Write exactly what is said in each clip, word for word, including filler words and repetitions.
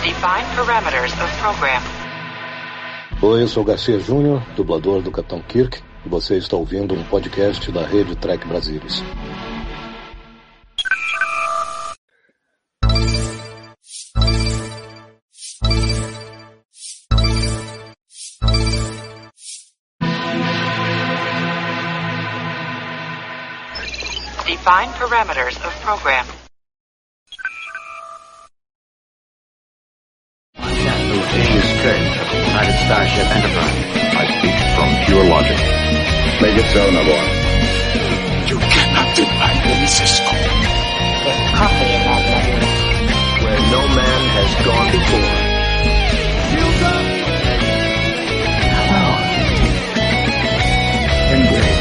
Define parameters of program. Oi, eu sou Garcia Júnior, dublador do Capitão Kirk, e você está ouvindo um podcast da Rede Trek Brasilis. Define parameters of program. James Kirk of the United Starship Enterprise. I speak from pure logic. Make it so, Navarre. You cannot deny me, Cisco. There's coffee in that letter. Where no man has gone before. Hello. Engage.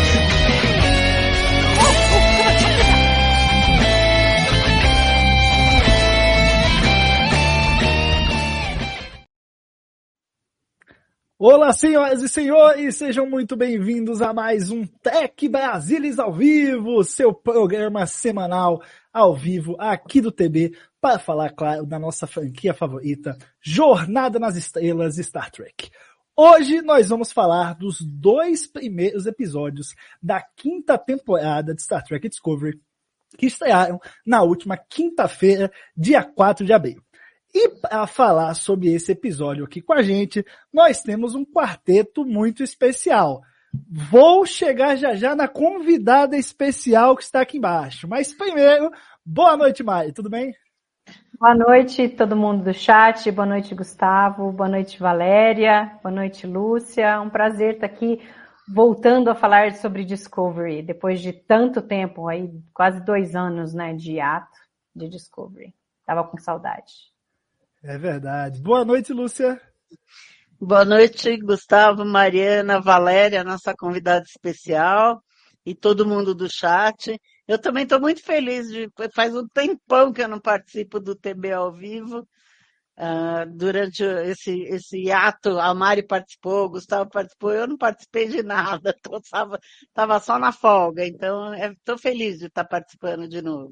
Olá, senhoras e senhores, sejam muito bem-vindos a mais um Trek Brasilis ao vivo, seu programa semanal ao vivo aqui do T B, para falar, claro, da nossa franquia favorita, Jornada nas Estrelas Star Trek. Hoje nós vamos falar dos dois primeiros episódios da quinta temporada de Star Trek Discovery, que estrearam na última quinta-feira, dia quatro de abril. E para falar sobre esse episódio aqui com a gente, nós temos um quarteto muito especial. Vou chegar já já na convidada especial que está aqui embaixo. Mas primeiro, boa noite, Mari, tudo bem? Boa noite, todo mundo do chat. Boa noite, Gustavo. Boa noite, Valéria. Boa noite, Lúcia. Um prazer estar aqui voltando a falar sobre Discovery, depois de tanto tempo, aí quase dois anos, né, de hiato de Discovery. Tava com saudade. É verdade. Boa noite, Lúcia. Boa noite, Gustavo, Mariana, Valéria, nossa convidada especial, e todo mundo do chat. Eu também estou muito feliz, de, faz um tempão que eu não participo do T B ao vivo. Uh, durante esse, esse hiato, a Mari participou, o Gustavo participou, eu não participei de nada, estava tava só na folga, então estou feliz de estar participando de novo.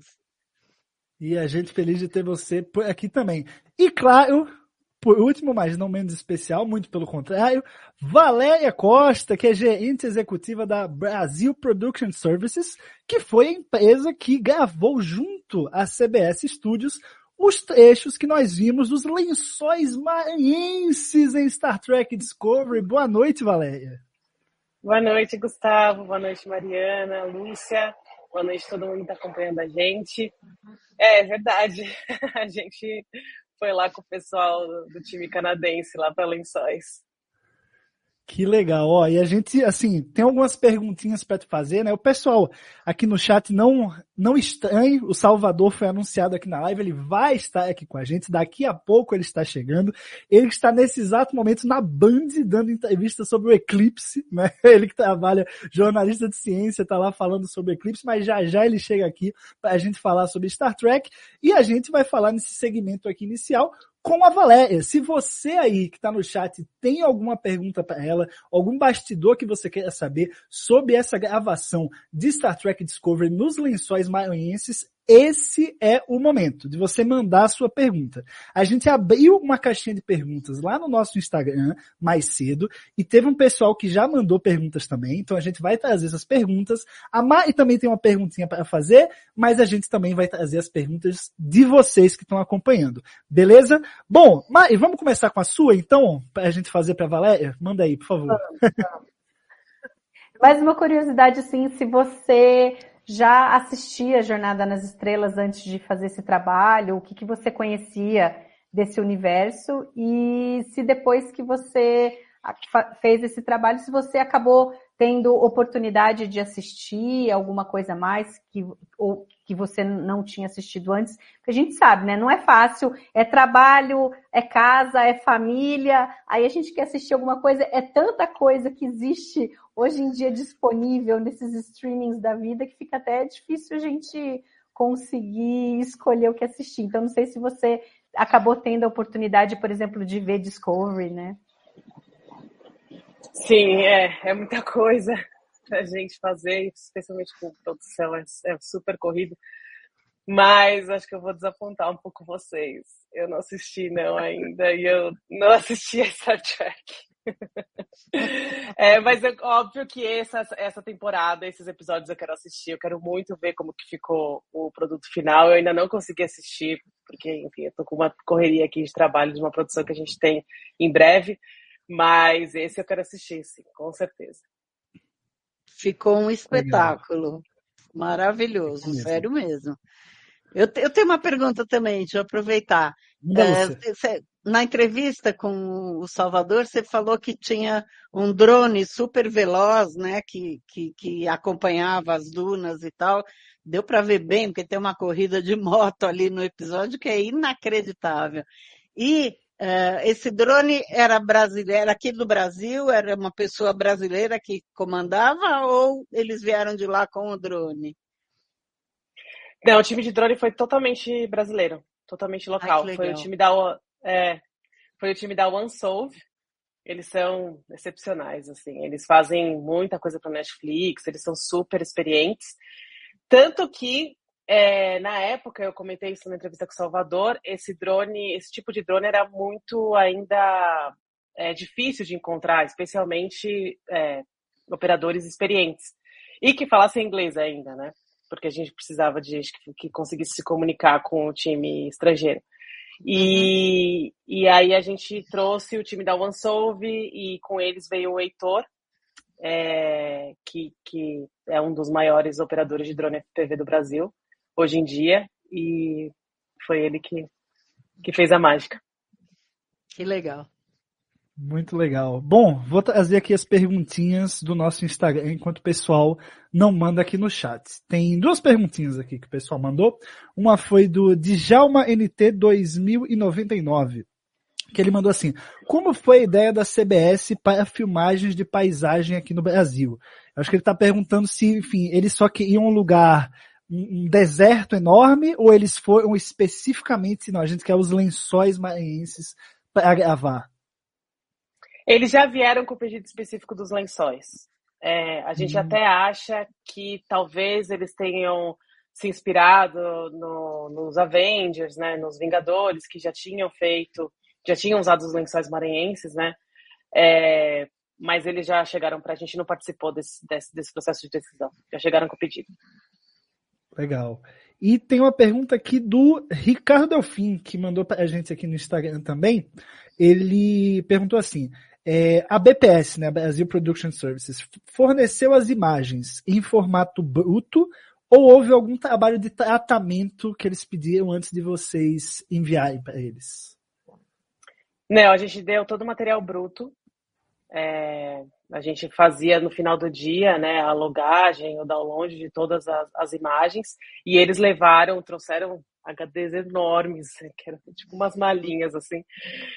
E a gente feliz de ter você por aqui também. E claro, por último, mas não menos especial, muito pelo contrário, Valéria Costa, que é gerente executiva da Brasil Production Services, que foi a empresa que gravou junto à C B S Studios os trechos que nós vimos dos lençóis maranhenses em Star Trek Discovery. Boa noite, Valéria. Boa noite, Gustavo. Boa noite, Mariana, Lúcia. Boa noite a todo mundo que está acompanhando a gente. É, é verdade. A gente foi lá com o pessoal do time canadense lá para Lençóis. Que legal, ó, e a gente, assim, tem algumas perguntinhas para te fazer, né? O pessoal aqui no chat não, não estranhe, o Salvador foi anunciado aqui na live, ele vai estar aqui com a gente, daqui a pouco ele está chegando, ele está nesse exato momento na Band dando entrevista sobre o eclipse, né? Ele que trabalha, jornalista de ciência, está lá falando sobre o eclipse, mas já já ele chega aqui para a gente falar sobre Star Trek, e a gente vai falar nesse segmento aqui inicial com a Valéria. Se você aí que está no chat tem alguma pergunta para ela, algum bastidor que você queira saber sobre essa gravação de Star Trek Discovery nos Lençóis Maranhenses, esse é o momento de você mandar a sua pergunta. A gente abriu uma caixinha de perguntas lá no nosso Instagram mais cedo e teve um pessoal que já mandou perguntas também, então a gente vai trazer essas perguntas. A Mari também tem uma perguntinha para fazer, mas a gente também vai trazer as perguntas de vocês que estão acompanhando. Beleza? Bom, Mari, vamos começar com a sua então, para a gente fazer para a Valéria? Manda aí, por favor. Mais uma curiosidade, assim, se você já assistia Jornada nas Estrelas antes de fazer esse trabalho, o que, que você conhecia desse universo e se depois que você fez esse trabalho, se você acabou tendo oportunidade de assistir alguma coisa a mais que, ou que você não tinha assistido antes, porque a gente sabe, né? Não é fácil, é trabalho, é casa, é família, aí a gente quer assistir alguma coisa, é tanta coisa que existe hoje em dia disponível nesses streamings da vida que fica até difícil a gente conseguir escolher o que assistir. Então, não sei se você acabou tendo a oportunidade, por exemplo, de ver Discovery, né? Sim, é, é muita coisa a gente fazer, especialmente com produção, é, é super corrido. Mas acho que eu vou desapontar um pouco vocês. Eu não assisti não ainda e eu não assisti a Star Trek. É, mas é óbvio que essa, essa temporada, esses episódios eu quero assistir. Eu quero muito ver como que ficou o produto final. Eu ainda não consegui assistir, porque, enfim, eu tô com uma correria aqui de trabalho de uma produção que a gente tem em breve. Mas esse eu quero assistir, sim, com certeza. Ficou um espetáculo. Legal. Maravilhoso, mesmo. Sério mesmo. Eu, eu tenho uma pergunta também, deixa eu aproveitar. É, você, na entrevista com o Salvador, você falou que tinha um drone super veloz, né, que, que, que acompanhava as dunas e tal. Deu para ver bem, porque tem uma corrida de moto ali no episódio que é inacreditável. E uh, esse drone era brasileiro, era aqui do Brasil, era uma pessoa brasileira que comandava ou eles vieram de lá com o drone? Não, o time de drone foi totalmente brasileiro, totalmente local. Ai, foi o time da é, foi o time da OneSolve. Eles são excepcionais, assim. Eles fazem muita coisa para Netflix. Eles são super experientes. Tanto que é, na época eu comentei isso na entrevista com o Salvador. Esse drone, esse tipo de drone era muito ainda é, difícil de encontrar, especialmente é, operadores experientes e que falassem inglês ainda, né? Porque a gente precisava de que, que conseguisse se comunicar com o time estrangeiro. E, uhum. e aí a gente trouxe o time da OneSolve e com eles veio o Heitor, é, que, que é um dos maiores operadores de drone F P V do Brasil hoje em dia, e foi ele que, que fez a mágica. Que legal. Muito legal. Bom, vou trazer aqui as perguntinhas do nosso Instagram, enquanto o pessoal não manda aqui no chat. Tem duas perguntinhas aqui que o pessoal mandou. Uma foi do Djalma N T dois mil e noventa e nove, que ele mandou assim: como foi a ideia da C B S para filmagens de paisagem aqui no Brasil? Eu acho que ele está perguntando se, enfim, eles só queriam um lugar, um deserto enorme, ou eles foram especificamente, não, a gente quer os lençóis maranhenses para gravar. Eles já vieram com o pedido específico dos lençóis. É, a gente hum. até acha que talvez eles tenham se inspirado no, nos Avengers, né, nos Vingadores, que já tinham feito, já tinham usado os lençóis maranhenses, né? É, mas eles já chegaram para a gente, não participou desse, desse, desse processo de decisão. Já chegaram com o pedido. Legal. E tem uma pergunta aqui do Ricardo Delfim, que mandou para a gente aqui no Instagram também. Ele perguntou assim: é, a B P S, né, Brasil Production Services, forneceu as imagens em formato bruto ou houve algum trabalho de tratamento que eles pediram antes de vocês enviarem para eles? Não, a gente deu todo o material bruto. É, a gente fazia no final do dia, né, a logagem, o download de todas as, as imagens, e eles levaram, trouxeram H Ds enormes, que eram tipo umas malinhas assim,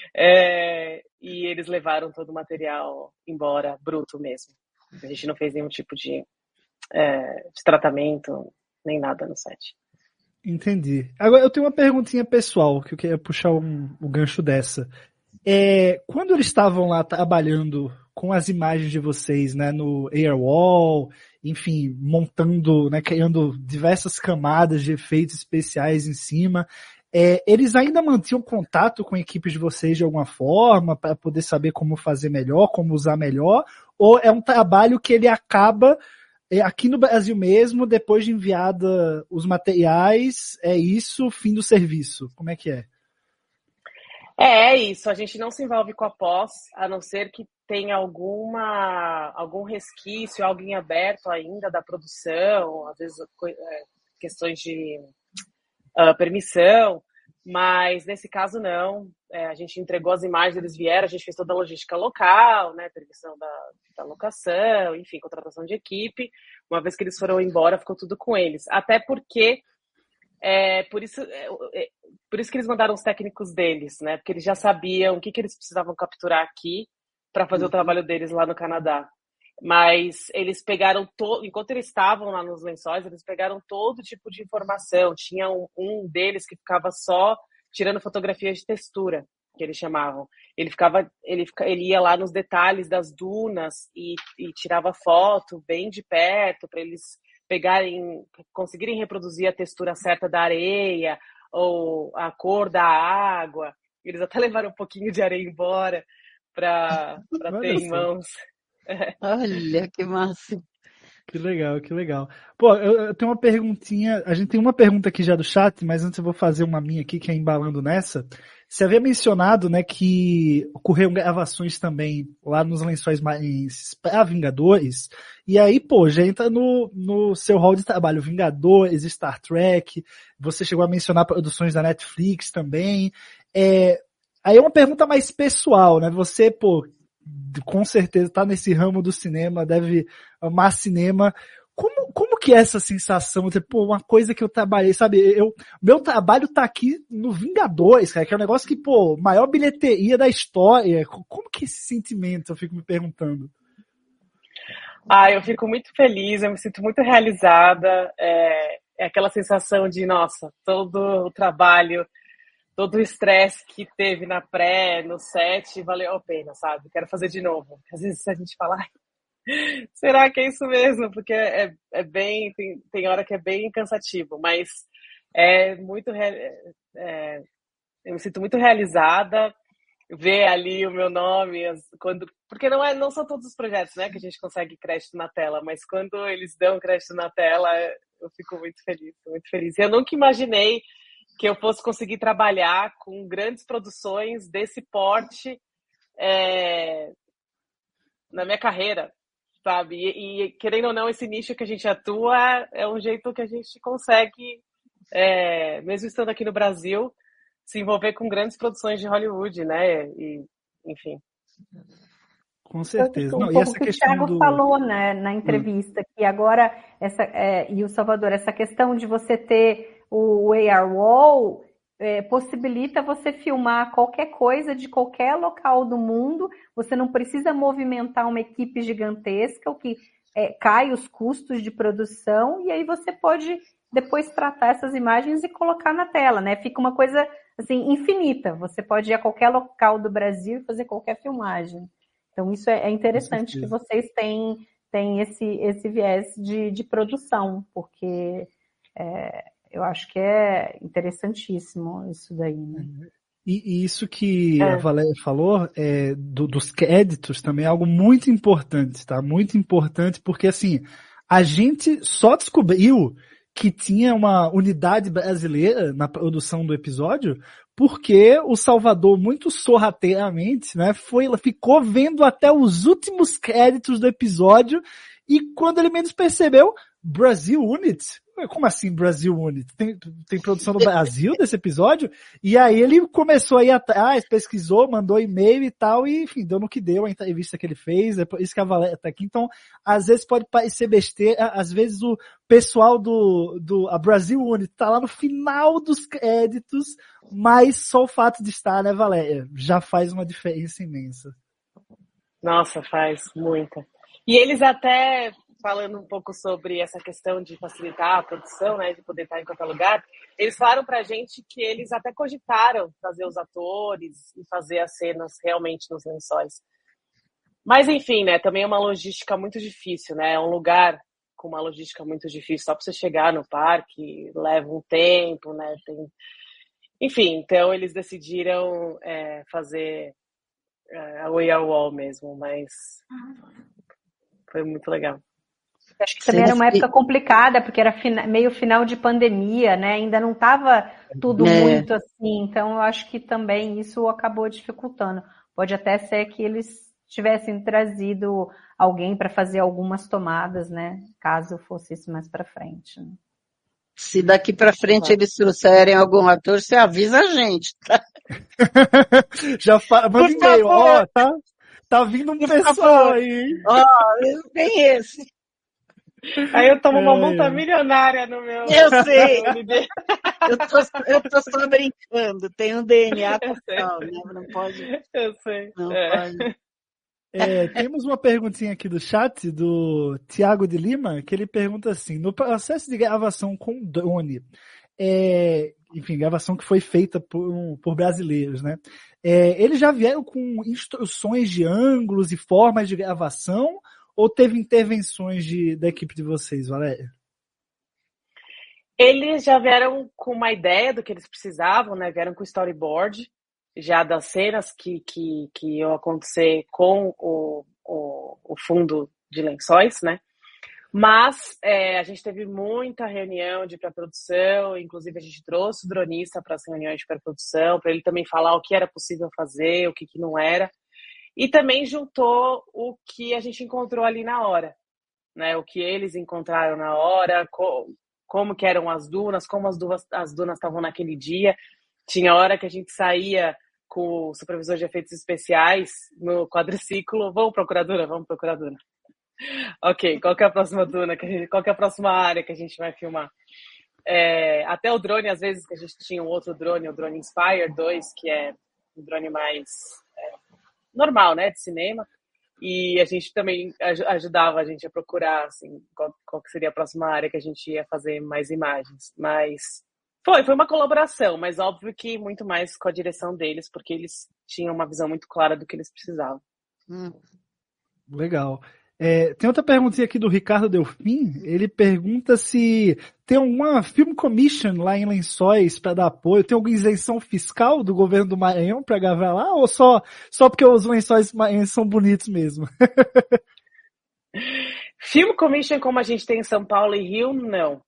é, e eles levaram todo o material embora, bruto mesmo. A gente não fez nenhum tipo de, é, de tratamento, nem nada no set. Entendi. Agora eu tenho uma perguntinha pessoal, que eu queria puxar um, um gancho dessa. É, quando eles estavam lá trabalhando com as imagens de vocês, né, no Airwall, enfim, montando, né, criando diversas camadas de efeitos especiais em cima, é, eles ainda mantinham contato com a equipe de vocês de alguma forma para poder saber como fazer melhor, como usar melhor, ou é um trabalho que ele acaba é, aqui no Brasil mesmo, depois de enviada os materiais, é isso, fim do serviço? Como é que é? É, é isso, a gente não se envolve com a pós, a não ser que tenha alguma, algum resquício, algo em aberto ainda da produção, às vezes questões de uh, permissão, mas nesse caso não, é, a gente entregou as imagens, eles vieram, a gente fez toda a logística local, né, permissão da, da locação, enfim, contratação de equipe. Uma vez que eles foram embora, ficou tudo com eles, até porque É, por isso, é, por isso que eles mandaram os técnicos deles, né? Porque eles já sabiam o que, que eles precisavam capturar aqui para fazer uhum. o trabalho deles lá no Canadá. Mas eles pegaram, to... enquanto eles estavam lá nos lençóis, eles pegaram todo tipo de informação. Tinha um, um deles que ficava só tirando fotografias de textura, que eles chamavam. Ele ficava, ele, ele ia lá nos detalhes das dunas e, e tirava foto bem de perto para eles pegarem, conseguirem reproduzir a textura certa da areia ou a cor da água. Eles até levaram um pouquinho de areia embora para ter em mãos. Olha, que massa. Que legal, que legal. Pô, eu, eu tenho uma perguntinha, a gente tem uma pergunta aqui já do chat, mas antes eu vou fazer uma minha aqui, que é embalando nessa. Você havia mencionado, né, que ocorreram gravações também lá nos Lençóis Maranhenses para Vingadores, e aí, pô, já entra no, no seu rol de trabalho, Vingadores, Star Trek, você chegou a mencionar produções da Netflix também. É, aí é uma pergunta mais pessoal, né, você, pô, com certeza tá nesse ramo do cinema, deve amar cinema. Como, como que é essa sensação de, pô, uma coisa que eu trabalhei, sabe, eu, meu trabalho tá aqui no Vingadores, cara, que é um negócio que, pô, maior bilheteria da história. Como que é esse sentimento, eu fico me perguntando? Ah, eu fico muito feliz, eu me sinto muito realizada, é, é aquela sensação de, nossa, todo o trabalho, todo o estresse que teve na pré, no set, valeu a pena, sabe? Quero fazer de novo. Às vezes a gente fala, ai, será que é isso mesmo? Porque é, é bem, tem, tem hora que é bem cansativo, mas é muito, é, eu me sinto muito realizada, ver ali o meu nome, quando, porque não, é, não são todos os projetos, né, que a gente consegue crédito na tela, mas quando eles dão crédito na tela, eu fico muito feliz, muito feliz. Eu nunca imaginei que eu fosse conseguir trabalhar com grandes produções desse porte é, na minha carreira, sabe? E, e, querendo ou não, esse nicho que a gente atua é um jeito que a gente consegue, é, mesmo estando aqui no Brasil, se envolver com grandes produções de Hollywood, né? E, enfim. Com certeza. Um não, pouco e essa que questão o Thiago do... falou, né, na entrevista, hum. que agora, essa, é, e o Salvador, essa questão de você ter o A R Wall é, possibilita você filmar qualquer coisa de qualquer local do mundo, você não precisa movimentar uma equipe gigantesca, o que é, cai os custos de produção, e aí você pode depois tratar essas imagens e colocar na tela, né? Fica uma coisa assim, infinita, você pode ir a qualquer local do Brasil e fazer qualquer filmagem. Então isso é, é interessante que vocês têm, têm esse, esse viés de, de produção, porque é, eu acho que é interessantíssimo isso daí, né? E, e isso que é. a Valéria falou, é, do, dos créditos também é algo muito importante, tá? Muito importante, porque assim, a gente só descobriu que tinha uma unidade brasileira na produção do episódio porque o Salvador, muito sorrateiramente, né, foi, ficou vendo até os últimos créditos do episódio e quando ele menos percebeu, Brasil Unit? Como assim Brasil Unit? Tem, tem produção no Brasil desse episódio? E aí ele começou a ir atrás, pesquisou, mandou e-mail e tal, e enfim, deu no que deu a entrevista que ele fez, é por isso que a Valéria tá aqui. Então, às vezes pode parecer besteira, às vezes o pessoal do, do a Brasil Unit tá lá no final dos créditos, mas só o fato de estar, né, Valéria, já faz uma diferença imensa. Nossa, faz muita. E eles até... falando um pouco sobre essa questão de facilitar a produção, né, de poder estar em qualquer lugar, eles falaram pra gente que eles até cogitaram fazer os atores e fazer as cenas realmente nos lençóis. Mas, enfim, né, também é uma logística muito difícil, né, é um lugar com uma logística muito difícil, só pra você chegar no parque leva um tempo, né, tem... Enfim, então eles decidiram é, fazer é, a We Are Wall mesmo, mas foi muito legal. Acho que também era uma época complicada, porque era fina, meio final de pandemia, né? Ainda não estava tudo é. muito assim. Então, eu acho que também isso acabou dificultando. Pode até ser que eles tivessem trazido alguém para fazer algumas tomadas, né? Caso fosse isso mais para frente. Né? Se daqui para frente eles trouxerem algum ator, você avisa a gente, tá? Já fala, manda e-mail, ó, tá, tá vindo um pessoal aí. Ó, tem esse. Aí eu tomo uma multa milionária no meu... Eu sei. eu, tô, eu tô só brincando. Tem um D N A total, né? Não pode... Eu sei. Não é. pode. É, temos uma perguntinha aqui do chat, do Tiago de Lima, que ele pergunta assim, no processo de gravação com drone, é, enfim, gravação que foi feita por, por brasileiros, né? É, eles já vieram com instruções de ângulos e formas de gravação, ou teve intervenções de, da equipe de vocês, Valéria? Eles já vieram com uma ideia do que eles precisavam, né? Vieram com o storyboard, já das cenas que, que, que iam acontecer com o, o, o fundo de lençóis, né? Mas é, a gente teve muita reunião de pré-produção, inclusive a gente trouxe o dronista para as reuniões de pré-produção, para ele também falar o que era possível fazer, o que, que não era. E também juntou o que a gente encontrou ali na hora, né? O que eles encontraram na hora, co- como que eram as dunas, como as dunas as dunas estavam naquele dia. Tinha hora que a gente saía com o supervisor de efeitos especiais no quadriciclo. Vamos procurar duna? Vamos procurar duna. Ok, qual que é a próxima duna? que a gente- Qual que é a próxima área que a gente vai filmar? É, até o drone, às vezes, que a gente tinha um outro drone, o drone Inspire dois, que é um drone mais é, normal, né, de cinema. E a gente também aj- ajudava a gente a procurar, assim, qual, qual que seria a próxima área que a gente ia fazer mais imagens. Mas foi, foi uma colaboração, mas óbvio que muito mais com a direção deles, porque eles tinham uma visão muito clara do que eles precisavam. Hum. Legal. É, tem outra perguntinha aqui do Ricardo Delfim. Ele pergunta se tem alguma Film Commission lá em Lençóis para dar apoio. Tem alguma isenção fiscal do governo do Maranhão para gravar lá? Ou só, só porque os lençóis maranhenses são bonitos mesmo? Film Commission, como a gente tem em São Paulo e Rio, não.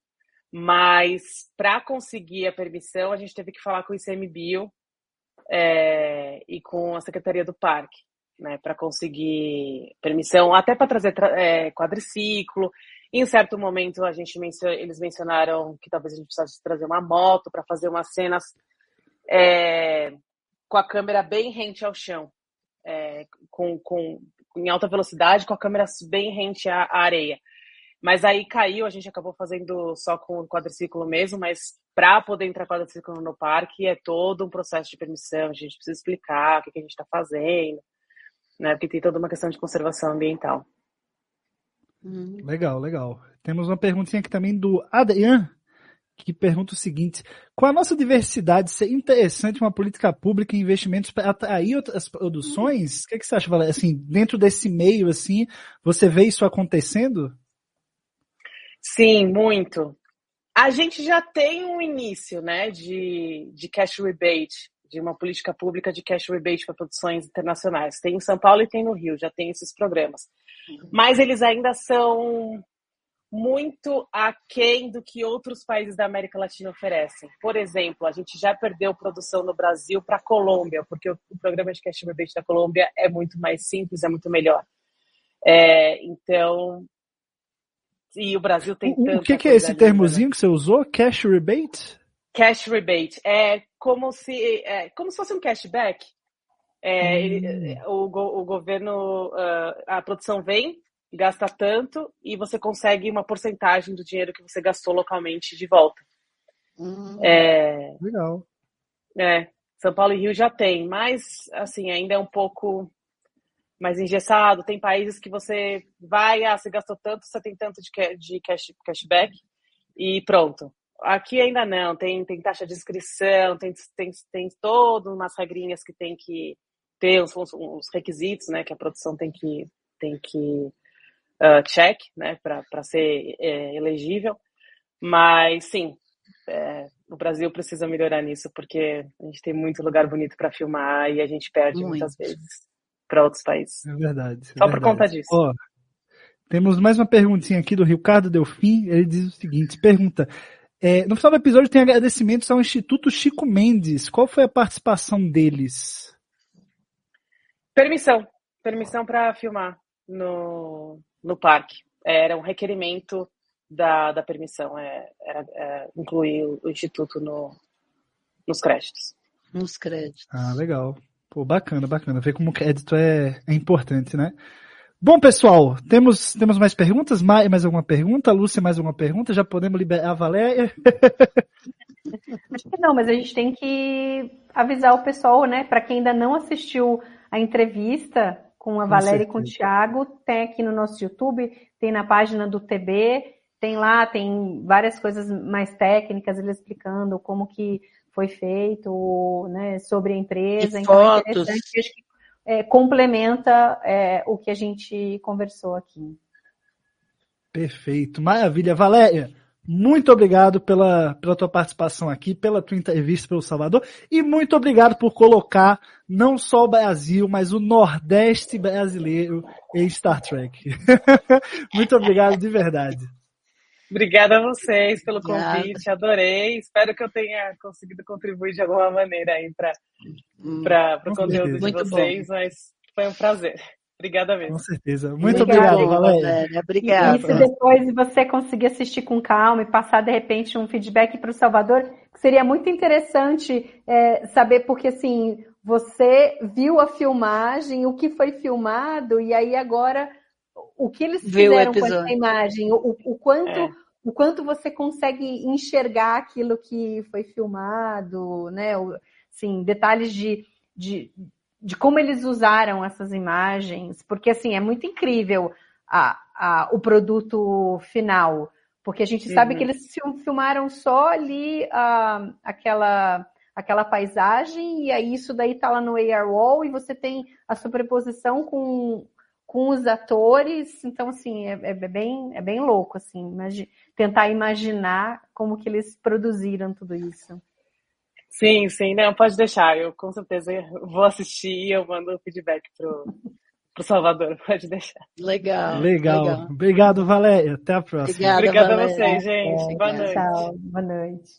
Mas para conseguir a permissão, a gente teve que falar com o ICMBio é, e com a Secretaria do Parque, né, para conseguir permissão, até para trazer tra- é, quadriciclo. Em certo momento, a gente mencio- eles mencionaram que talvez a gente precisasse trazer uma moto para fazer umas cenas é, com a câmera bem rente ao chão, é, com, com, em alta velocidade, com a câmera bem rente à, à areia. Mas aí caiu, a gente acabou fazendo só com o quadriciclo mesmo, mas para poder entrar quadriciclo no parque é todo um processo de permissão, a gente precisa explicar o que, que a gente está fazendo, né? Porque tem toda uma questão de conservação ambiental. Legal, legal. Temos uma perguntinha aqui também do Adrian, que pergunta o seguinte: com a nossa diversidade, seria interessante uma política pública e investimentos para atrair outras produções? O que, que você acha, Valéria? Assim, dentro desse meio, assim, você vê isso acontecendo? Sim, muito. A gente já tem um início, né, de, de cash rebate, de uma política pública de cash rebate para produções internacionais. Tem em São Paulo e tem no Rio, já tem esses programas. Mas eles ainda são muito aquém do que outros países da América Latina oferecem. Por exemplo, a gente já perdeu produção no Brasil para a Colômbia, porque o, o programa de cash rebate da Colômbia é muito mais simples, é muito melhor. É, então, e o Brasil tem O, tanta o que, que é coisa esse linda, termozinho né? que você usou? Cash rebate? Cash rebate é como se, é, como se fosse um cashback. É, ele- Hum, o, go- o governo, ah, a produção vem, gasta tanto e você consegue uma porcentagem do dinheiro que você gastou localmente de volta. Hum. É, legal. é, São Paulo e Rio já tem, mas assim, ainda é um pouco mais engessado. Tem países que você vai, ah, você gastou tanto, você tem tanto de, ca- de cash, cashback e pronto. Aqui ainda não, tem, tem taxa de inscrição, tem, tem, tem todas umas regrinhas que tem que ter, uns, uns- uns requisitos, né, que a produção tem que, tem que ah, check, né, para ser é, elegível. Mas sim, é, o Brasil precisa melhorar nisso, porque a gente tem muito lugar bonito para filmar e a gente perde muitas Muito. vezes para outros países. É verdade, é Só por conta verdade. disso. Ó, temos mais uma perguntinha aqui do Ricardo Delfim. Ele diz o seguinte: pergunta. É, no final do episódio tem agradecimentos ao Instituto Chico Mendes. Qual foi a participação deles? Permissão. Permissão para filmar no, no parque. Era um requerimento da, da permissão, é, era é, incluir o, o Instituto no, nos créditos. Nos créditos. Ah, legal. Pô, bacana, bacana. Ver como o crédito é, é importante, né? Bom, pessoal, temos, temos mais perguntas? Mai, mais alguma pergunta? Lúcia, mais alguma pergunta? Já podemos liberar a Valéria? Acho que não, mas a gente tem que avisar o pessoal, né? Para quem ainda não assistiu a entrevista com a Com Valéria e com o certeza. Thiago, tem aqui no nosso YouTube, tem na página do T B, tem lá, tem várias coisas mais técnicas, ele explicando como que foi feito, né, sobre a empresa. E Então é fotos. interessante, acho que é, complementa é, o que a gente conversou aqui. Perfeito, maravilha. Valéria, muito obrigado pela, pela tua participação aqui, pela tua entrevista pelo Salvador, e muito obrigado por colocar não só o Brasil, mas o Nordeste brasileiro em Star Trek. Muito obrigado de verdade. Obrigada a vocês pelo convite, adorei. Espero que eu tenha conseguido contribuir de alguma maneira aí para o conteúdo de Muito vocês, bom. Mas foi um prazer. Obrigada mesmo. Com certeza. Muito Obrigada, obrigado, Valéria. Obrigada. E se depois você conseguir assistir com calma e passar, de repente, um feedback para o Salvador, que seria muito interessante é, saber, porque, assim, você viu a filmagem, o que foi filmado, e aí agora, o que eles Viu fizeram o com essa episódio. imagem, o, o, quanto, É. o quanto você consegue enxergar aquilo que foi filmado, né? O, assim, detalhes de... de de como eles usaram essas imagens, porque assim, é muito incrível a, a, o produto final, porque a gente uhum. sabe que eles filmaram só ali a, aquela, aquela paisagem, e aí isso daí tá lá no A R Wall, e você tem a sobreposição com, com os atores, então assim, é, é, bem, é bem louco, assim, imagi- tentar imaginar como que eles produziram tudo isso. Sim, sim, não, pode deixar. Eu com certeza vou assistir e eu mando o feedback pro, pro Salvador, pode deixar. Legal, legal. legal. Obrigado, Valéria. Até a próxima. Obrigada, Obrigada Valéria. a vocês, gente. É, Boa noite. Tchau, boa noite.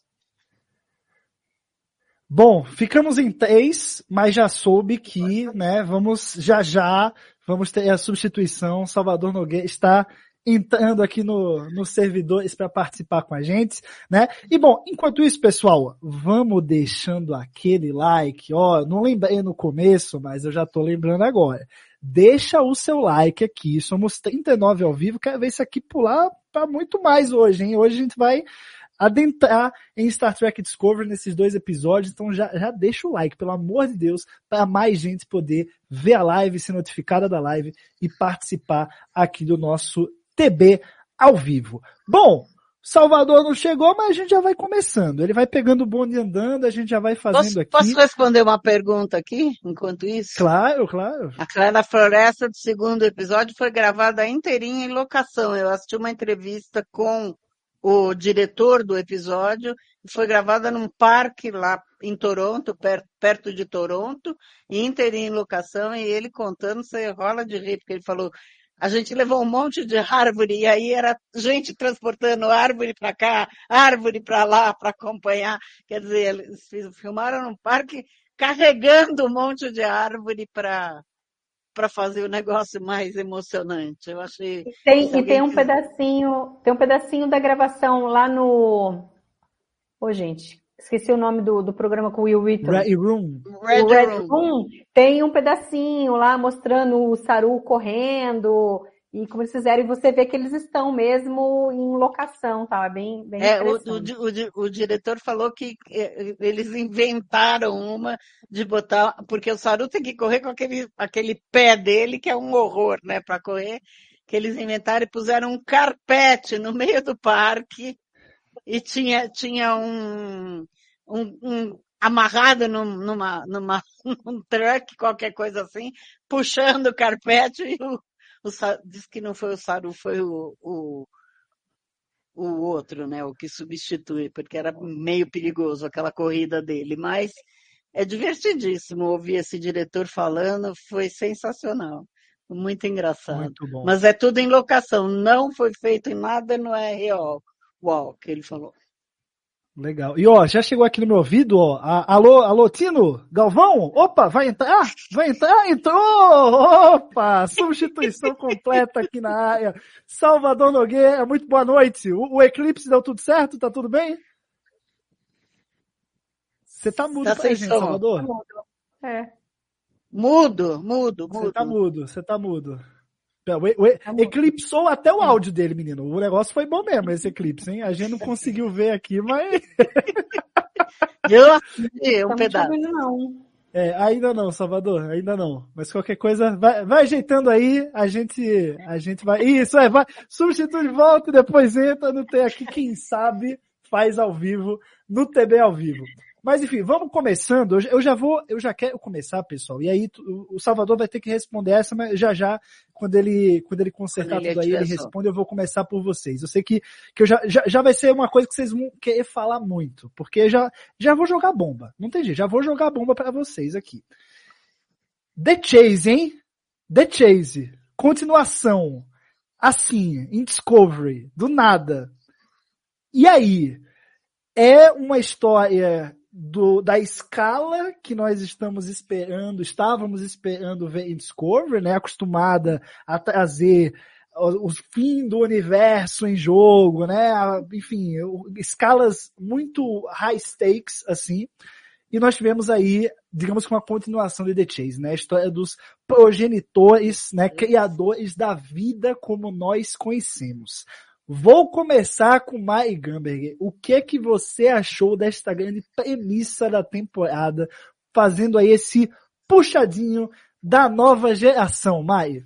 Bom, ficamos em três, mas já soube que, né, vamos, já já, vamos ter a substituição. Salvador Nogueira está entrando aqui no, nos servidores para participar com a gente, né? E bom, enquanto isso, pessoal, vamos deixando aquele like, ó, não lembrei no começo, mas eu já tô lembrando agora. Deixa o seu like aqui, somos trinta e nove ao vivo, quero ver isso aqui pular para muito mais hoje, hein? Hoje a gente vai adentrar em Star Trek Discovery nesses dois episódios, então já, já deixa o like, pelo amor de Deus, para mais gente poder ver a live, ser notificada da live e participar aqui do nosso T B ao vivo. Bom, Salvador não chegou, mas a gente já vai começando. Ele vai pegando o bonde andando, a gente já vai fazendo posso, aqui. Posso responder uma pergunta aqui, enquanto isso? Claro, claro. A Clara Floresta do segundo episódio foi gravada inteirinha em locação. Eu assisti uma entrevista com o diretor do episódio, foi gravada num parque lá em Toronto, perto, perto de Toronto, inteirinha em locação, e ele contando, você rola de rir, porque ele falou... A gente levou um monte de árvore e aí era gente transportando árvore para cá, árvore para lá para acompanhar. Quer dizer, eles filmaram num parque carregando um monte de árvore para para fazer o negócio mais emocionante. Eu achei. Tem, e tem um quiser... pedacinho, tem um pedacinho da gravação lá no. Ô, gente. Esqueci o nome do, do programa com o Will Wheaton. Red Room. Red, Red Room. Room. Tem um pedacinho lá mostrando o Saru correndo e como eles fizeram. E você vê que eles estão mesmo em locação, tá? É bem, bem é, o, interessante. O, o, o diretor falou que eles inventaram uma de botar... Porque o Saru tem que correr com aquele, aquele pé dele, que é um horror, né? Para correr. Que eles inventaram e puseram um carpete no meio do parque. E tinha, tinha um, um, um amarrado num, numa, numa, num truck, qualquer coisa assim, puxando o carpete, e o, o diz que não foi o Saru, foi o, o, o outro, né, o que substitui, porque era meio perigoso aquela corrida dele, mas é divertidíssimo ouvir esse diretor falando, foi sensacional, muito engraçado. Muito bom. Mas é tudo em locação, não foi feito em nada no R O. Uau, que ele falou. Legal. E ó, já chegou aqui no meu ouvido, ó. A, alô, alô, Tino? Galvão? Opa, vai entrar? Vai entrar? Entrou! Opa! Substituição completa aqui na área. Salvador Nogueira, muito boa noite. O, o eclipse deu tudo certo? Tá tudo bem? Você tá mudo tá pra gente, som. Salvador? É. Mudo, mudo, mudo. Você tá mudo, você tá mudo. O, o, eclipsou até o áudio dele, menino. O negócio foi bom mesmo, esse eclipse, hein? A gente não conseguiu ver aqui, mas... Eu assisti um pedaço. Não. É, ainda não, Salvador, ainda não. Mas qualquer coisa, vai, vai ajeitando aí, a gente, a gente vai... Isso, é, vai, substitui de volta e depois entra no T aqui, quem sabe faz ao vivo, no T B ao vivo. Mas enfim, vamos começando. Eu já vou, eu já quero começar, pessoal. E aí o Salvador vai ter que responder essa, mas já já, quando ele, quando ele consertar quando ele tudo aí, ele responde, eu vou começar por vocês. Eu sei que, que eu já, já, já vai ser uma coisa que vocês vão querer falar muito, porque já, já vou jogar bomba. Não tem jeito, já vou jogar bomba para vocês aqui. The Chase, hein? The Chase. Continuação. Assim, em Discovery, do nada. E aí? É uma história do, da escala que nós estamos esperando, estávamos esperando ver em Discovery, né? Acostumada a trazer o, o fim do universo em jogo, né? Enfim, escalas muito high stakes, assim. E nós tivemos aí, digamos que uma continuação de The Chase, né? A história dos progenitores, né? Criadores da vida como nós conhecemos. Vou começar com Mari Gamberger. O que que você achou desta grande premissa da temporada, fazendo aí esse puxadinho da nova geração, Mari?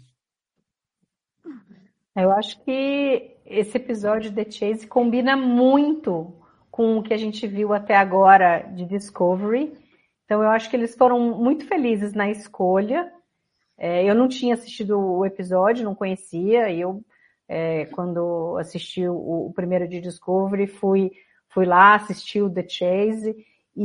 Eu acho que esse episódio de The Chase combina muito com o que a gente viu até agora de Discovery. Então eu acho que eles foram muito felizes na escolha. É, eu não tinha assistido o episódio, não conhecia, e eu É, quando assisti o, o primeiro de Discovery, fui, fui lá, assisti o The Chase,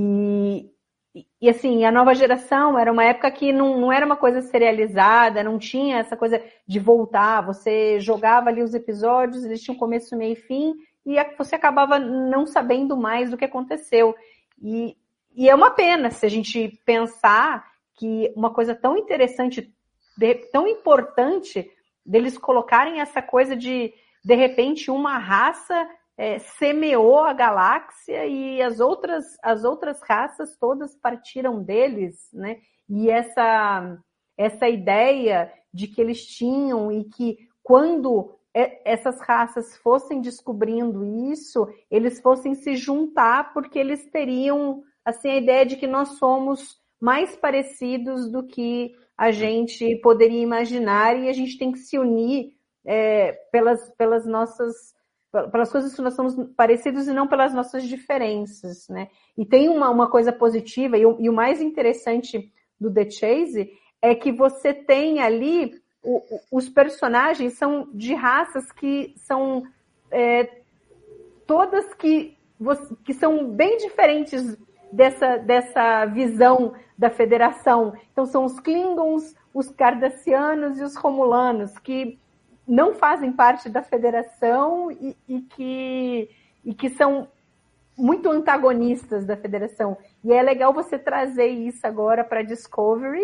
e, e, e assim, a nova geração era uma época que não, não era uma coisa serializada, não tinha essa coisa de voltar, você jogava ali os episódios, eles tinham começo, meio e fim, e você acabava não sabendo mais do que aconteceu. E, e é uma pena se a gente pensar que uma coisa tão interessante, tão importante, deles colocarem essa coisa de, de repente, uma raça é, semeou a galáxia e as outras, as outras raças todas partiram deles, né? E essa, essa ideia de que eles tinham e que quando essas raças fossem descobrindo isso, eles fossem se juntar porque eles teriam, assim, a ideia de que nós somos mais parecidos do que a gente poderia imaginar, e a gente tem que se unir é, pelas, pelas nossas, pelas coisas que nós somos parecidos e não pelas nossas diferenças, né? E tem uma, uma coisa positiva, e o, e o mais interessante do The Chase é que você tem ali, o, os personagens são de raças que são é, todas que, que são bem diferentes dessa, dessa visão da Federação. Então são os Klingons, os Cardassianos e os Romulanos, que não fazem parte da Federação e, e, que, e que são muito antagonistas da Federação. E é legal você trazer isso agora para Discovery,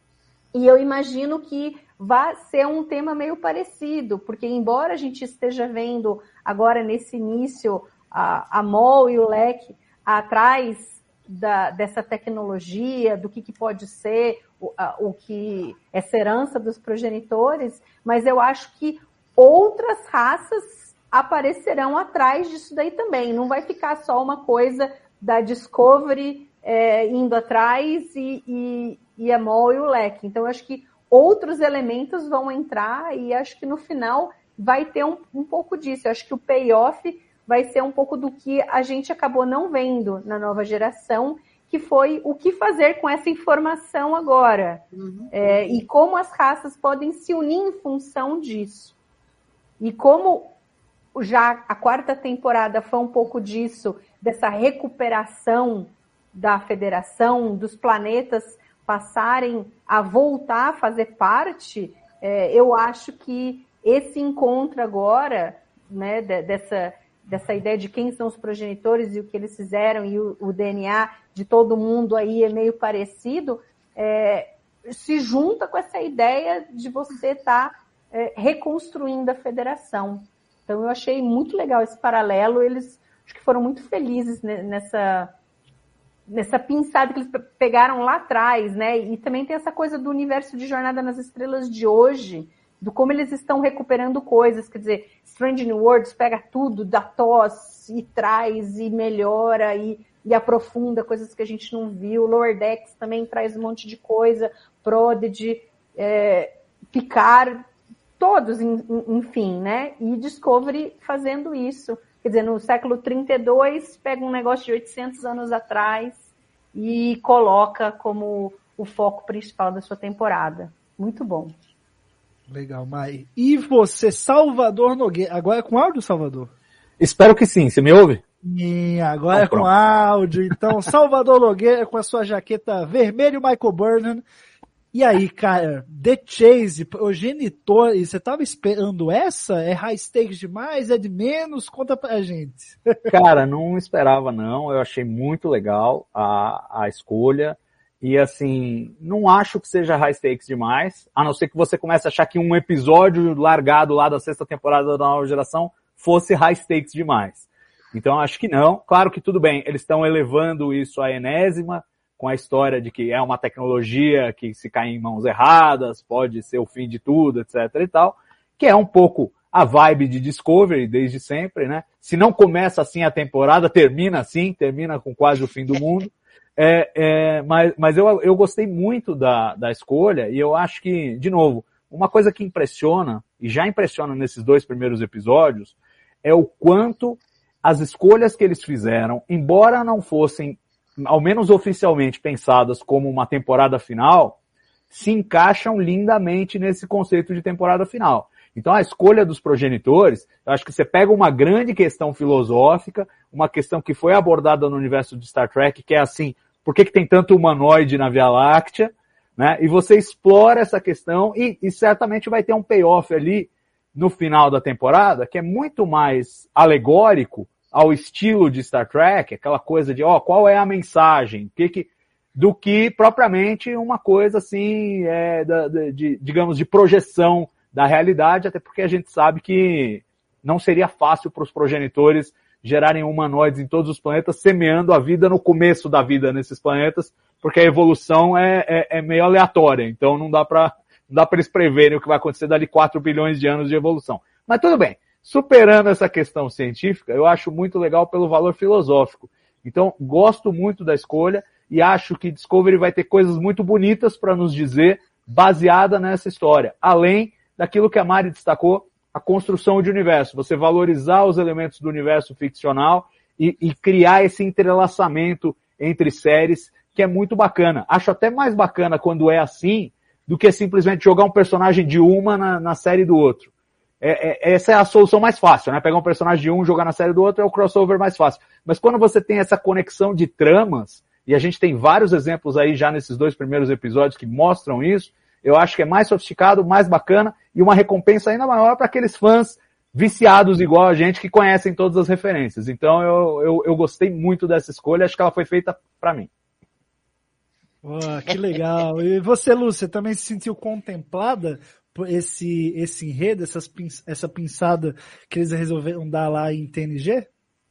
e eu imagino que vai ser um tema meio parecido, porque embora a gente esteja vendo agora nesse início a, a Mol e o Lek atrás Da, dessa tecnologia, do que, que pode ser o, a, o que essa herança dos progenitores, mas eu acho que outras raças aparecerão atrás disso daí também. Não vai ficar só uma coisa da Discovery é, indo atrás e, e, e a Mol e o Lek. Então eu acho que outros elementos vão entrar e acho que no final vai ter um, um pouco disso. Eu acho que o payoff vai ser um pouco do que a gente acabou não vendo na nova geração, que foi o que fazer com essa informação agora. Uhum. É, e como as raças podem se unir em função disso. E como já a quarta temporada foi um pouco disso, dessa recuperação da Federação, dos planetas passarem a voltar a fazer parte, é, eu acho que esse encontro agora, né, dessa... dessa ideia de quem são os progenitores e o que eles fizeram, e o, o D N A de todo mundo aí é meio parecido, é, se junta com essa ideia de você estar tá, é, reconstruindo a Federação. Então eu achei muito legal esse paralelo, eles acho que foram muito felizes nessa, nessa pinçada que eles pegaram lá atrás, né? E também tem essa coisa do universo de Jornada nas Estrelas de hoje, do como eles estão recuperando coisas, quer dizer, Strange New Worlds pega tudo da T O S e traz e melhora e, e aprofunda coisas que a gente não viu, Lower Decks também traz um monte de coisa, Prodigy, é, Picard, todos, enfim, né? E Discovery fazendo isso, quer dizer, no século trinta e dois pega um negócio de oitocentos anos atrás e coloca como o foco principal da sua temporada. Muito bom. Legal, Mai. E você, Salvador Nogueira? Agora é com áudio, Salvador? Espero que sim. Você me ouve? Sim, agora ah, é com áudio. Então, Salvador Nogueira com a sua jaqueta vermelha, Michael Burnham. E aí, cara, The Chase, progenitor, você tava esperando essa? É high stakes demais? É de menos? Conta pra gente. Cara, não esperava não. Eu achei muito legal a, a escolha. E assim, não acho que seja high stakes demais, a não ser que você comece a achar que um episódio largado lá da sexta temporada da Nova Geração fosse high stakes demais. Então acho que não. Claro que tudo bem, eles estão elevando isso à enésima, com a história de que é uma tecnologia que se cai em mãos erradas, pode ser o fim de tudo, etc e tal, que é um pouco a vibe de Discovery desde sempre, né? Se não começa assim a temporada, termina assim, termina com quase o fim do mundo. É, é, mas, mas eu, eu gostei muito da, da escolha e eu acho que, de novo, uma coisa que impressiona, e já impressiona nesses dois primeiros episódios, é o quanto as escolhas que eles fizeram, embora não fossem, ao menos oficialmente, pensadas como uma temporada final, se encaixam lindamente nesse conceito de temporada final. Então a escolha dos progenitores, eu acho que você pega uma grande questão filosófica, uma questão que foi abordada no universo de Star Trek, que é assim, por que que tem tanto humanoide na Via Láctea, né? E você explora essa questão e, e certamente vai ter um payoff ali no final da temporada, que é muito mais alegórico ao estilo de Star Trek, aquela coisa de, ó, qual é a mensagem, que que, do que propriamente uma coisa assim, é, da, de, digamos, de projeção da realidade, até porque a gente sabe que não seria fácil para os progenitores gerarem humanoides em todos os planetas, semeando a vida no começo da vida nesses planetas, porque a evolução é, é, é meio aleatória, então não dá para não dá para eles preverem o que vai acontecer dali quatro bilhões de anos de evolução. Mas tudo bem, superando essa questão científica, eu acho muito legal pelo valor filosófico. Então, gosto muito da escolha e acho que Discovery vai ter coisas muito bonitas para nos dizer, baseada nessa história, além daquilo que a Mari destacou, a construção de universo, você valorizar os elementos do universo ficcional e, e criar esse entrelaçamento entre séries, que é muito bacana. Acho até mais bacana quando é assim, do que simplesmente jogar um personagem de uma na, na série do outro. É, é, essa é a solução mais fácil, né? Pegar um personagem de um, jogar na série do outro é o crossover mais fácil. Mas quando você tem essa conexão de tramas, e a gente tem vários exemplos aí já nesses dois primeiros episódios que mostram isso, eu acho que é mais sofisticado, mais bacana e uma recompensa ainda maior para aqueles fãs viciados igual a gente que conhecem todas as referências. Então eu, eu, eu gostei muito dessa escolha, acho que ela foi feita para mim. Oh, que legal. E você, Lúcia, também se sentiu contemplada por esse, esse enredo, essas, essa pinçada que eles resolveram dar lá em T N G?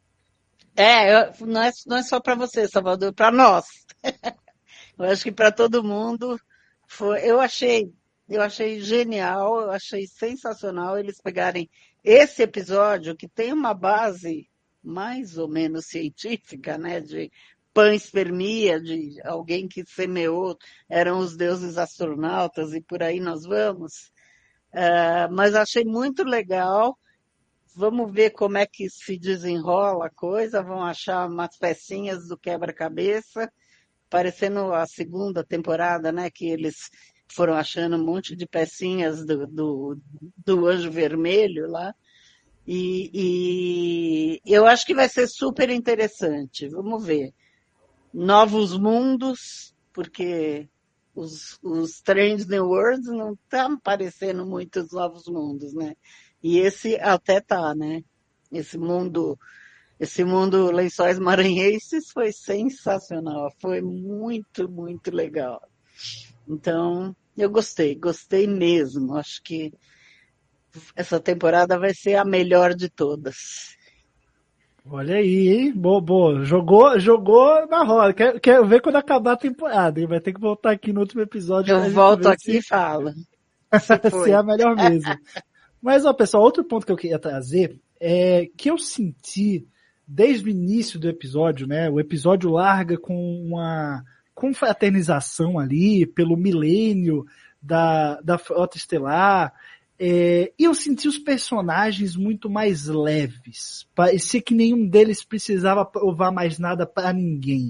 É, eu, não, é não é só para você, Salvador, para nós. Eu acho que para todo mundo foi, eu achei, eu achei genial, eu achei sensacional eles pegarem esse episódio que tem uma base mais ou menos científica, né, de panspermia, de alguém que semeou, eram os deuses astronautas e por aí nós vamos. Uh, mas achei muito legal. Vamos ver como é que se desenrola a coisa, vão achar umas pecinhas do quebra-cabeça, parecendo a segunda temporada, né, que eles foram achando um monte de pecinhas do, do, do Anjo Vermelho lá. E, e eu acho que vai ser super interessante. Vamos ver. Novos mundos, porque os, os Strange New Worlds não estão aparecendo muitos novos mundos, né? E esse até tá, né? Esse mundo, esse mundo Lençóis Maranhenses foi sensacional, foi muito, muito legal. Então, eu gostei, gostei mesmo. Acho que essa temporada vai ser a melhor de todas. Olha aí, hein? Boa, boa. Jogou, jogou na roda. Quero, quero ver quando acabar a temporada, hein? Vai ter que voltar aqui no último episódio. Eu volto aqui se... e falo. Se, se é a melhor mesmo. Mas, ó, pessoal, outro ponto que eu queria trazer é que eu senti desde o início do episódio, né? O episódio larga com uma confraternização ali pelo milênio da, da Frota Estelar. É, e eu senti os personagens muito mais leves. Parecia que nenhum deles precisava provar mais nada para ninguém.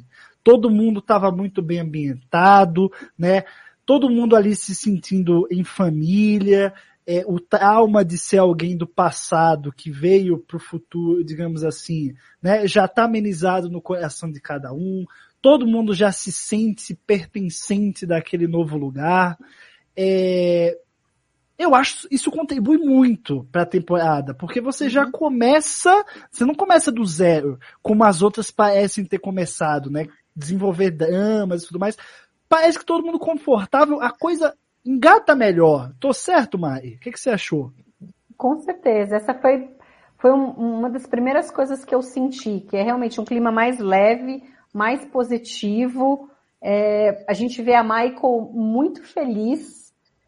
todo mundo estava muito bem ambientado, né? Todo mundo ali se sentindo em família, é, o trauma de ser alguém do passado que veio para o futuro, digamos assim, né? Já está amenizado no coração de cada um, todo mundo já se sente pertencente daquele novo lugar. É, eu acho que isso contribui muito para a temporada, porque você já começa, você não começa do zero, como as outras parecem ter começado, né? Desenvolver dramas e tudo mais. Parece que todo mundo confortável, a coisa engata melhor. Tô certo, Mari? O que, que você achou? Com certeza. Essa foi, foi um, uma das primeiras coisas que eu senti, que é realmente um clima mais leve, mais positivo. É, a gente vê a Michael muito feliz,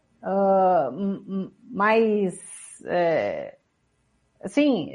Uh, mais, é, assim,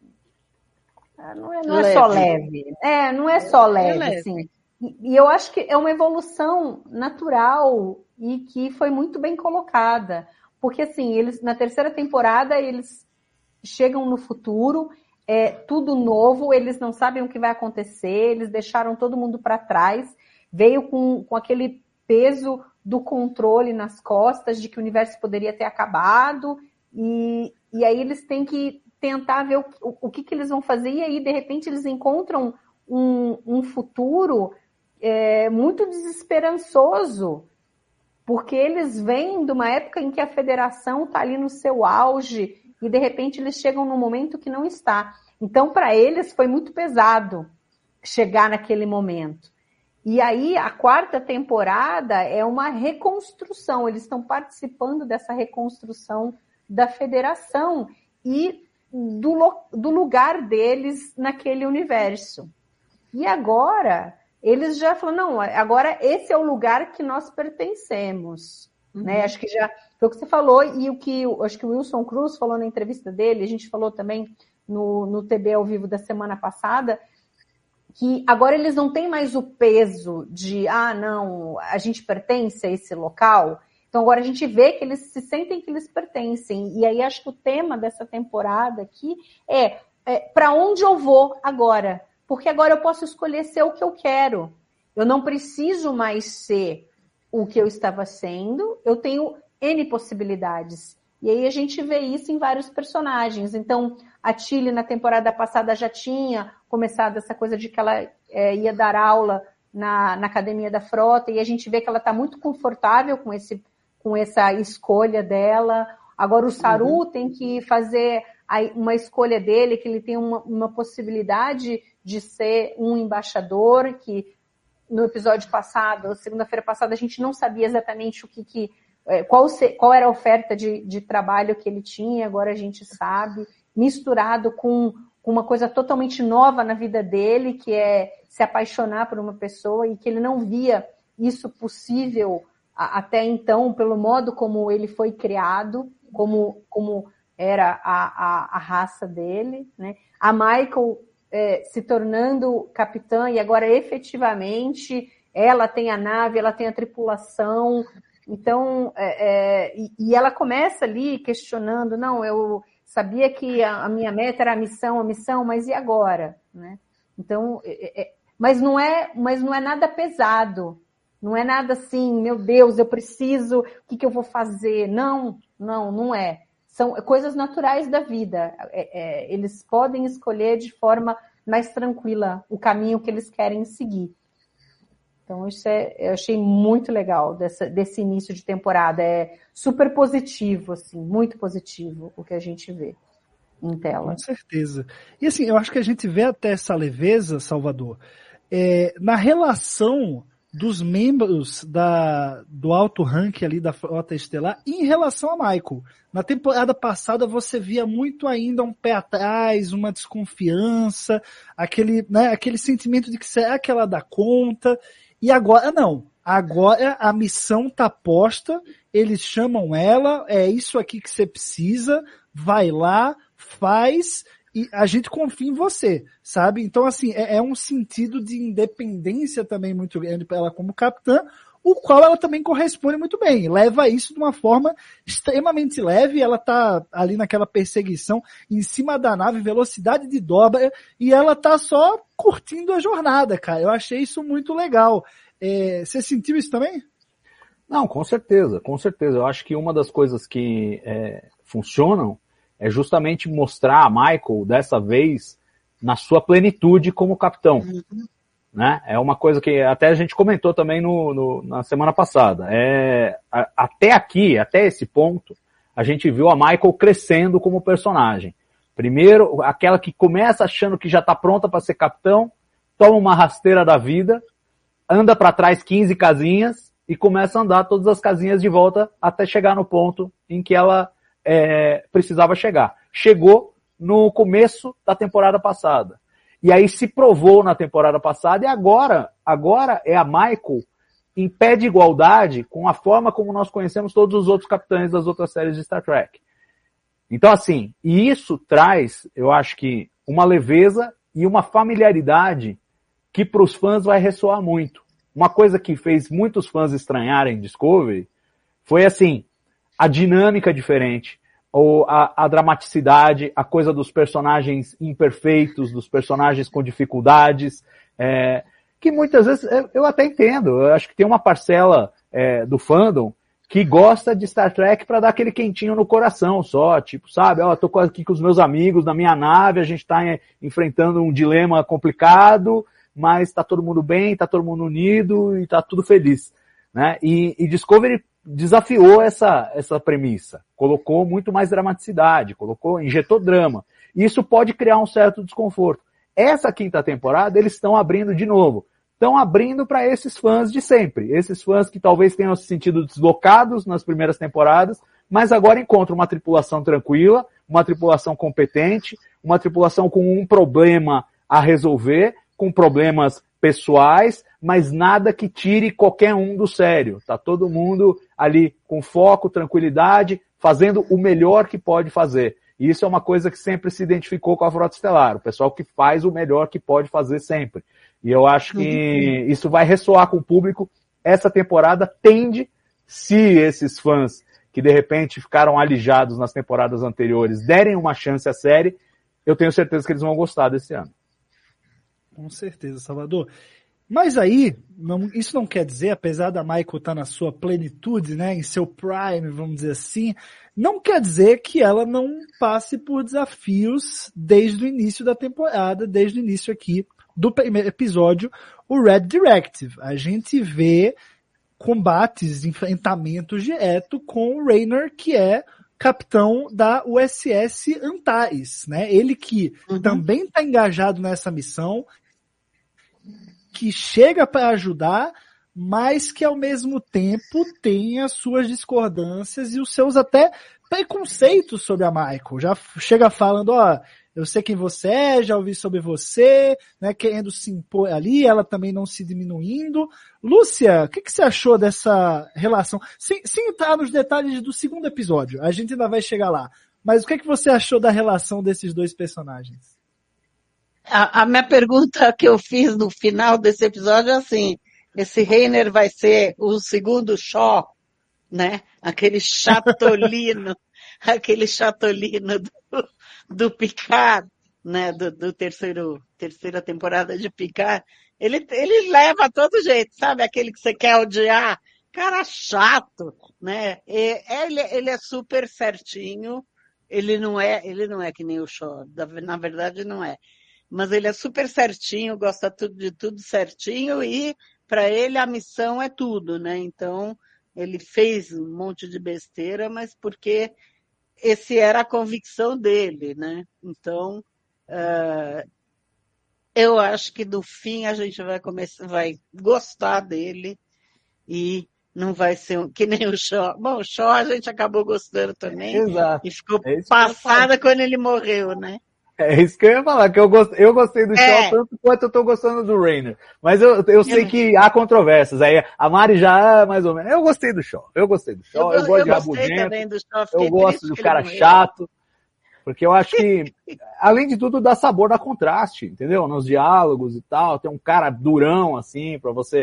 não é, não é só leve, é, não é só leve, é leve. Assim. E, e eu acho que é uma evolução natural e que foi muito bem colocada, porque assim, eles na terceira temporada eles chegam no futuro, é tudo novo, eles não sabem o que vai acontecer, eles deixaram todo mundo para trás, veio com, com aquele peso do controle nas costas, de que o universo poderia ter acabado, e, e aí eles têm que tentar ver o, o, o que, que eles vão fazer, e aí, de repente, eles encontram um, um futuro é, muito desesperançoso, porque eles vêm de uma época em que a federação está ali no seu auge, e, de repente, eles chegam num momento que não está. Então, para eles, foi muito pesado chegar naquele momento. E aí, a quarta temporada é uma reconstrução, eles estão participando dessa reconstrução da federação e do, do lugar deles naquele universo. E agora, eles já falam, não, agora esse é o lugar que nós pertencemos. Uhum. Né? Acho que já foi o que você falou, e o que acho que o Wilson Cruz falou na entrevista dele, a gente falou também no, no T B ao vivo da semana passada, que agora eles não têm mais o peso de, ah, não, a gente pertence a esse local. Então agora a gente vê que eles se sentem que eles pertencem. E aí acho que o tema dessa temporada aqui é, é para onde eu vou agora? Porque agora eu posso escolher ser o que eu quero. Eu não preciso mais ser o que eu estava sendo, eu tenho N possibilidades. E aí a gente vê isso em vários personagens. Então, a Tilly na temporada passada já tinha começado essa coisa de que ela é, ia dar aula na, na Academia da Frota, e a gente vê que ela está muito confortável com, esse, com essa escolha dela. Agora o Saru uhum. tem que fazer uma escolha dele, que ele tem uma, uma possibilidade de ser um embaixador, que no episódio passado, segunda-feira passada, a gente não sabia exatamente o que... que Qual, qual era a oferta de, de trabalho que ele tinha, agora a gente sabe, misturado com, com uma coisa totalmente nova na vida dele, que é se apaixonar por uma pessoa, e que ele não via isso possível a, até então, pelo modo como ele foi criado, como, como era a, a, a raça dele, né? A Michael é, se tornando capitã, e agora efetivamente ela tem a nave, ela tem a tripulação. Então, é, é, e, e ela começa ali questionando, não, eu sabia que a, a minha meta era a missão, a missão, mas e agora? Né? Então, é, é, mas, não é, mas não é nada pesado, não é nada assim, meu Deus, eu preciso, o que, que eu vou fazer? Não, não, não é. São coisas naturais da vida. É, é, eles podem escolher de forma mais tranquila o caminho que eles querem seguir. Então, isso é, eu achei muito legal dessa, desse início de temporada. É super positivo, assim, muito positivo o que a gente vê em tela. Com certeza. E assim, eu acho que a gente vê até essa leveza, Salvador, é, na relação dos membros da, do alto ranking ali da Frota Estelar em relação a Michael. Na temporada passada você via muito ainda um pé atrás, uma desconfiança, aquele, né, aquele sentimento de que será que ela dá conta? E agora não. Agora a missão tá posta, eles chamam ela, é isso aqui que você precisa, vai lá, faz, e a gente confia em você, sabe? Então, assim, é, é um sentido de independência também muito grande para ela como capitã, o qual ela também corresponde muito bem. Leva isso de uma forma extremamente leve, ela tá ali naquela perseguição em cima da nave, velocidade de dobra, e ela tá só curtindo a jornada, cara. Eu achei isso muito legal. É, você sentiu isso também? Não, com certeza, com certeza. Eu acho que uma das coisas que é, funcionam é justamente mostrar a Michael, dessa vez, na sua plenitude como capitão. Uhum. Né? É uma coisa que até a gente comentou também no, no, na semana passada. É, a, até aqui, até esse ponto, a gente viu a Michael crescendo como personagem. Primeiro, aquela que começa achando que já está pronta para ser capitão, toma uma rasteira da vida, anda para trás quinze casinhas, e começa a andar todas as casinhas de volta até chegar no ponto em que ela é, precisava chegar. Chegou no começo da temporada passada. E aí se provou na temporada passada e agora, agora é a Michael em pé de igualdade com a forma como nós conhecemos todos os outros capitães das outras séries de Star Trek. Então assim, e isso traz, eu acho que, uma leveza e uma familiaridade que para os fãs vai ressoar muito. Uma coisa que fez muitos fãs estranharem Discovery foi, assim, a dinâmica diferente, ou a, a dramaticidade, a coisa dos personagens imperfeitos, dos personagens com dificuldades, é, que muitas vezes eu, eu até entendo. Eu acho que tem uma parcela é, do fandom que gosta de Star Trek para dar aquele quentinho no coração só, tipo, sabe, ó, tô aqui com os meus amigos na minha nave, a gente tá é, enfrentando um dilema complicado, mas tá todo mundo bem, tá todo mundo unido e tá tudo feliz, né? E, e Discovery desafiou essa, essa premissa, colocou muito mais dramaticidade, colocou, injetou drama. E isso pode criar um certo desconforto. Essa quinta temporada, eles estão abrindo de novo. Estão abrindo para esses fãs de sempre. Esses fãs que talvez tenham se sentido deslocados nas primeiras temporadas, mas agora encontram uma tripulação tranquila, uma tripulação competente, uma tripulação com um problema a resolver, com problemas pessoais, mas nada que tire qualquer um do sério. Tá todo mundo ali com foco, tranquilidade, fazendo o melhor que pode fazer. E isso é uma coisa que sempre se identificou com a Frota Estelar, o pessoal que faz o melhor que pode fazer sempre. E eu acho que isso vai ressoar com o público. Essa temporada tende, se esses fãs que de repente ficaram alijados nas temporadas anteriores derem uma chance à série, eu tenho certeza que eles vão gostar desse ano. Com certeza, Salvador. Mas aí, não, isso não quer dizer, apesar da Michael estar na sua plenitude, né, em seu prime, vamos dizer assim, não quer dizer que ela não passe por desafios desde o início da temporada, desde o início aqui do primeiro episódio, o Red Directive. A gente vê combates, enfrentamentos direto com o Raynor, que é capitão da U S S Antares, né? Ele que uhum. também está engajado nessa missão, que chega para ajudar, mas que ao mesmo tempo tem as suas discordâncias e os seus até preconceitos sobre a Michael. Já chega falando, ó, eu sei quem você é, já ouvi sobre você, né, querendo se impor ali, ela também não se diminuindo. Lúcia, o que, que você achou dessa relação? Sem, sem entrar nos detalhes do segundo episódio, a gente ainda vai chegar lá. Mas o que, que você achou da relação desses dois personagens? A, a minha pergunta que eu fiz no final desse episódio é assim, esse Raynor vai ser o segundo Shaw, né? Aquele chatolino, aquele chatolino do, do Picard, né? Do, do terceiro, terceira temporada de Picard. Ele, ele leva a todo jeito, sabe? Aquele que você quer odiar. Cara chato, né? E, ele, ele é super certinho. Ele não é, ele não é que nem o Shaw. Na verdade, não é. Mas ele é super certinho, gosta tudo de tudo certinho e para ele a missão é tudo, né? Então, ele fez um monte de besteira, mas porque esse era a convicção dele, né? Então, uh, eu acho que no fim a gente vai começar, vai gostar dele e não vai ser um, que nem o Shaw. Bom, o Shaw a gente acabou gostando também. Exato. E ficou é passada quando ele morreu, né? É isso que eu ia falar, que eu gostei, eu gostei do é. Shaw tanto quanto eu tô gostando do Raynor. Mas eu, eu sei que há controvérsias. Aí a Mari já, mais ou menos. Eu gostei do Shaw. Eu gostei do Shaw. Eu, eu, eu gosto de rabugento. Eu gosto do cara chato. Porque eu acho que, além de tudo, dá sabor, dá contraste, entendeu? Nos diálogos e tal. Tem um cara durão, assim, pra você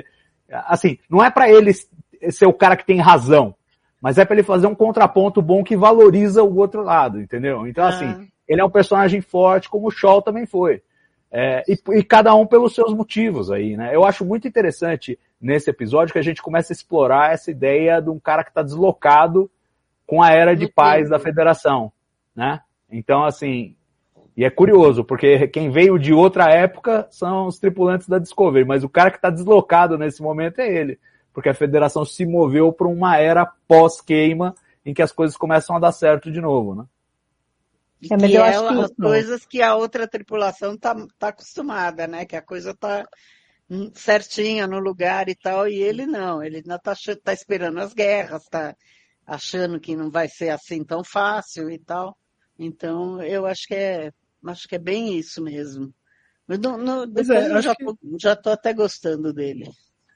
Assim, não é pra ele ser o cara que tem razão, mas é pra ele fazer um contraponto bom que valoriza o outro lado, entendeu? Então, Ah. assim, ele é um personagem forte, como o Shaw também foi. É, e, e cada um pelos seus motivos aí, né? Eu acho muito interessante nesse episódio que a gente começa a explorar essa ideia de um cara que está deslocado com a era de paz da Federação, né? Então, assim, e é curioso, porque quem veio de outra época são os tripulantes da Discovery, mas o cara que está deslocado nesse momento é ele, porque a Federação se moveu para uma era pós-queima em que as coisas começam a dar certo de novo, né? É, mas eu acho que as coisas que a outra tripulação tá, tá acostumada, né? Que a coisa tá certinha no lugar e tal, e ele não, ele ainda tá, tá esperando as guerras, tá achando que não vai ser assim tão fácil e tal. Então, eu acho que é, acho que é bem isso mesmo. Mas no, no, depois é, eu já, que... já tô até gostando dele.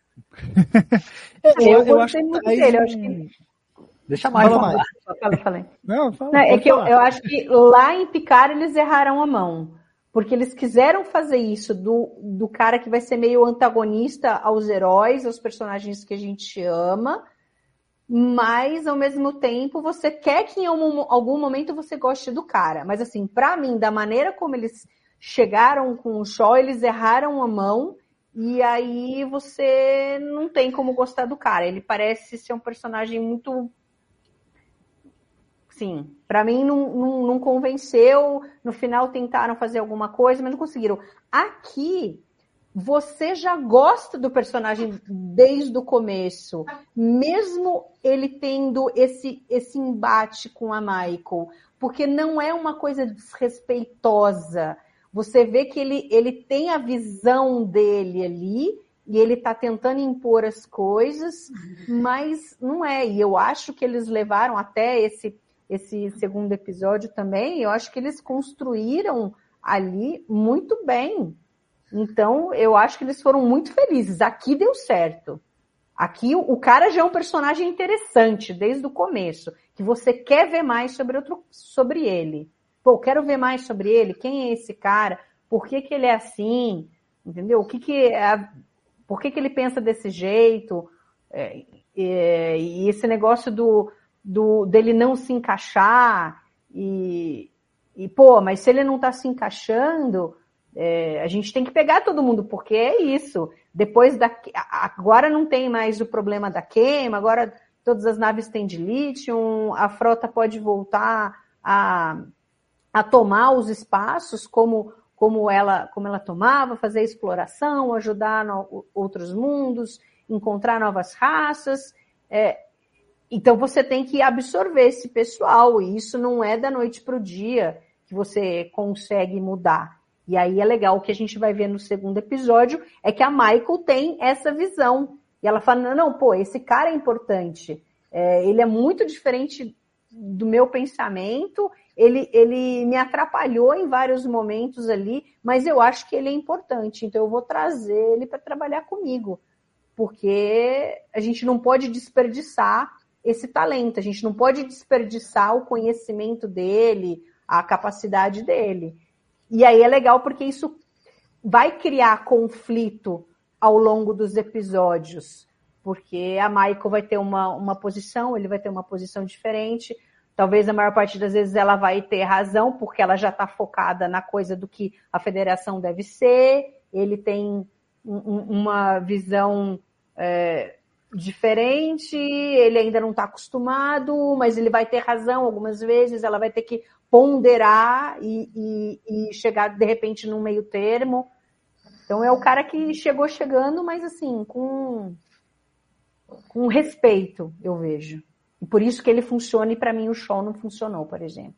é, eu, eu acho muito dele, eu acho que Deixa mais fala falar. Mais. Fala, falei. Não, fala, Não, é que eu, eu acho que lá em Picard eles erraram a mão. Porque eles quiseram fazer isso do, do cara que vai ser meio antagonista aos heróis, aos personagens que a gente ama, mas ao mesmo tempo você quer que em algum, algum momento você goste do cara. Mas assim, pra mim, da maneira como eles chegaram com o Shaw, eles erraram a mão e aí você não tem como gostar do cara. Ele parece ser um personagem muito... Sim, para mim não, não, não convenceu, no final tentaram fazer alguma coisa, mas não conseguiram. Aqui, você já gosta do personagem desde o começo, mesmo ele tendo esse, esse embate com a Michael, porque não é uma coisa desrespeitosa. Você vê que ele, ele tem a visão dele ali, e ele está tentando impor as coisas, mas não é. E eu acho que eles levaram até esse... esse segundo episódio também, eu acho que eles construíram ali muito bem. Então, eu acho que eles foram muito felizes. Aqui deu certo. Aqui o cara já é um personagem interessante desde o começo, que você quer ver mais sobre, outro, sobre ele. Pô, quero ver mais sobre ele. Quem é esse cara? Por que que ele é assim? Entendeu? O que que é, por que que ele pensa desse jeito? É, é, e esse negócio do... Do, dele não se encaixar e, e, pô, mas se ele não tá se encaixando, é, a gente tem que pegar todo mundo, porque é isso. Depois da, agora não tem mais o problema da queima, agora todas as naves têm de lítio, a frota pode voltar a, a tomar os espaços como, como, ela, como ela tomava, fazer exploração, ajudar no, outros mundos, encontrar novas raças, é, então você tem que absorver esse pessoal, e isso não é da noite para o dia que você consegue mudar. E aí é legal, o que a gente vai ver no segundo episódio é que a Michael tem essa visão. E ela fala, não, não pô, esse cara é importante, é, ele é muito diferente do meu pensamento, ele, ele me atrapalhou em vários momentos ali, mas eu acho que ele é importante, então eu vou trazer ele para trabalhar comigo, porque a gente não pode desperdiçar esse talento, a gente não pode desperdiçar o conhecimento dele, a capacidade dele. E aí é legal porque isso vai criar conflito ao longo dos episódios, porque a Michael vai ter uma, uma posição, ele vai ter uma posição diferente, talvez a maior parte das vezes ela vai ter razão, porque ela já está focada na coisa do que a federação deve ser, ele tem um, uma visão... É, diferente, ele ainda não está acostumado, mas ele vai ter razão algumas vezes, ela vai ter que ponderar e, e, e chegar de repente num meio termo. Então é o cara que chegou chegando, mas assim, com, com respeito, eu vejo. E por isso que ele funciona e para mim o Shaw não funcionou, por exemplo.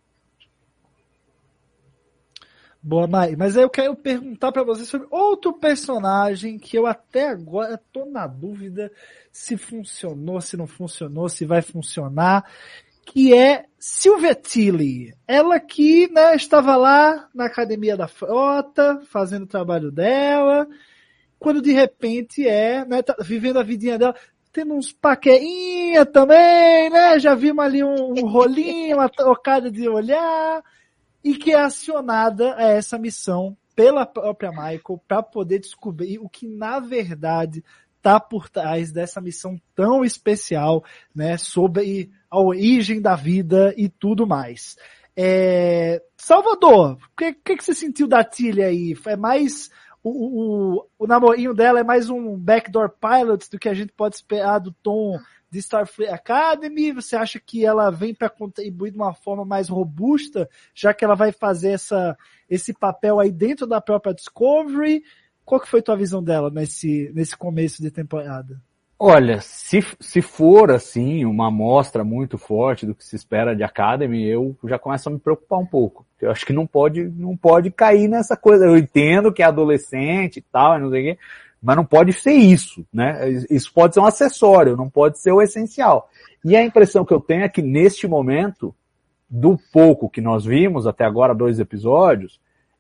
Boa, Mai. Mas aí eu quero perguntar para você sobre outro personagem que eu até agora tô na dúvida se funcionou, se não funcionou, se vai funcionar, que é Sylvia Tilly. Ela que, né, estava lá na Academia da Frota, fazendo o trabalho dela, quando de repente é, né, tá vivendo a vidinha dela, tendo uns paquerinha também, né, já vimos ali um, um rolinho, uma trocada de olhar, e que é acionada a essa missão pela própria Michael para poder descobrir o que na verdade está por trás dessa missão tão especial, né, sobre a origem da vida e tudo mais. É... Salvador, o que, que, que você sentiu da Tilly aí? É mais o, o, o namorinho dela é mais um backdoor pilot do que a gente pode esperar do tom de Starfleet Academy? Você acha que ela vem para contribuir de uma forma mais robusta, já que ela vai fazer essa, esse papel aí dentro da própria Discovery? Qual que foi tua visão dela nesse, nesse começo de temporada? Olha, se, se for assim, uma amostra muito forte do que se espera de Academy, eu já começo a me preocupar um pouco. Eu acho que não pode, não pode cair nessa coisa. Eu entendo que é adolescente e tal, não sei o quê, mas não pode ser isso, né? Isso pode ser um acessório, não pode ser o essencial. E a impressão que eu tenho é que neste momento, do pouco que nós vimos até agora, dois episódios,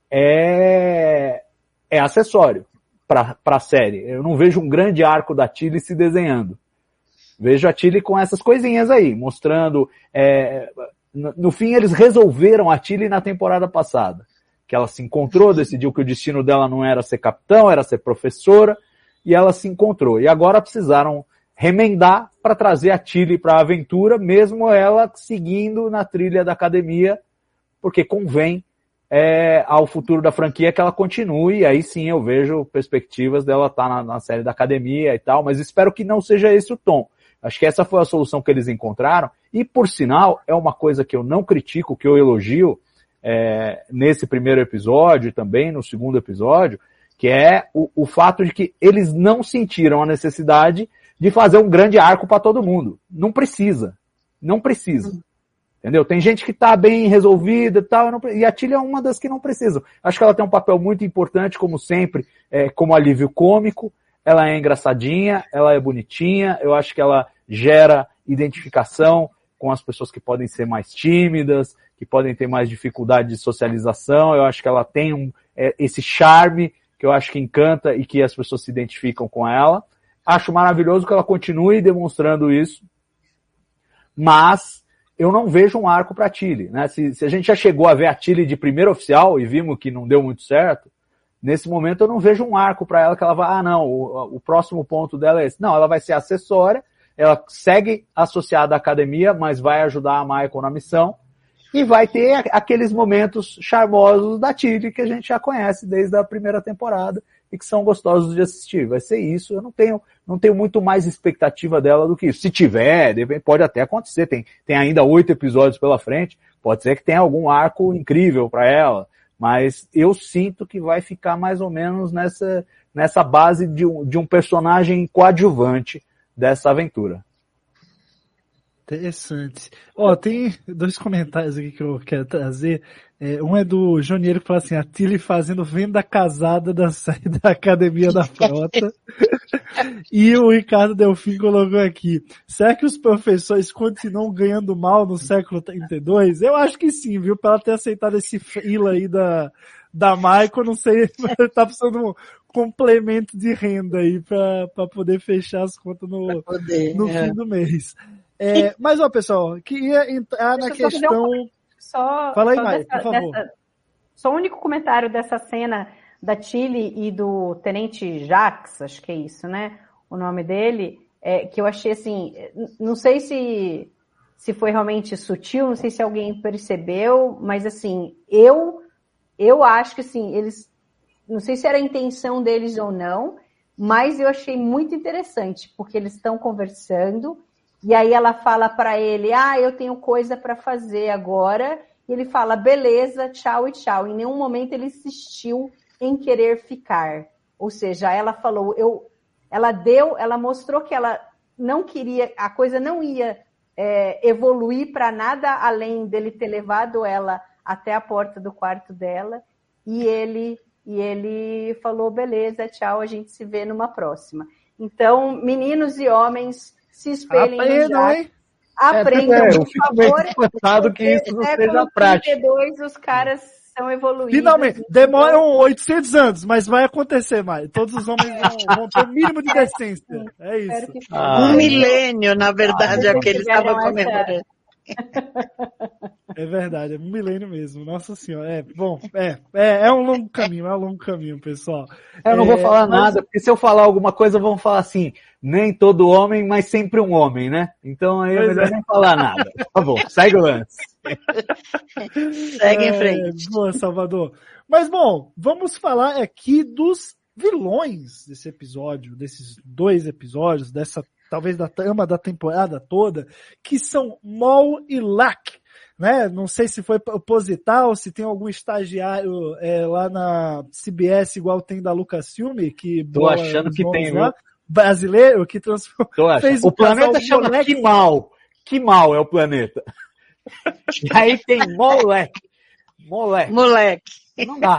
é, é acessório para a série. Eu não vejo um grande arco da Tilly se desenhando. Vejo a Tilly com essas coisinhas aí, mostrando... É, no, no fim, eles resolveram a Tilly na temporada passada. Que ela se encontrou, decidiu que o destino dela não era ser capitão, era ser professora, e ela se encontrou. E agora precisaram remendar para trazer a Tilly para a aventura, mesmo ela seguindo na trilha da academia, porque convém é, ao futuro da franquia que ela continue, e aí sim eu vejo perspectivas dela estar na, na série da academia e tal, mas espero que não seja esse o tom. Acho que essa foi a solução que eles encontraram, e por sinal, é uma coisa que eu não critico, que eu elogio, É, nesse primeiro episódio e também no segundo episódio, que é o, o fato de que eles não sentiram a necessidade de fazer um grande arco para todo mundo. Não precisa. Não precisa. Entendeu? Tem gente que tá bem resolvida e tal, não, e a Tilly é uma das que não precisam. Acho que ela tem um papel muito importante, como sempre, é, como alívio cômico. Ela é engraçadinha, ela é bonitinha, eu acho que ela gera identificação com as pessoas que podem ser mais tímidas, que podem ter mais dificuldade de socialização. Eu acho que ela tem um, é, esse charme que eu acho que encanta e que as pessoas se identificam com ela. Acho maravilhoso que ela continue demonstrando isso, mas eu não vejo um arco para a Tilly, né? Se, se a gente já chegou a ver a Tilly de primeiro oficial e vimos que não deu muito certo, nesse momento eu não vejo um arco para ela que ela vai, ah não, o, o próximo ponto dela é esse. Não, ela vai ser acessória, ela segue associada à academia, mas vai ajudar a Michael na missão. E vai ter aqueles momentos charmosos da Tilly que a gente já conhece desde a primeira temporada e que são gostosos de assistir. Vai ser isso. Eu não tenho, não tenho muito mais expectativa dela do que isso. Se tiver, pode até acontecer. Tem, tem ainda oito episódios pela frente. Pode ser que tenha algum arco incrível para ela. Mas eu sinto que vai ficar mais ou menos nessa, nessa base de um, de um personagem coadjuvante dessa aventura. Interessante. Ó, oh, tem dois comentários aqui que eu quero trazer. É, um é do Jonieiro que fala assim, a Tilly fazendo venda casada da série da Academia da Frota. E o Ricardo Delfim colocou aqui, será que os professores continuam ganhando mal no século trinta e dois? Eu acho que sim, viu? Pra ela ter aceitado esse freela aí da, da Michael, não sei, tá precisando de um complemento de renda aí pra, pra poder fechar as contas no, poder, no é. fim do mês. É, mas, ó, pessoal, queria entrar Deixa na questão... Um... Só, Fala aí, só Maia, dessa, por favor. Dessa... Só o único comentário dessa cena da Tilly e do Tenente Jax, acho que é isso, né? O nome dele, é, que eu achei assim... Não sei se, se foi realmente sutil, não sei se alguém percebeu, mas, assim, eu, eu acho que, assim, eles... Não sei se era a intenção deles ou não, mas eu achei muito interessante, porque eles estão conversando... E aí ela fala para ele, ah, eu tenho coisa para fazer agora. E ele fala, beleza, tchau e tchau. Em nenhum momento ele insistiu em querer ficar. Ou seja, ela falou, eu, ela deu, ela mostrou que ela não queria, a coisa não ia é, evoluir para nada além dele ter levado ela até a porta do quarto dela. E ele, e ele falou, beleza, tchau, a gente se vê numa próxima. Então, meninos e homens... se espelhem no Jax. Aprendam, é, por favor. Eu que isso não seja prático. trinta e dois, os caras são evoluídos. Finalmente, demoram oitocentos anos, mas vai acontecer, mais. Todos os homens vão, vão ter o mínimo de decência. É isso. Ah, um milênio, na verdade, ah, é que eles estavam comemorando. É verdade, é um milênio mesmo. Nossa senhora, é bom, é, é, é um longo caminho, é um longo caminho, pessoal. Eu não é, vou falar mas... nada, porque se eu falar alguma coisa, vão falar assim, nem todo homem, mas sempre um homem, né? Então aí é melhor nem falar nada. Tá bom, segue o lance. Segue é, em frente. Boa, Salvador. Mas bom, vamos falar aqui dos vilões desse episódio, desses dois episódios, dessa talvez da trama da temporada toda, que são Maul e Locke. Né? Não sei se foi proposital, se tem algum estagiário é, lá na C B S igual tem da Lucasfilm, que tô achando que tem, lá, viu? Brasileiro, que transformou. Tô achando. O planeta chama moleque... Kimal. Kimal é o planeta. E aí tem moleque. Moleque. Moleque. Não dá.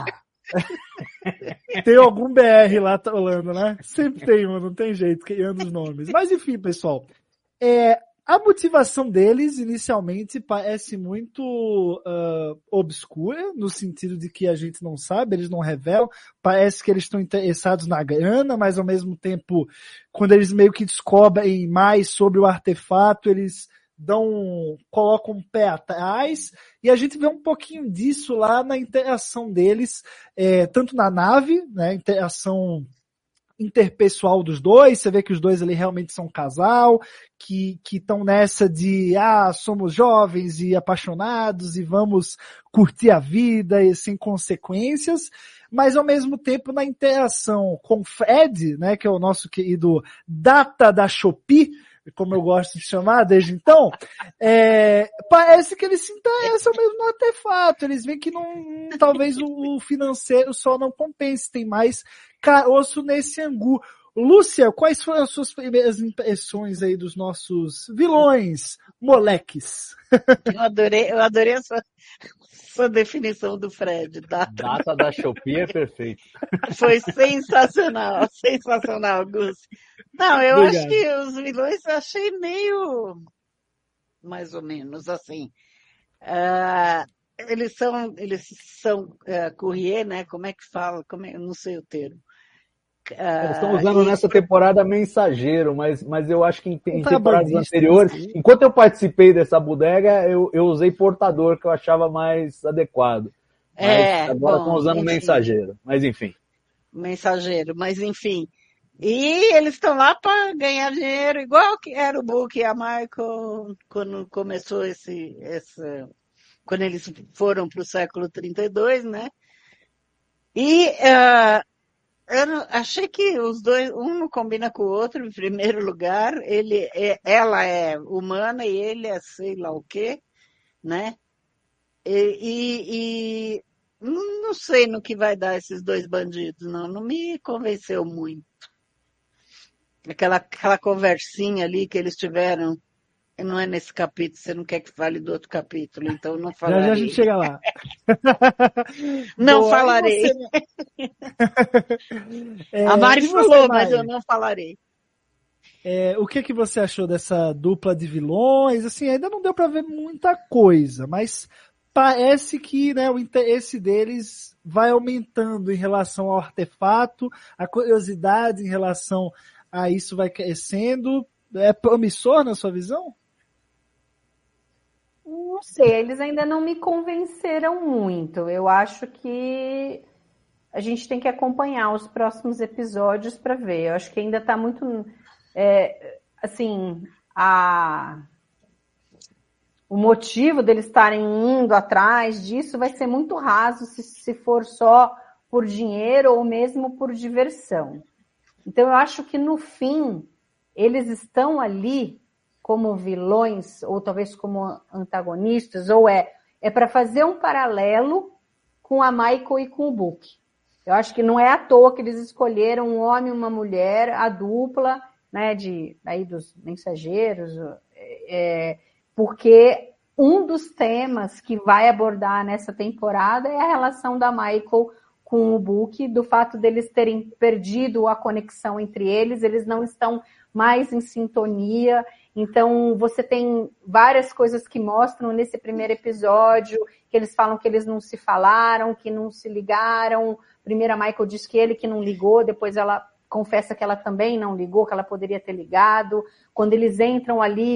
Tem algum B R lá trolando, né? Sempre tem, mano, não tem jeito, criando os nomes. Mas enfim, pessoal, é, a motivação deles, inicialmente, parece muito uh, obscura, no sentido de que a gente não sabe, eles não revelam, parece que eles estão interessados na grana, mas ao mesmo tempo, quando eles meio que descobrem mais sobre o artefato, eles dão, colocam um pé atrás, e a gente vê um pouquinho disso lá na interação deles, é, tanto na nave, né, interação interpessoal dos dois, você vê que os dois ali realmente são um casal, que que estão nessa de, ah, somos jovens e apaixonados e vamos curtir a vida e sem consequências, mas ao mesmo tempo na interação com Fred, né, que é o nosso querido Data da Shopee, como eu gosto de chamar desde então, é, parece que eles se interessam mesmo no artefato, eles veem que não, talvez o financeiro só não compense, tem mais caroço nesse angu. Lúcia, quais foram as suas primeiras impressões aí dos nossos vilões, moleques? Eu adorei, eu adorei a sua, sua definição do Fred. Data, Data da Shopee é perfeito. Foi sensacional, sensacional, Gus. Não, eu Obrigado. Acho que os vilões eu achei meio, mais ou menos assim. Uh, eles são, eles são uh, courrier, né? Como é que fala? Como é? Eu não sei o termo. Eles estão usando e... nessa temporada mensageiro, mas, mas eu acho que em, em tá temporadas anteriores, assim. Enquanto eu participei dessa bodega, eu, eu usei portador, que eu achava mais adequado. Mas é, agora bom, estão usando enfim. mensageiro, mas enfim. Mensageiro, mas enfim. E eles estão lá para ganhar dinheiro, igual que era o Book e a Michael quando começou esse, esse quando eles foram para o século trinta e dois, né? E uh, eu não, achei que os dois, um não combina com o outro, em primeiro lugar, ele é, ela é humana e ele é sei lá o quê, né? E, e, e não, não sei no que vai dar esses dois bandidos, não, não me convenceu muito. Aquela, aquela conversinha ali que eles tiveram, não é nesse capítulo, você não quer que fale do outro capítulo, então não falarei. Já, já a gente chega lá. Não Boa, falarei. Você... é, a Mari você, falou, Mari? Mas eu não falarei. É, o que que você achou dessa dupla de vilões? Assim, ainda não deu para ver muita coisa, mas parece que, né, o interesse deles vai aumentando em relação ao artefato, a curiosidade em relação a isso vai crescendo. É promissor na sua visão? Não sei, eles ainda não me convenceram muito. Eu acho que a gente tem que acompanhar os próximos episódios para ver. Eu acho que ainda está muito... É, assim, a... o motivo deles estarem indo atrás disso vai ser muito raso se, se for só por dinheiro ou mesmo por diversão. Então, eu acho que, no fim, eles estão ali como vilões, ou talvez como antagonistas, ou é, é para fazer um paralelo com a Michael e com o Book. Eu acho que não é à toa que eles escolheram um homem e uma mulher, a dupla, né, de, aí dos mensageiros, é, porque um dos temas que vai abordar nessa temporada é a relação da Michael com o Book, do fato deles terem perdido a conexão entre eles, eles não estão mais em sintonia. Então, você tem várias coisas que mostram nesse primeiro episódio, que eles falam que eles não se falaram, que não se ligaram. Primeiro a Michael diz que ele que não ligou, depois ela confessa que ela também não ligou, que ela poderia ter ligado. Quando eles entram ali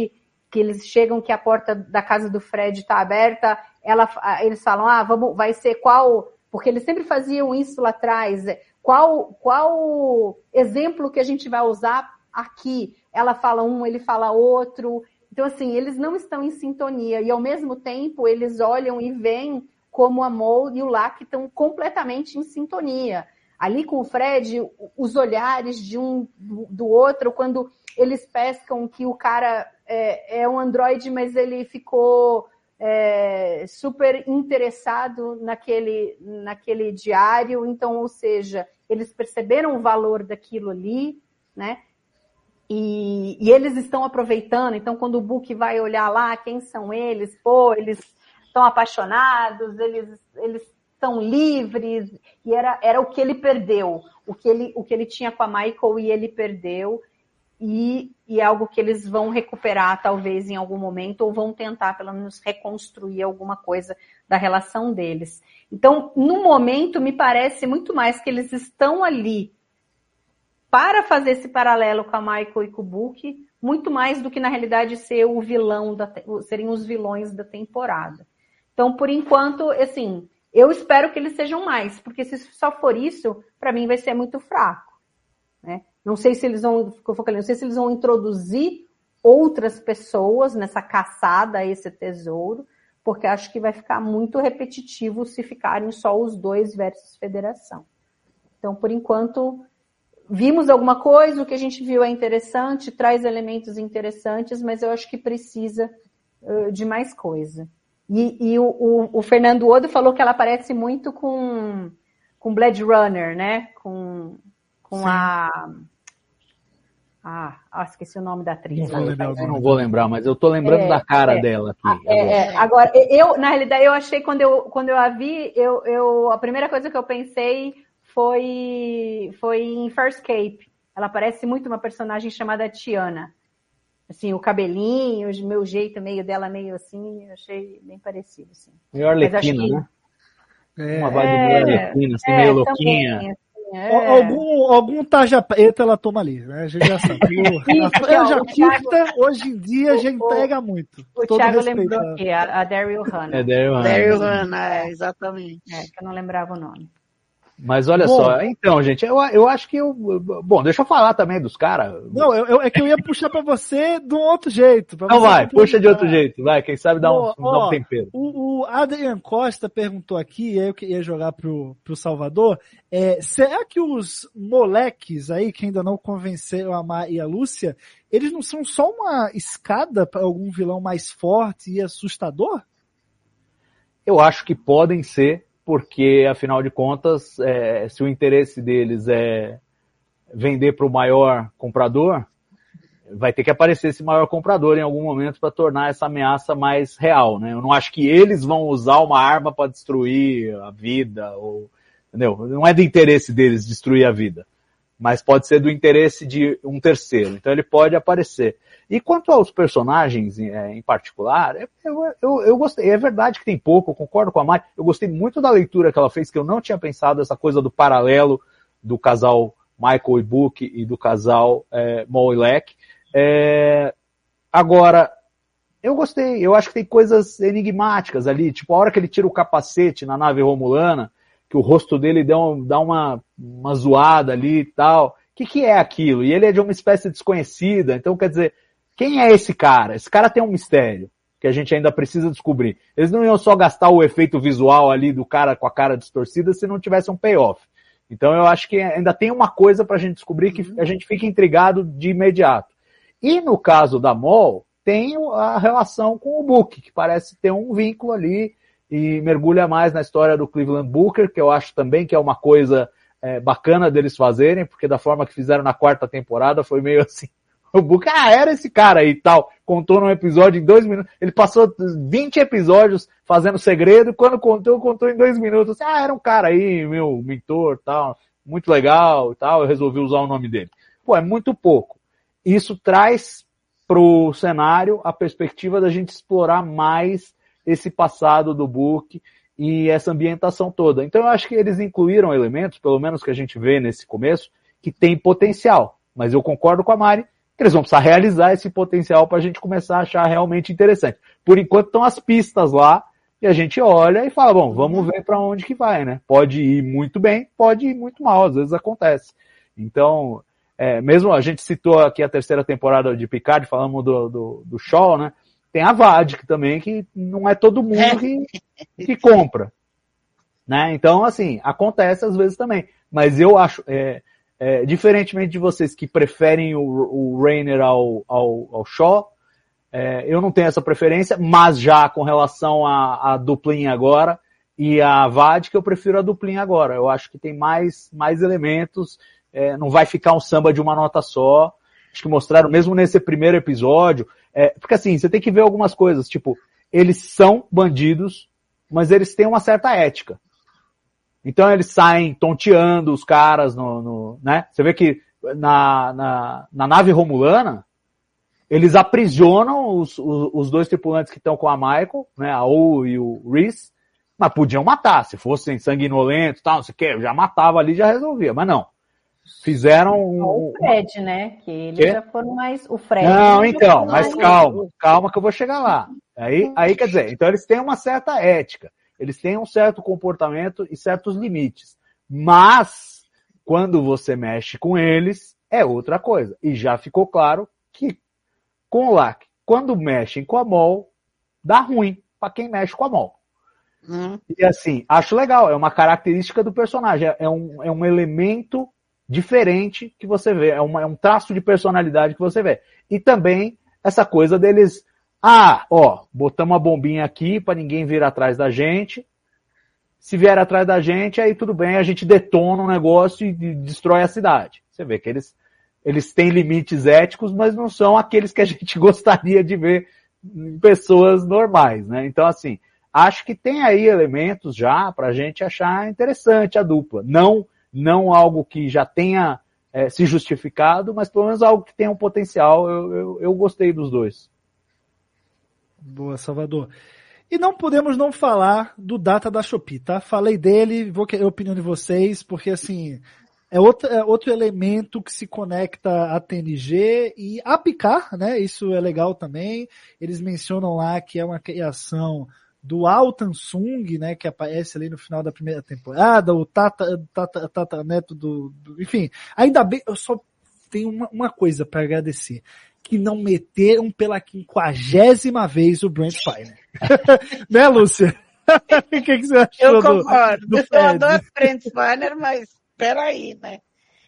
que eles chegam que a porta da casa do Fred está aberta, ela, eles falam, ah, vamos, vai ser qual... Porque eles sempre faziam isso lá atrás. Qual, qual exemplo que a gente vai usar aqui? Ela fala um, ele fala outro. Então, assim, eles não estão em sintonia. E, ao mesmo tempo, eles olham e veem como a Mo e o Locke estão completamente em sintonia. Ali com o Fred, os olhares de um do outro, quando eles pescam que o cara é, é um androide, mas ele ficou... É, super interessado naquele, naquele diário, então, ou seja, eles perceberam o valor daquilo ali, né? E, e eles estão aproveitando, então quando o Book vai olhar lá, quem são eles? Pô, eles estão apaixonados, eles, eles estão livres, e era, era o que ele perdeu, o que ele, o que ele tinha com a Michael e ele perdeu, E, e é algo que eles vão recuperar, talvez, em algum momento, ou vão tentar, pelo menos, reconstruir alguma coisa da relação deles. Então, no momento, me parece muito mais que eles estão ali para fazer esse paralelo com a Michael e com o Book, muito mais do que, na realidade, ser o vilão da, serem os vilões da temporada. Então, por enquanto, assim, eu espero que eles sejam mais, porque se só for isso, para mim vai ser muito fraco, né? Não sei se eles vão, não sei se eles vão introduzir outras pessoas nessa caçada a esse tesouro, porque acho que vai ficar muito repetitivo se ficarem só os dois versus Federação. Então, por enquanto, vimos alguma coisa, o que a gente viu é interessante, traz elementos interessantes, mas eu acho que precisa uh, de mais coisa. E, e o, o, o Fernando Odo falou que ela parece muito com, com Blade Runner, né? Com... com Sim. a... Ah, esqueci o nome da atriz. Não vou lembrar, eu não vou lembrar, mas eu tô lembrando é, da cara é, dela aqui. É, é, agora, eu, na realidade, eu achei, quando eu, quando eu a vi, eu, eu, a primeira coisa que eu pensei foi, foi em Farscape. Ela parece muito uma personagem chamada Tiana. Assim, o cabelinho, o meu jeito meio dela, meio assim, eu achei bem parecido. Assim. Meio Arlequina, que... né? É, uma vibe é, meio Arlequina, assim, é, meio louquinha. Também, É. Algum, algum taja preta ela toma ali, né? A gente já sabe. A taja curta, hoje em dia, já entrega muito. O Thiago lembrou aqui, a, a Daryl Hannah. É Daryl Hannah. Daryl Hannah, é, exatamente. É, que eu não lembrava o nome. Mas olha bom, só, então, gente, eu, eu acho que eu... Bom, deixa eu falar também dos caras. Não, eu, eu, é que eu ia puxar pra você de um outro jeito. Não, vai, puxa de outro jeito, vai, quem sabe dá, um, ó, dá um tempero. O, o Adrian Costa perguntou aqui, eu queria jogar pro, pro Salvador, é, será que os moleques aí, que ainda não convenceram a Mar e a Lúcia, eles não são só uma escada para algum vilão mais forte e assustador? Eu acho que podem ser, porque, afinal de contas, é, se o interesse deles é vender para o maior comprador, vai ter que aparecer esse maior comprador em algum momento para tornar essa ameaça mais real, né? Eu não acho que eles vão usar uma arma para destruir a vida, ou, entendeu? Não é do interesse deles destruir a vida, mas pode ser do interesse de um terceiro. Então ele pode aparecer. E quanto aos personagens é, em particular, eu, eu, eu gostei. É verdade que tem pouco, eu concordo com a Mari. Eu gostei muito da leitura que ela fez, que eu não tinha pensado, essa coisa do paralelo do casal Michael e Book e do casal é, Mo e Locke. É, agora, eu gostei. Eu acho que tem coisas enigmáticas ali. Tipo, a hora que ele tira o capacete na nave romulana, que o rosto dele dá, um, dá uma, uma zoada ali e tal. O que, que é aquilo? E ele é de uma espécie desconhecida. Então, quer dizer... Quem é esse cara? Esse cara tem um mistério que a gente ainda precisa descobrir. Eles não iam só gastar o efeito visual ali do cara com a cara distorcida se não tivesse um payoff. Então eu acho que ainda tem uma coisa pra gente descobrir que a gente fica intrigado de imediato. E no caso da Mol, tem a relação com o Book, que parece ter um vínculo ali e mergulha mais na história do Cleveland Booker, que eu acho também que é uma coisa é, bacana deles fazerem, porque da forma que fizeram na quarta temporada foi meio assim. O Book, ah, era esse cara aí e tal. Contou num episódio em dois minutos. Ele passou vinte episódios fazendo segredo. Quando contou, contou em dois minutos. Ah, era um cara aí, meu mentor tal. Muito legal e tal. Eu resolvi usar o nome dele. Pô, é muito pouco. Isso traz pro cenário a perspectiva da gente explorar mais esse passado do Book e essa ambientação toda. Então eu acho que eles incluíram elementos, pelo menos que a gente vê nesse começo, que tem potencial. Mas eu concordo com a Mari, que eles vão precisar realizar esse potencial para a gente começar a achar realmente interessante. Por enquanto estão as pistas lá, e a gente olha e fala, bom, vamos ver para onde que vai, né? Pode ir muito bem, pode ir muito mal, às vezes acontece. Então, é, mesmo a gente citou aqui a terceira temporada de Picard, falamos do, do, do Shaw, né? Tem a Vadic também, que não é todo mundo que, que compra. Né? Então, assim, acontece às vezes também. Mas eu acho, é, é, diferentemente de vocês que preferem o, o Rainer ao, ao, ao Shaw, é, eu não tenho essa preferência, mas já com relação à, à duplinha agora e a Vadic, eu prefiro a duplinha agora. Eu acho que tem mais, mais elementos, é, não vai ficar um samba de uma nota só. Acho que mostraram, mesmo nesse primeiro episódio, é, porque assim, você tem que ver algumas coisas, tipo, eles são bandidos, mas eles têm uma certa ética. Então eles saem tonteando os caras no, no né? Você vê que na, na, na nave romulana, eles aprisionam os, os, os dois tripulantes que estão com a Michael, né? A O e o Reese, mas podiam matar. Se fossem sanguinolentos, tal, não sei o que, já matava ali, já resolvia. Mas não. Fizeram um... O Fred, né? Que eles que? já foram mais... O Fred... Não, então, mas calma. Calma que eu vou chegar lá. Aí, aí quer dizer, então eles têm uma certa ética. Eles têm um certo comportamento e certos limites. Mas, quando você mexe com eles, é outra coisa. E já ficou claro que, com o Lack, quando mexem com a Mol, dá ruim para quem mexe com a Mol. Hum. E assim, acho legal. É uma característica do personagem. É um, é um elemento diferente que você vê. É, uma, é um traço de personalidade que você vê. E também essa coisa deles... Ah, ó, botamos uma bombinha aqui para ninguém vir atrás da gente. Se vier atrás da gente, aí tudo bem, a gente detona o negócio e destrói a cidade. Você vê que eles, eles têm limites éticos, mas não são aqueles que a gente gostaria de ver em pessoas normais, né? Então, assim, acho que tem aí elementos já pra gente achar interessante a dupla. Não, não algo que já tenha é, se justificado, mas pelo menos algo que tenha um potencial. Eu, eu, eu gostei dos dois. Boa, Salvador. E não podemos não falar do Data da Shopee, tá? Falei dele, vou querer a opinião de vocês, porque assim, é outro, é outro elemento que se conecta a T N G e a Picard, né? Isso é legal também. Eles mencionam lá que é uma criação do Altan Sung, né? Que aparece ali no final da primeira temporada, o Tata, Tata, Tata Neto do, do... Enfim, ainda bem, eu só tenho uma, uma coisa para agradecer. Que não meteram pela quinquagésima vez o Brent Spiner. Né, Lúcia? O que, que você achou? Eu concordo. Do, do eu adoro o Brent Spiner, mas peraí, né?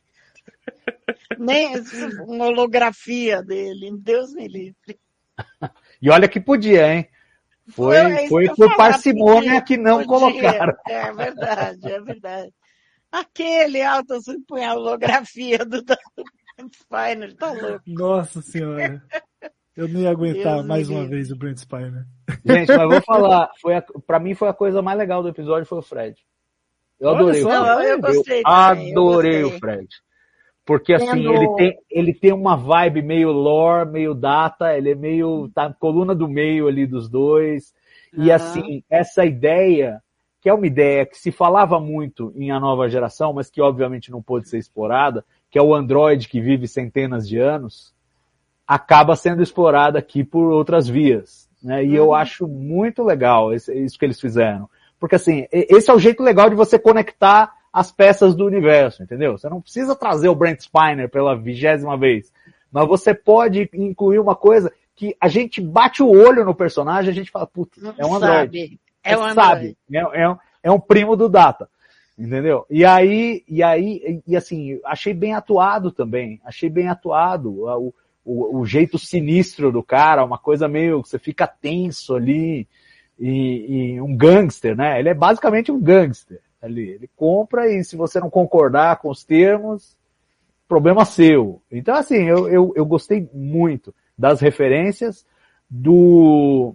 Nem uma holografia dele, Deus me livre. E olha que podia, hein? Foi, é foi que por parcimônia que não podia. colocaram. É verdade, é verdade. Aquele alto põe a holografia do Brent Spiner, tá louco. Nossa senhora. Eu não ia aguentar Deus mais me uma livre. vez o Brent Spiner. Gente, mas vou falar, foi a, pra mim foi a coisa mais legal do episódio, foi o Fred. Eu Olha adorei só, o Fred. Não, eu gostei Eu também, eu adorei gostei. o Fred. Porque assim, Tendo- ele tem, ele tem uma vibe meio lore, meio data, ele é meio, tá na coluna do meio ali dos dois. E Aham. assim, essa ideia, que é uma ideia que se falava muito em A Nova Geração, mas que obviamente não pôde ser explorada, que é o androide que vive centenas de anos, acaba sendo explorada aqui por outras vias, né? E eu Uhum. acho muito legal esse- isso que eles fizeram. Porque assim, e- esse é o jeito legal de você conectar as peças do universo, entendeu? Você não precisa trazer o Brent Spiner pela vigésima vez, mas você pode incluir uma coisa que a gente bate o olho no personagem e a gente fala, putz, é um androide. Sabe, é um Você androide. sabe, é, é, um- é um primo do Data, entendeu? E aí, e aí, e assim, achei bem atuado também, achei bem atuado o, o, o jeito sinistro do cara, uma coisa meio, você fica tenso ali, e, e um gangster, né? Ele é basicamente um gangster ali, ele compra e se você não concordar com os termos, problema seu. Então assim, eu, eu, eu gostei muito das referências, do,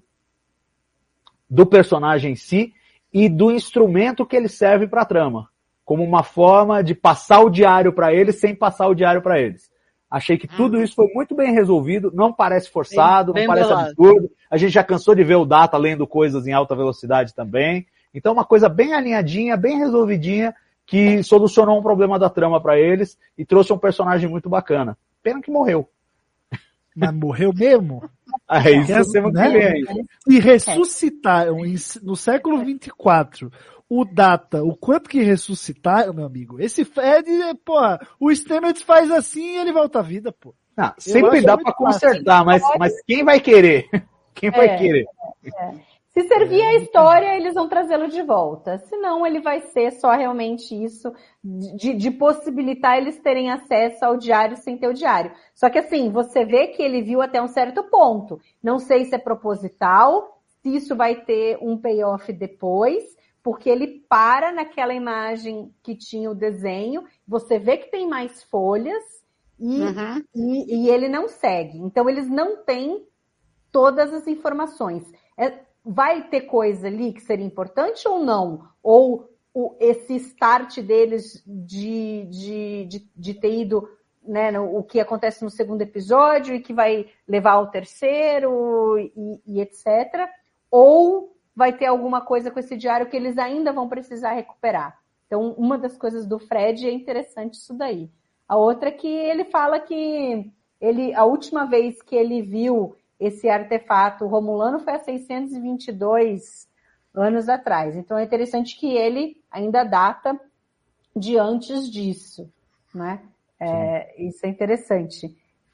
do personagem em si e do instrumento que ele serve para a trama, como uma forma de passar o diário para eles sem passar o diário para eles. Achei que tudo isso foi muito bem resolvido, não parece forçado, Bem- não bem parece bolado. absurdo. A gente já cansou de ver o Data lendo coisas em alta velocidade também. Então uma coisa bem alinhadinha, bem resolvidinha, que solucionou um problema da trama para eles e trouxe um personagem muito bacana. Pena que morreu. Mas morreu mesmo? É isso Essa, temos que né? ver ainda. Se ressuscitaram em- no século vinte e quatro o Data, o quanto que ressuscitaram, meu amigo? Esse Fred, porra, o Stamets faz assim e ele volta à vida, pô. Não, sempre acho dá muito pra fácil. consertar, mas, mas quem vai querer? Quem vai É. querer? Se servir a história, eles vão trazê-lo de volta. Senão, ele vai ser só realmente isso, de, de possibilitar eles terem acesso ao diário sem ter o diário. Só que assim, você vê que ele viu até um certo ponto. Não sei se é proposital, se isso vai ter um payoff depois, porque ele para naquela imagem que tinha o desenho, você vê que tem mais folhas e, Uhum. e, e ele não segue. Então, eles não têm todas as informações. É, vai ter coisa ali que seria importante ou não? Ou o, esse start deles de, de, de, de ter ido, né, no, o que acontece no segundo episódio e que vai levar ao terceiro e, e etcétera. Ou vai ter alguma coisa com esse diário que eles ainda vão precisar recuperar. Então, uma das coisas do Fred é interessante isso daí. A outra é que ele fala que ele, a última vez que ele viu esse artefato romulano foi há seiscentos e vinte e dois anos atrás. Então é interessante que ele ainda data de antes disso, né? É, isso é interessante.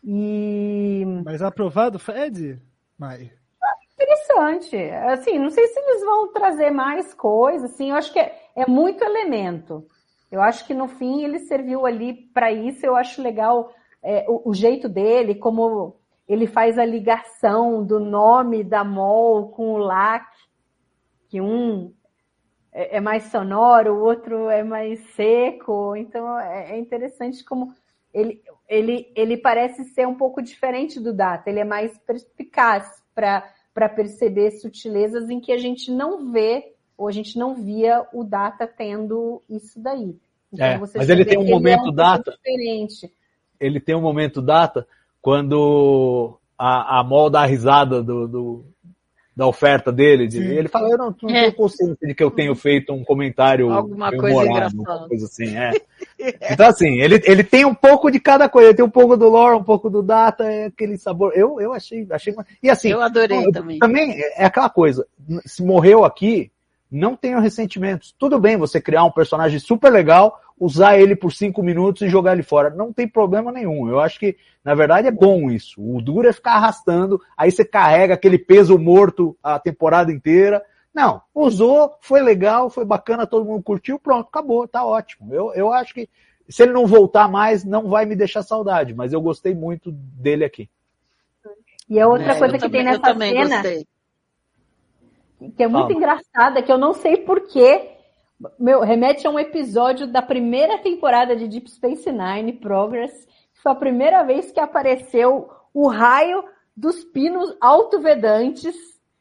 E Mas aprovado, Fred? Mai. interessante. Assim, não sei se eles vão trazer mais coisas, assim, eu acho que é, é muito elemento. Eu acho que no fim ele serviu ali para isso, eu acho legal é, o, o jeito dele, como ele faz a ligação do nome da Mol com o Lac, que um é mais sonoro, o outro é mais seco. Então é interessante como ele, ele, ele parece ser um pouco diferente do Data. Ele é mais perspicaz para perceber sutilezas em que a gente não vê, ou a gente não via o Data tendo isso daí. Então, É, você mas já ele vê tem um que ele momento é um Data. pouco diferente. Ele tem um momento Data quando a, a Mol dá a risada do, do, da oferta dele. De, ele fala, eu não, não tenho É. consciência de que eu tenho feito um comentário Alguma meio coisa moral, engraçada. alguma coisa assim, é. Então assim, ele, ele tem um pouco de cada coisa, ele tem um pouco do lore, um pouco do Data, é aquele sabor, eu, eu achei, achei, e assim, Eu adorei eu, também. também é aquela coisa, se morreu aqui, não tenho ressentimentos, tudo bem você criar um personagem super legal, usar ele por cinco minutos e jogar ele fora, não tem problema nenhum, eu acho que, na verdade, é bom isso, o duro é ficar arrastando, aí você carrega aquele peso morto a temporada inteira. Não, usou, foi legal, foi bacana, todo mundo curtiu, pronto, acabou, tá ótimo. Eu, eu acho que se ele não voltar mais, não vai me deixar saudade, mas eu gostei muito dele aqui. E a outra É, coisa eu que também- tem eu nessa também cena, gostei. que é muito Fala. engraçada, que eu não sei porquê, meu, remete a um episódio da primeira temporada de Deep Space Nine, Progress, que foi a primeira vez que apareceu o raio dos pinos autovedantes.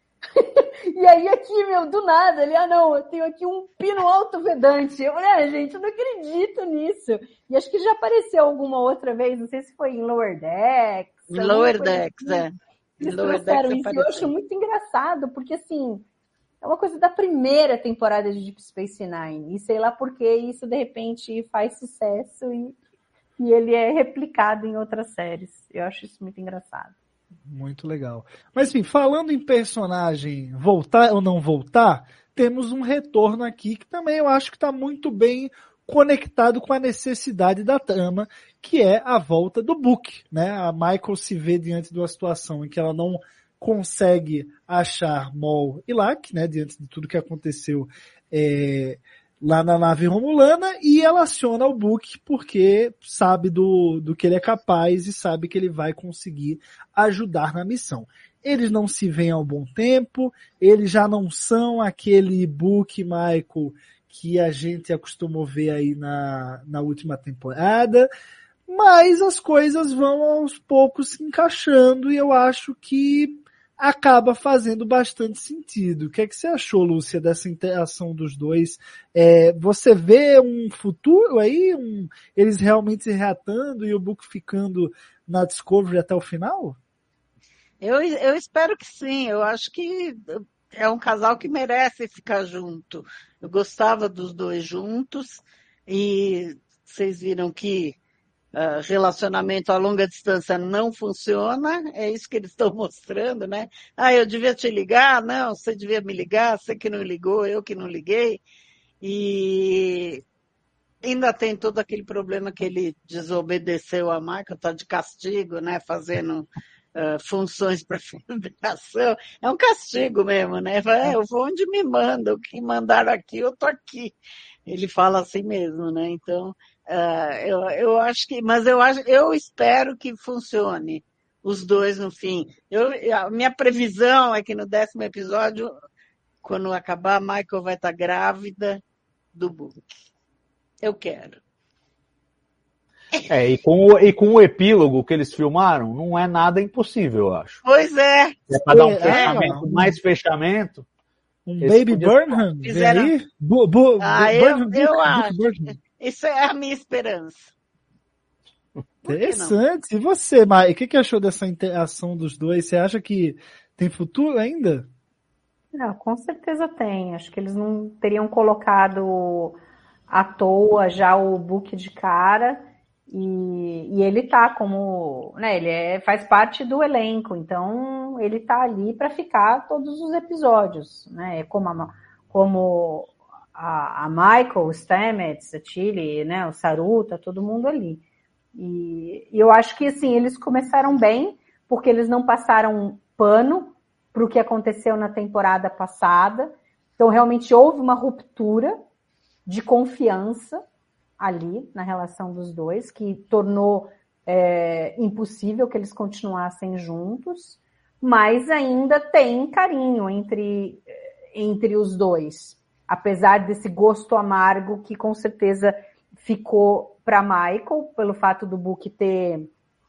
E aí aqui, meu, do nada, ele, ah não, eu tenho aqui um pino autovedante. Eu falei, ah, gente, eu não acredito nisso. E acho que já apareceu alguma outra vez, não sei se foi em Lower Decks. Em alguma Lower coisa Decks, assim. é. Em Eles Lower trouxeram Decks isso e eu apareceu. acho muito engraçado, porque assim, é uma coisa da primeira temporada de Deep Space Nine. E sei lá por que isso de repente faz sucesso e, e ele é replicado em outras séries. Eu acho isso muito engraçado. Muito legal. Mas enfim, falando em personagem voltar ou não voltar, temos um retorno aqui que também eu acho que está muito bem conectado com a necessidade da trama, que é a volta do Book, né? A Michael se vê diante de uma situação em que ela não consegue achar Mol e Lac, né? Diante de tudo que aconteceu é, lá na nave romulana, e ela aciona o Book porque sabe do, do que ele é capaz e sabe que ele vai conseguir ajudar na missão. Eles não se veem há um bom tempo, eles já não são aquele Book Michael que a gente acostumou ver aí na, na última temporada, mas as coisas vão aos poucos se encaixando e eu acho que acaba fazendo bastante sentido. O que é que você achou, Lúcia, dessa interação dos dois? É, você vê um futuro aí, um, eles realmente se reatando e o Book ficando na Discovery até o final? Eu, eu espero que sim, eu acho que é um casal que merece ficar junto. Eu gostava dos dois juntos e vocês viram que uh, relacionamento a longa distância não funciona, é isso que eles estão mostrando, né? Ah, eu devia te ligar? Não, você devia me ligar, você que não ligou, eu que não liguei. E ainda tem todo aquele problema que ele desobedeceu a Michael, está de castigo, né? Fazendo uh, funções para a federação. É um castigo mesmo, né? É, eu vou onde me mandam, o que mandaram aqui, eu tô aqui. Ele fala assim mesmo, né? Então, uh, eu, eu acho que, mas eu acho, eu espero que funcione os dois no fim. Eu, a minha previsão é que no décimo episódio, quando acabar, a Michael vai estar grávida do Book. Eu quero. É, e com, o, e com o epílogo que eles filmaram, não é nada impossível, eu acho. Pois é. É para dar um É, fechamento, é. mais fechamento. Um Esse Baby podia- Burnham? Vem Fizeram- aí? Bu, bu, Ah, bu- eu, Burnham, eu Book, acho. Book Burnham. Isso é a minha esperança. Por que não? Interessante. E você, Mai, o que, que achou dessa interação dos dois? Você acha que tem futuro ainda? Não, com certeza tem. Acho que eles não teriam colocado à toa já o Book de cara. E, e ele tá como, né, ele é, faz parte do elenco, então ele tá ali para ficar todos os episódios, né? É como a, como a, a Michael, o Stamets, a Tilly, né, o Saru, tá todo mundo ali. E, e eu acho que assim, eles começaram bem, porque eles não passaram pano para o que aconteceu na temporada passada. Então realmente houve uma ruptura de confiança ali na relação dos dois, que tornou é, impossível que eles continuassem juntos, mas ainda tem carinho entre, entre os dois, apesar desse gosto amargo que com certeza ficou para Michael, pelo fato do Book ter,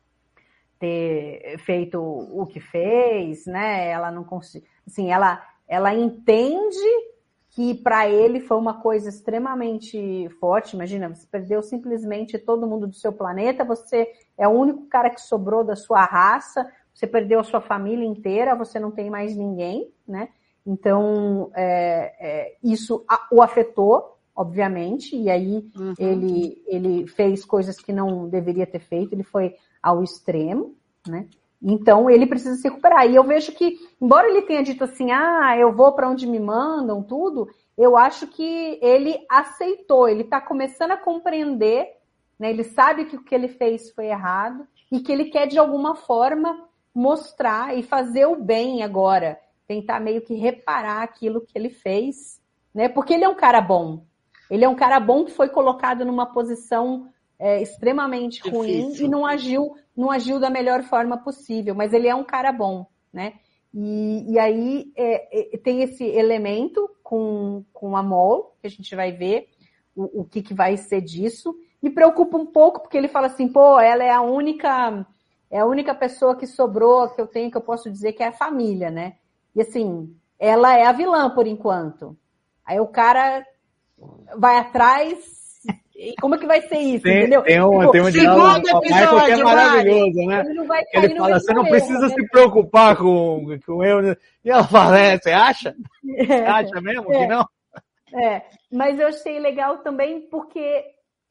ter feito o que fez, né? Ela não conseguiu, assim, ela, ela entende que para ele foi uma coisa extremamente forte. Imagina, você perdeu simplesmente todo mundo do seu planeta, você é o único cara que sobrou da sua raça, você perdeu a sua família inteira, você não tem mais ninguém, né? Então, é, é, isso o afetou, obviamente, e aí uhum. ele, ele fez coisas que não deveria ter feito, ele foi ao extremo, né? Então, ele precisa se recuperar. E eu vejo que, embora ele tenha dito assim, ah, eu vou para onde me mandam, tudo, eu acho que ele aceitou, ele está começando a compreender, né? Ele sabe que o que ele fez foi errado e que ele quer, de alguma forma, mostrar e fazer o bem agora, tentar meio que reparar aquilo que ele fez, né? Porque ele é um cara bom. Ele é um cara bom que foi colocado numa posição é, extremamente Difícil. ruim e não agiu, não agiu da melhor forma possível, mas ele é um cara bom, né? E, e aí é, é, tem esse elemento com, com a Mol, que a gente vai ver o, o que, que vai ser disso. Me preocupa um pouco, porque ele fala assim, pô, ela é a única, é a única pessoa que sobrou, que eu tenho, que eu posso dizer que é a família, né? E assim, ela é a vilã por enquanto. Aí o cara vai atrás. Como é que vai ser isso, tem, entendeu? Tem um, tipo, tem um diálogo com o Michael que é maravilhoso, né? Ele, não vai ele fala, você não precisa se preocupar com, com eu. E ela fala, é, você acha? É, você acha mesmo é, que não? É, mas eu achei legal também porque,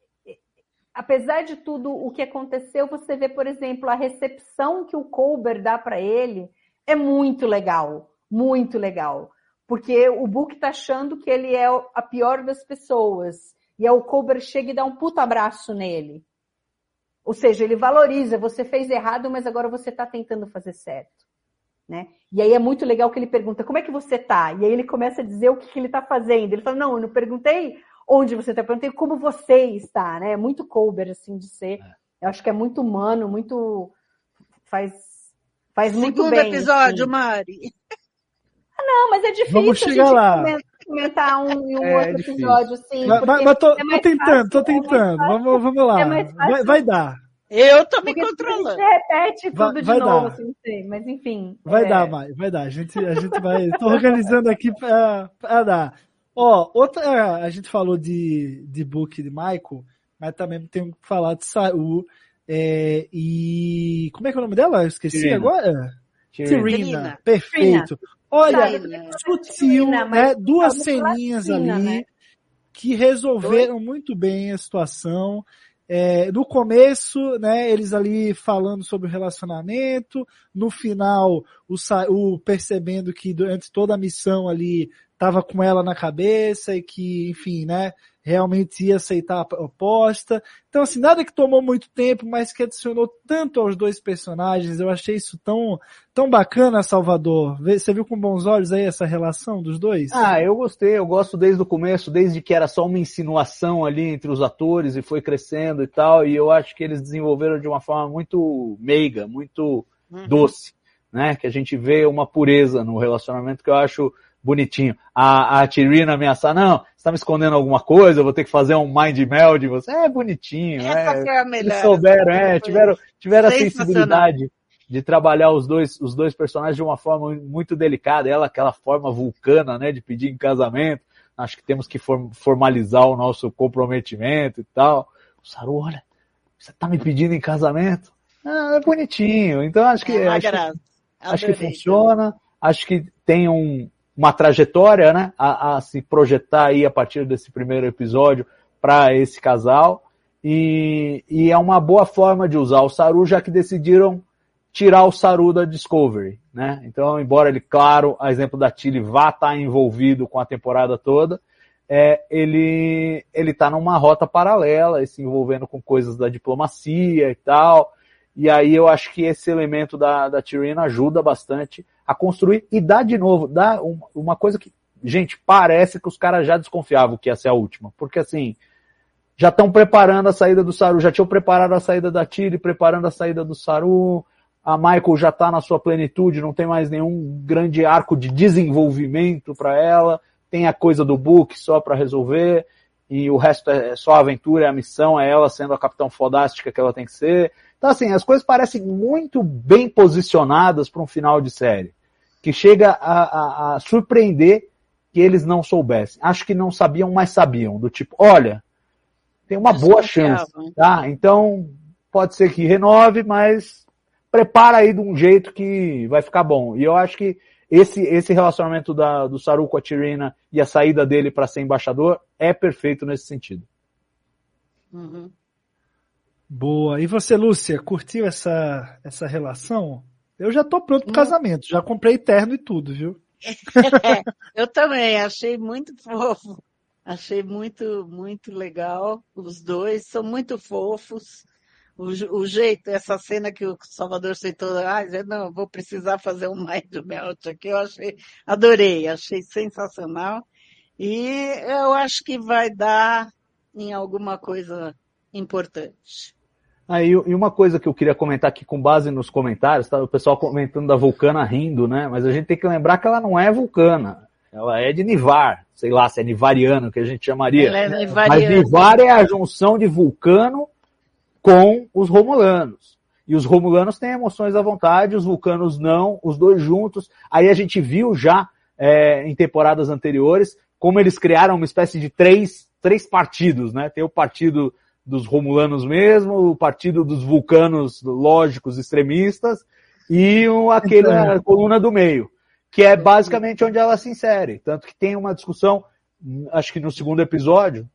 apesar de tudo o que aconteceu, você vê, por exemplo, a recepção que o Culber dá para ele é muito legal, muito legal. Porque o Book tá achando que ele é a pior das pessoas. E aí o Culber chega e dá um puta abraço nele. Ou seja, ele valoriza, você fez errado, mas agora você está tentando fazer certo. Né? E aí é muito legal que ele pergunta, como é que você tá? E aí ele começa a dizer o que, que ele está fazendo. Ele fala, não, eu não perguntei onde você está, eu perguntei como você está. Né? É muito Culber, assim, de ser. Eu acho que é muito humano, muito... Faz, faz muito Segundo bem. episódio, assim. Mari. Não, mas é difícil Vamos chegar lá. comentar um e um É, outro difícil. episódio, sim. Mas, mas, mas tô, é tô tentando, fácil, tô tentando. É vamos, vamos lá. É mais fácil. Vai, vai dar. Eu tô me Porque controlando. você repete tudo Vai- de vai novo, dar. assim, não sei. Mas enfim. Vai é... dar, Mai, vai dar. A gente, a gente vai. Tô organizando aqui pra, pra dar. Ó, outra. A gente falou de, de Book de Michael, mas também tem que falar de Saru. É, e. Como é que é o nome dela? Eu esqueci Tirina. agora? Tirina. Tirina. Perfeito. Olha, Tirina. sutil, Tirina, mas né? Duas vamos falar ceninhas Tirina, ali né? que resolveram muito bem a situação. É, no começo, né, eles ali falando sobre o relacionamento, no final, o, o percebendo que durante toda a missão ali estava com ela na cabeça e que, enfim, né, realmente ia aceitar a proposta. Então, assim, nada que tomou muito tempo, mas que adicionou tanto aos dois personagens. Eu achei isso tão, tão bacana, Salvador. Você viu com bons olhos aí essa relação dos dois? Ah, eu gostei. Eu gosto desde o começo, desde que era só uma insinuação ali entre os atores e foi crescendo e tal. E eu acho que eles desenvolveram de uma forma muito meiga, muito uhum. doce, né? Que a gente vê uma pureza no relacionamento que eu acho bonitinho. A, a Tyrina ameaçar, não, você tá me escondendo alguma coisa, eu vou ter que fazer um mind meld de você. É bonitinho, Essa é. Foi a melhor. Eles souberam, é, tiveram, tiveram a sensibilidade de trabalhar os dois, os dois personagens de uma forma muito delicada. Ela, aquela forma vulcana, né, de pedir em casamento. Acho que temos que formalizar o nosso comprometimento e tal. O Saru, olha, você tá me pedindo em casamento? Ah, é bonitinho. Então acho que, é, acho, que acho que funciona. Acho que tem um, uma trajetória, né, a, a se projetar aí a partir desse primeiro episódio para esse casal, e, e é uma boa forma de usar o Saru, já que decidiram tirar o Saru da Discovery, né, então, embora ele, claro, a exemplo da Tilly, vá estar envolvido com a temporada toda, é, ele, ele tá numa rota paralela, e se envolvendo com coisas da diplomacia e tal, e aí eu acho que esse elemento da, da Tyrina ajuda bastante a construir e dá de novo, dá um, uma coisa que, gente, parece que os caras já desconfiavam que ia ser a última, porque assim, já estão preparando a saída do Saru, já tinham preparado a saída da Tilly, preparando a saída do Saru, a Michael já tá na sua plenitude, não tem mais nenhum grande arco de desenvolvimento para ela, tem a coisa do Book só para resolver, e o resto é só a aventura, é a missão, é ela sendo a Capitã Fodástica que ela tem que ser. Então, assim, as coisas parecem muito bem posicionadas para um final de série, que chega a, a, a surpreender que eles não soubessem. Acho que não sabiam, mas sabiam, do tipo, olha, tem uma boa chance, tá? Então, pode ser que renove, mas prepara aí de um jeito que vai ficar bom. E eu acho que esse, esse relacionamento da, do Saru com a Tyrina e a saída dele para ser embaixador é perfeito nesse sentido. Uhum. Boa. E você, Lúcia, curtiu essa, essa relação? Eu já tô pronto pro casamento, já comprei terno e tudo, viu? É, eu também, achei muito fofo. Achei muito, muito legal. Os dois são muito fofos. O, o jeito, essa cena que o Salvador citou, ah, não, vou precisar fazer um mind melt aqui, eu achei, adorei, achei sensacional. E eu acho que vai dar em alguma coisa importante. Ah, e, e uma coisa que eu queria comentar aqui com base nos comentários, tá? O pessoal comentando da Vulcana rindo, né? Mas a gente tem que lembrar que ela não é vulcana. Ela é de Nivar. Sei lá se é nivariano que a gente chamaria. Ela é nivariana. Mas Nivar é a junção de Vulcano com os Romulanos. E os Romulanos têm emoções à vontade, os Vulcanos não, os dois juntos. Aí a gente viu já é, em temporadas anteriores como eles criaram uma espécie de três, três partidos, né? Tem o partido dos Romulanos mesmo, o partido dos Vulcanos lógicos extremistas e o, aquele, a coluna do meio, que é basicamente onde ela se insere. Tanto que tem uma discussão, acho que no segundo episódio,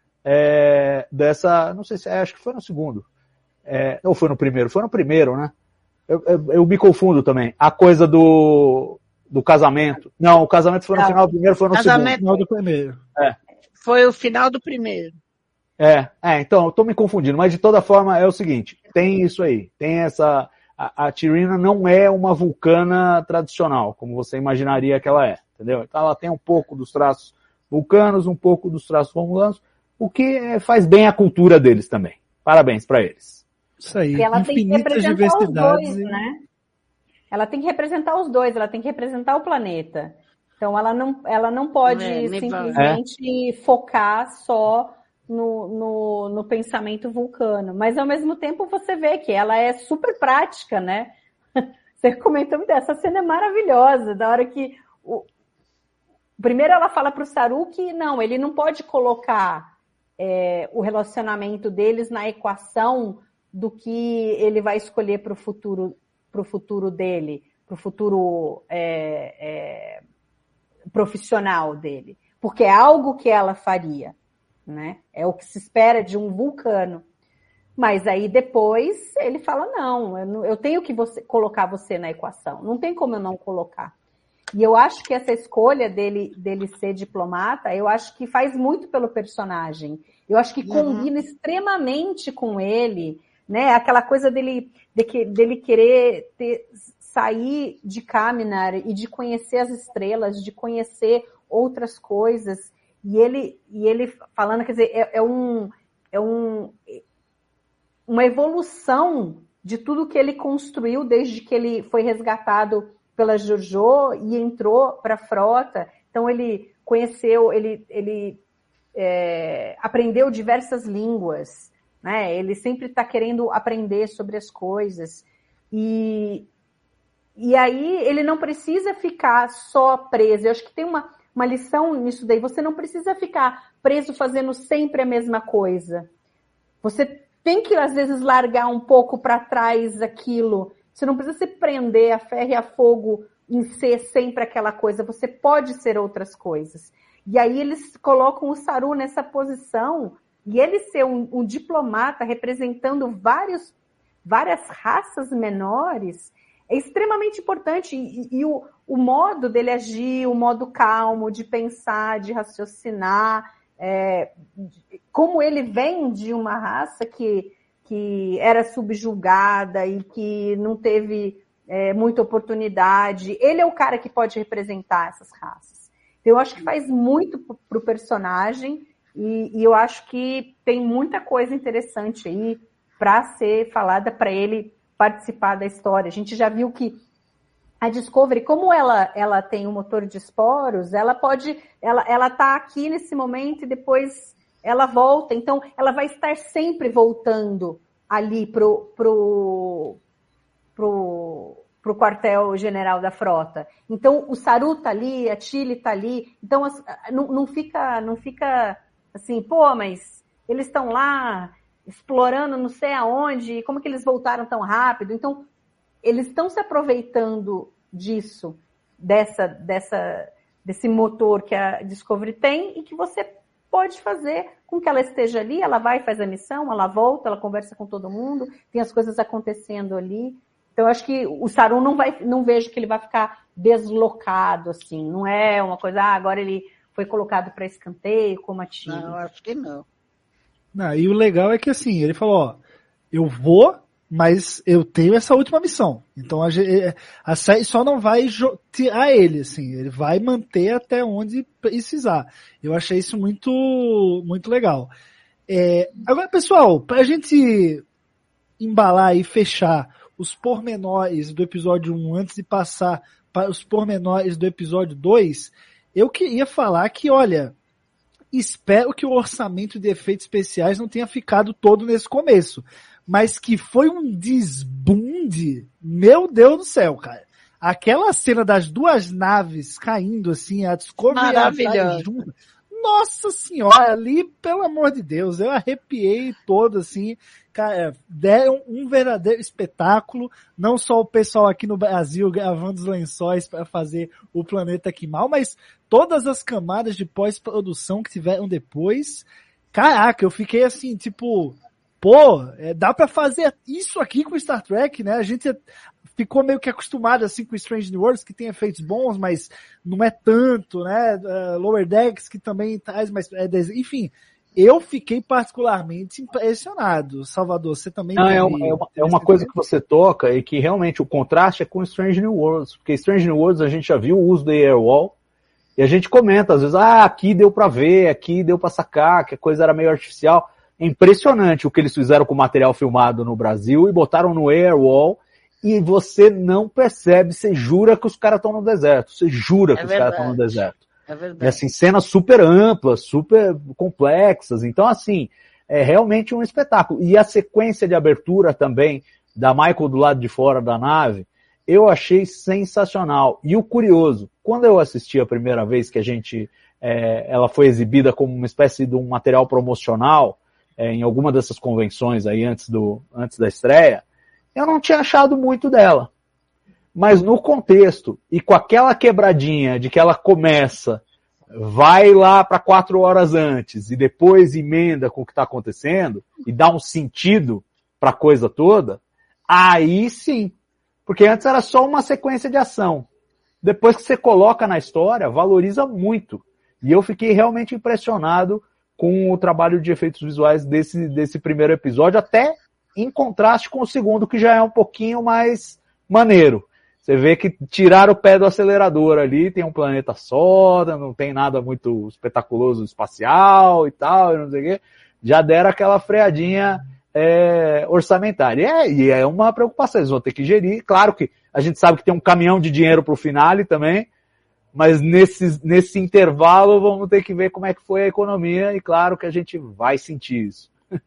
é, dessa, não sei se, é, acho que foi no segundo, é, ou foi no primeiro, foi no primeiro, né? Eu, eu, eu me confundo também. A coisa do, do casamento. Não, o casamento foi no não, final do primeiro, foi no casamento, segundo. Final do primeiro. É. Foi o final do primeiro. É, é, então, eu tô me confundindo, mas de toda forma é o seguinte, tem isso aí, tem essa, a, a Tyrina não é uma vulcana tradicional, como você imaginaria que ela é, entendeu? Então ela tem um pouco dos traços vulcanos, um pouco dos traços romulanos, o que faz bem à cultura deles também. Parabéns para eles. Isso aí, e ela infinitas tem que representar diversidades. Os dois, e... né? Ela tem que representar os dois, ela tem que representar o planeta. Então ela não, ela não pode é, simplesmente é. focar só no, no, no pensamento vulcano. Mas ao mesmo tempo você vê que ela é super prática, né? Você comentou muito, essa cena é maravilhosa, da hora que o... primeiro ela fala para o Saru que não, ele não pode colocar é, o relacionamento deles na equação do que ele vai escolher para o futuro, pro futuro dele, para o futuro é, é, profissional dele, porque é algo que ela faria, né? É o que se espera de um vulcano. Mas aí depois ele fala, não, eu, não, eu tenho que você, colocar você na equação, não tem como eu não colocar. E eu acho que essa escolha dele, dele ser diplomata, eu acho que faz muito pelo personagem. Eu acho que combina uhum. extremamente com ele, né? Aquela coisa dele, de que, dele querer ter, sair de Kaminar e de conhecer as estrelas, de conhecer outras coisas. E ele, e ele falando, quer dizer, é, é, um, é um, uma evolução de tudo que ele construiu desde que ele foi resgatado pela Jojo e entrou para a frota. Então ele conheceu, ele, ele é, aprendeu diversas línguas, né? Ele sempre está querendo aprender sobre as coisas. E, e aí ele não precisa ficar só preso. Eu acho que tem uma, uma lição nisso daí. Você não precisa ficar preso fazendo sempre a mesma coisa. Você tem que, às vezes, largar um pouco para trás aquilo. Você não precisa se prender a ferro e a fogo em ser sempre aquela coisa. Você pode ser outras coisas. E aí eles colocam o Saru nessa posição e ele ser um, um diplomata representando vários, várias raças menores é extremamente importante. E, e o, o modo dele agir, o modo calmo de pensar, de raciocinar, é, como ele vem de uma raça que... que era subjugada e que não teve é, muita oportunidade. Ele é o cara que pode representar essas raças. Eu acho que faz muito para o personagem e, e eu acho que tem muita coisa interessante aí para ser falada para ele participar da história. A gente já viu que a Discovery, como ela, ela tem um motor de esporos, ela pode, ela, ela tá aqui nesse momento e depois ela volta, então ela vai estar sempre voltando ali pro, pro, pro, pro quartel-general da frota. Então o Saru tá ali, a Tilly tá ali, então não, não, fica, não fica assim, pô, mas eles estão lá explorando não sei aonde, como que eles voltaram tão rápido? Então eles estão se aproveitando disso, dessa, dessa, desse motor que a Discovery tem e que você pode fazer com que ela esteja ali, ela vai, faz a missão, ela volta, ela conversa com todo mundo, tem as coisas acontecendo ali. Então, eu acho que o Saru não vai, não vejo que ele vai ficar deslocado, assim, não é uma coisa, ah, agora ele foi colocado para escanteio, como a Tilly. Não, acho que não. Não. E o legal é que, assim, ele falou, ó, eu vou, mas eu tenho essa última missão. Então, a, a série só não vai tirar ele, assim. Ele vai manter até onde precisar. Eu achei isso muito, muito legal. É, agora, pessoal, pra gente embalar e fechar os pormenores do episódio um antes de passar para os pormenores do episódio dois, eu queria falar que, olha, espero que o orçamento de efeitos especiais não tenha ficado todo nesse começo. Mas que foi um desbunde, meu Deus do céu, cara. Aquela cena das duas naves caindo assim, a Discovery junto. Nossa senhora, ali, pelo amor de Deus, eu arrepiei todo assim, cara, deram um verdadeiro espetáculo, não só o pessoal aqui no Brasil gravando os lençóis para fazer o planeta aqui mal, mas todas as camadas de pós-produção que tiveram depois. Caraca, eu fiquei assim, tipo... Pô, é, dá pra fazer isso aqui com Star Trek, né? A gente ficou meio que acostumado assim com Strange New Worlds, que tem efeitos bons, mas não é tanto, né? Uh, Lower Decks, que também traz, mas é, enfim, eu fiquei particularmente impressionado. Salvador, você também... Não, é, uma, é, uma, é uma coisa que você toca e que realmente o contraste é com Strange New Worlds, porque Strange New Worlds a gente já viu o uso da Airwall e a gente comenta às vezes, ah, aqui deu pra ver, aqui deu pra sacar, que a coisa era meio artificial. É impressionante o que eles fizeram com o material filmado no Brasil e botaram no Airwall e você não percebe, você jura que os caras estão no deserto, você jura que é os caras estão no deserto. É verdade. E assim, cenas super amplas, super complexas, então assim, é realmente um espetáculo. E a sequência de abertura também, da Michael do lado de fora da nave, eu achei sensacional. E o curioso, quando eu assisti a primeira vez que a gente, é, ela foi exibida como uma espécie de um material promocional, É, em alguma dessas convenções aí antes, do, antes da estreia, eu não tinha achado muito dela. Mas no contexto, e com aquela quebradinha de que ela começa vai lá para quatro horas antes e depois emenda com o que está acontecendo e dá um sentido para a coisa toda, aí sim. Porque antes era só uma sequência de ação. Depois que você coloca na história, valoriza muito. E eu fiquei realmente impressionado com o trabalho de efeitos visuais desse, desse primeiro episódio, até em contraste com o segundo, que já é um pouquinho mais maneiro. Você vê que tiraram o pé do acelerador ali, tem um planeta só, não tem nada muito espetaculoso espacial e tal, e não sei o quê. Já deram aquela freadinha é, orçamentária. É, e é uma preocupação, eles vão ter que gerir. Claro que a gente sabe que tem um caminhão de dinheiro pro finale também, mas nesse, nesse intervalo vamos ter que ver como é que foi a economia e claro que a gente vai sentir isso.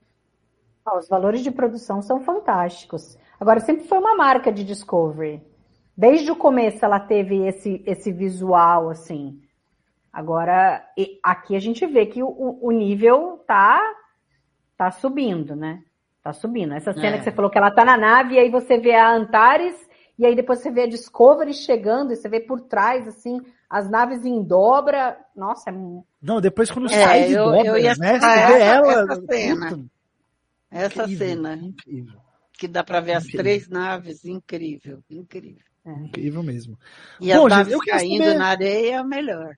Os valores de produção são fantásticos. Agora, sempre foi uma marca de Discovery. Desde o começo ela teve esse, esse visual, assim. Agora, aqui a gente vê que o, o nível tá, tá subindo, né? Tá subindo. Essa cena É. que você falou que ela tá na nave, e aí você vê a Antares, e aí depois você vê a Discovery chegando, e você vê por trás, assim, as naves em dobra. Nossa, é muito... Não, depois quando É, sai de eu- dobra, eu ia né? Você citar vê essa- ela... essa cena. Puta, Essa incrível, cena, incrível. que dá para ver as Incrível. três naves, incrível, incrível. Incrível mesmo. E Bom, as gente, naves eu queria caindo saber- na areia, melhor.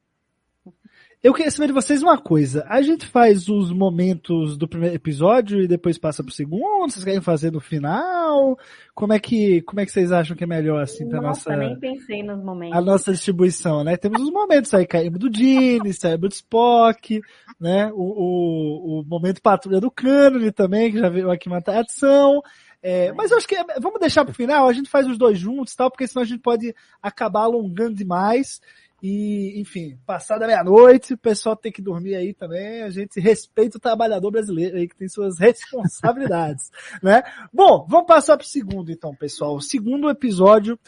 Eu queria saber de vocês uma coisa. A gente faz os momentos do primeiro episódio e depois passa pro segundo? Vocês querem fazer no final? Como é que, como é que vocês acham que é melhor, assim, pra Nossa, nossa, nem pensei nos momentos. a nossa distribuição, né? Temos os momentos aí, caímos do Gene, saímos do Spock, né? O, o, o momento patrulha do Cânone também, que já veio aqui uma tradição. É, mas eu acho que é- vamos deixar pro final, a gente faz os dois juntos e tal, porque senão a gente pode acabar alongando demais. E, enfim, passada meia-noite, o pessoal tem que dormir aí também, a gente respeita o trabalhador brasileiro aí que tem suas responsabilidades, né? Bom, vamos passar pro segundo então, pessoal. O segundo episódio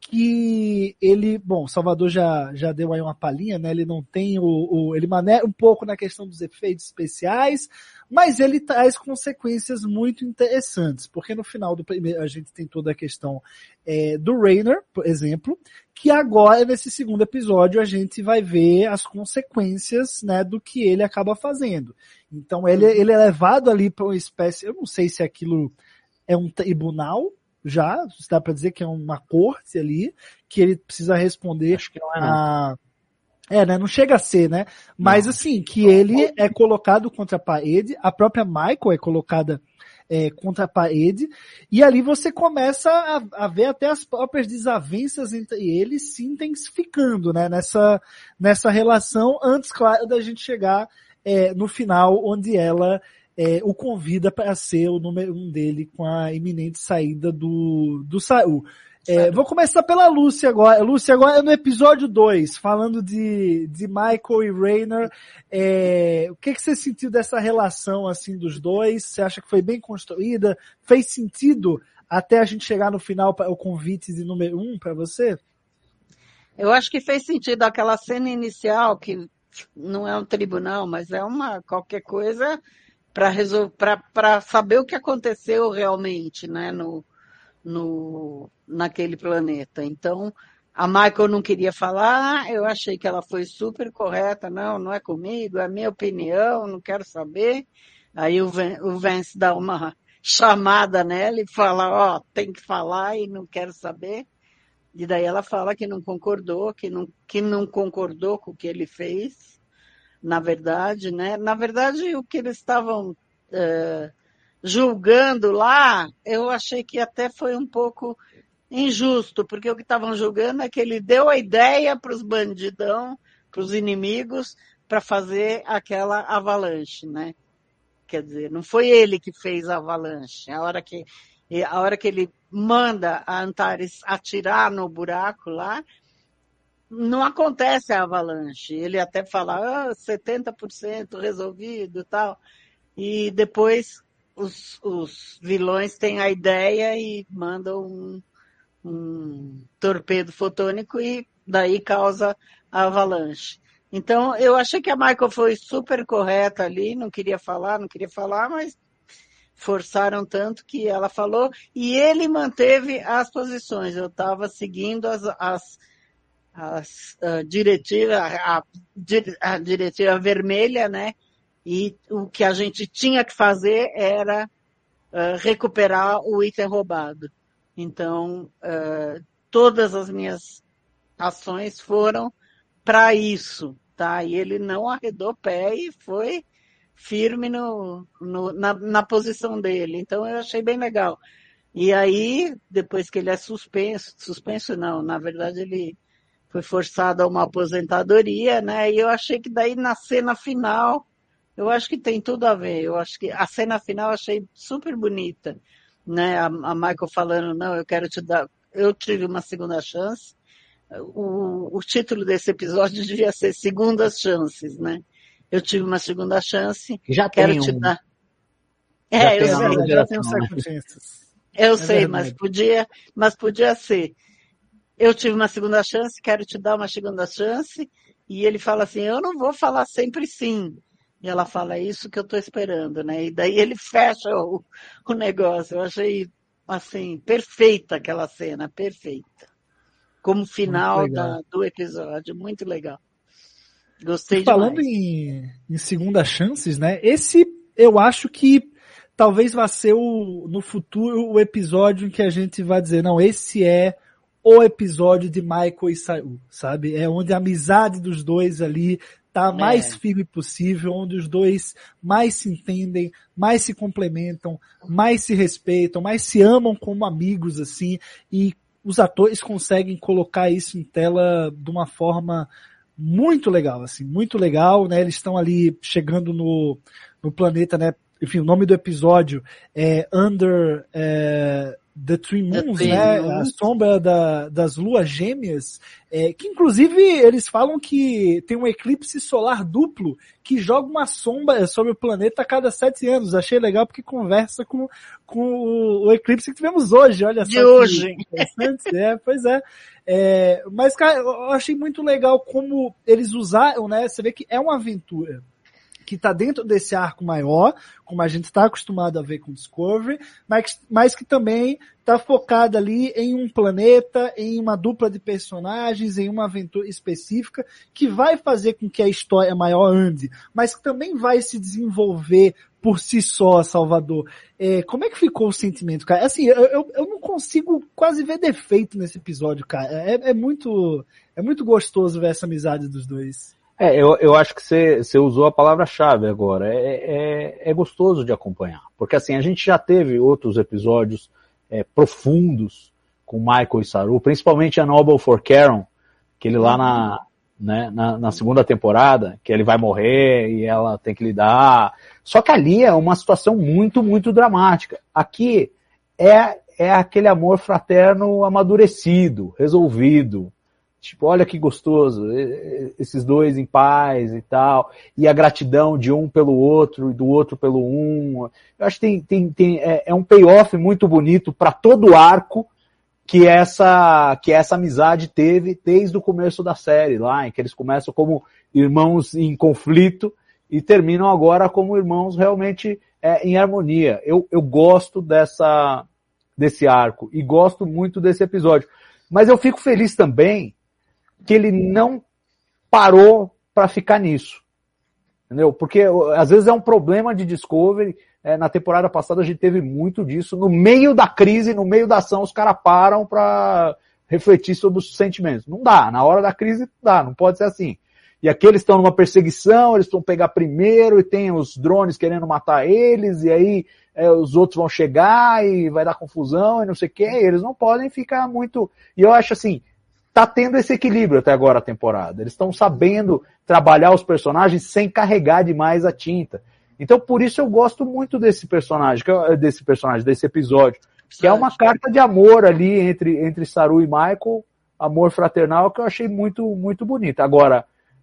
que ele, bom, Salvador já, já deu aí uma palhinha, né? Ele não tem o, o ele maneira um pouco na questão dos efeitos especiais, mas ele traz consequências muito interessantes, porque no final do primeiro a gente tem toda a questão é, do Raynor, por exemplo, que agora nesse segundo episódio a gente vai ver as consequências, né, do que ele acaba fazendo. Então ele, ele é levado ali para uma espécie, eu não sei se aquilo é um tribunal, já, dá para dizer que é uma corte ali, que ele precisa responder Acho que não é, não. a... É, né? Não chega a ser, né? Mas assim, que ele é colocado contra a parede, a própria Michael é colocada é, contra a parede, e ali você começa a, a ver até as próprias desavenças entre eles se intensificando, né? Nessa, nessa relação, antes, claro, da gente chegar é, no final, onde ela é, o convida para ser o número um dele com a iminente saída do, do Saul. É, vou começar pela Lúcia agora. Lúcia, agora no episódio dois, falando de, de Michael e Raynor, é, o que, que você sentiu dessa relação assim dos dois? Você acha que foi bem construída? Fez sentido até a gente chegar no final para o convite de número um para você? Eu acho que fez sentido aquela cena inicial, que não é um tribunal, mas é uma qualquer coisa para resol... para saber o que aconteceu realmente, né, no, no, naquele planeta. Então, a Michael não queria falar, eu achei que ela foi super correta, não, não é comigo, é a minha opinião, não quero saber. Aí o Vance, o Vance dá uma chamada nela e fala, ó, oh, tem que falar e não quero saber. E daí ela fala que não concordou, que não, que não concordou com o que ele fez, na verdade, né? Na verdade, o que eles estavam uh, julgando lá, eu achei que até foi um pouco injusto, porque o que estavam julgando é que ele deu a ideia para os bandidão, para os inimigos, para fazer aquela avalanche, né? Quer dizer, não foi ele que fez a avalanche. A hora que, a hora que ele manda a Antares atirar no buraco lá, não acontece a avalanche. Ele até fala, ah, setenta por cento resolvido e tal. E depois os, os vilões têm a ideia e mandam um, um torpedo fotônico e daí causa a avalanche. Então, eu achei que a Michael foi super correta ali, não queria falar, não queria falar, mas forçaram tanto que ela falou, e ele manteve as posições. Eu estava seguindo as, as, a, a diretiva, a, a diretiva vermelha, né? E o que a gente tinha que fazer era uh, recuperar o item roubado. Então, uh, todas as minhas ações foram para isso, tá? E ele não arredou pé e foi firme no, no, na, na posição dele. Então, eu achei bem legal. E aí, depois que ele é suspenso, suspenso não, na verdade ele foi forçado a uma aposentadoria, né? E eu achei que daí na cena final, eu acho que tem tudo a ver. Eu acho que a cena final eu achei super bonita, né? A, a Michael falando, não, eu quero te dar, eu tive uma segunda chance. O, o título desse episódio devia ser Segundas Chances, né? Eu tive uma segunda chance, já quero tem te um. dar. Já É, eu tem sei, já tem um second chances. Eu É sei, verdade. mas podia, mas podia ser. Eu tive uma segunda chance, quero te dar uma segunda chance. E ele fala assim, eu não vou falar sempre sim. E ela fala, é isso que eu estou esperando, né? E daí ele fecha o, o negócio. Eu achei, assim, perfeita aquela cena, perfeita. Como final da, do episódio, muito legal. Gostei e falando demais. em, em segunda chances, né? Esse eu acho que talvez vá ser o, no futuro o episódio em que a gente vai dizer, não, esse é o episódio de Michael e Saru, sabe? É onde a amizade dos dois ali tá É. mais firme possível, onde os dois mais se entendem, mais se complementam, mais se respeitam, mais se amam como amigos, assim, e os atores conseguem colocar isso em tela de uma forma muito legal, assim, muito legal, né? Eles estão ali chegando no, no planeta, né? Enfim, o nome do episódio é Under é, the Three Moons, Three né? Moons. A sombra da, das luas gêmeas, é, que inclusive eles falam que tem um eclipse solar duplo que joga uma sombra sobre o planeta a cada sete anos. Achei legal porque conversa com, com o, o eclipse que tivemos hoje, olha De só. hoje. Interessante, é, pois é. É, mas, cara, eu achei muito legal como eles usaram, né? Você vê que é uma aventura que está dentro desse arco maior, como a gente está acostumado a ver com Discovery, mas, mas que também está focada ali em um planeta, em uma dupla de personagens, em uma aventura específica, que vai fazer com que a história maior ande, mas que também vai se desenvolver por si só, Salvador. É, como é que ficou o sentimento, cara? Assim, eu, eu, eu não consigo quase ver defeito nesse episódio, cara. É, é, muito, é muito gostoso ver essa amizade dos dois. É, eu, eu acho que você, você usou a palavra-chave agora. É, é, é gostoso de acompanhar. Porque assim, a gente já teve outros episódios é, profundos com Michael e Saru, principalmente a Noble for Karen, que ele lá na, né, na, na segunda temporada, que ele vai morrer e ela tem que lidar. Só que ali é uma situação muito, muito dramática. Aqui é, é aquele amor fraterno amadurecido, resolvido. Tipo, olha que gostoso, esses dois em paz e tal, e a gratidão de um pelo outro e do outro pelo um. Eu acho que tem, tem, tem, é, é um payoff muito bonito para todo o arco que essa, que essa amizade teve desde o começo da série, lá em que eles começam como irmãos em conflito e terminam agora como irmãos realmente é, em harmonia. Eu, eu gosto dessa, desse arco e gosto muito desse episódio. Mas eu fico feliz também que ele não parou para ficar nisso, entendeu? Porque às vezes é um problema de Discovery, é, na temporada passada a gente teve muito disso, no meio da crise, no meio da ação, os caras param para refletir sobre os sentimentos. Não dá, na hora da crise não dá, não pode ser assim. E aqui eles estão numa perseguição, eles vão pegar primeiro e tem os drones querendo matar eles, e aí é, os outros vão chegar e vai dar confusão e não sei o que, eles não podem ficar muito... E eu acho assim, tá tendo esse equilíbrio até agora a temporada. Eles estão sabendo trabalhar os personagens sem carregar demais a tinta. Então, por isso eu gosto muito desse personagem, desse personagem, desse episódio, que é uma carta de amor ali entre, entre Saru e Michael, amor fraternal, que eu achei muito, muito bonito. Agora,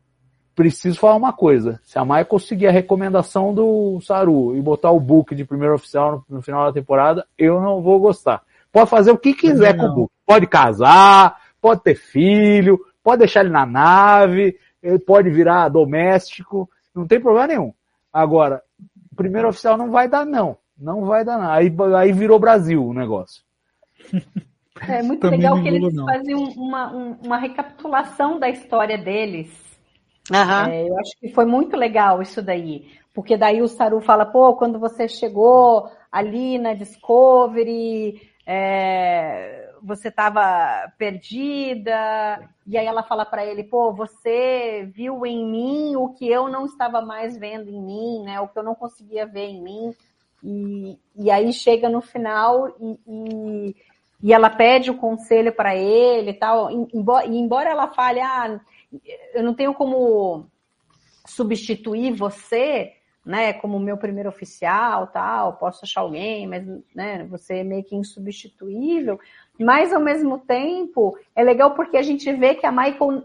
preciso falar uma coisa. Se a Michael seguir a recomendação do Saru e botar o book de primeiro oficial no, no final da temporada, eu não vou gostar. Pode fazer o que quiser não. com o book. Pode casar, pode ter filho, pode deixar ele na nave, ele pode virar doméstico, não tem problema nenhum. Agora, o primeiro oficial não vai dar não, não vai dar não. Aí, aí virou Brasil o negócio. É muito Também legal não que eles engulo, não. fazem uma, um- uma recapitulação da história deles. Aham. É, eu acho que foi muito legal isso daí. Porque daí o Saru fala, pô, quando você chegou ali na Discovery, é, você estava perdida. E aí ela fala para ele, pô, você viu em mim o que eu não estava mais vendo em mim, né? O que eu não conseguia ver em mim. E, e aí chega no final e, e, e ela pede o conselho para ele e tal. E embora, e embora ela fale, ah, eu não tenho como substituir você, né, como meu primeiro oficial, tal, posso achar alguém, mas, né, você é meio que insubstituível, mas ao mesmo tempo é legal porque a gente vê que a Michael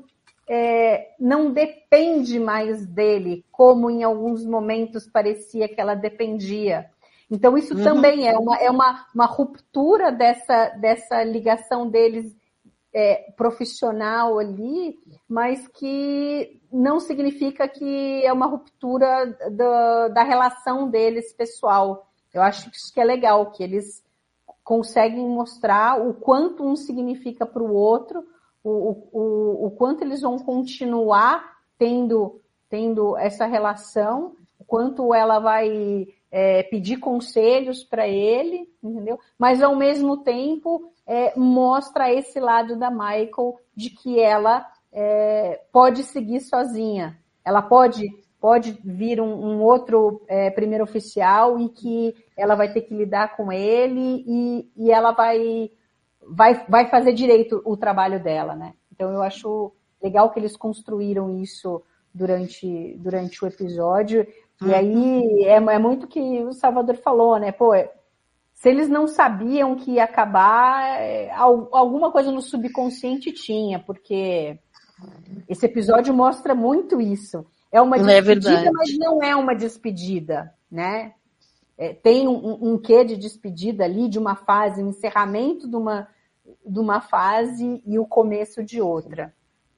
é, não depende mais dele, como em alguns momentos parecia que ela dependia. Então isso Uhum. também é uma, é uma, uma ruptura dessa, dessa ligação deles é, profissional ali, mas que não significa que é uma ruptura da, da relação deles pessoal. Eu acho que isso que é legal, que eles conseguem mostrar o quanto um significa para o outro, o, o, o quanto eles vão continuar tendo, tendo essa relação, o quanto ela vai é, pedir conselhos para ele, entendeu? Mas ao mesmo tempo é, mostra esse lado da Michael de que ela é, pode seguir sozinha, ela pode, pode vir um, um outro é, primeiro oficial e que ela vai ter que lidar com ele e, e ela vai, vai, vai fazer direito o trabalho dela, né? Então eu acho legal que eles construíram isso durante, durante o episódio. E aí é, é muito que o Salvador falou, né? Pô, se eles não sabiam que ia acabar, é, alguma coisa no subconsciente tinha, porque esse episódio mostra muito isso. É uma despedida, é mas não é uma despedida, né? É, tem um, um quê de despedida ali, de uma fase, um encerramento de uma, de uma fase e o começo de outra.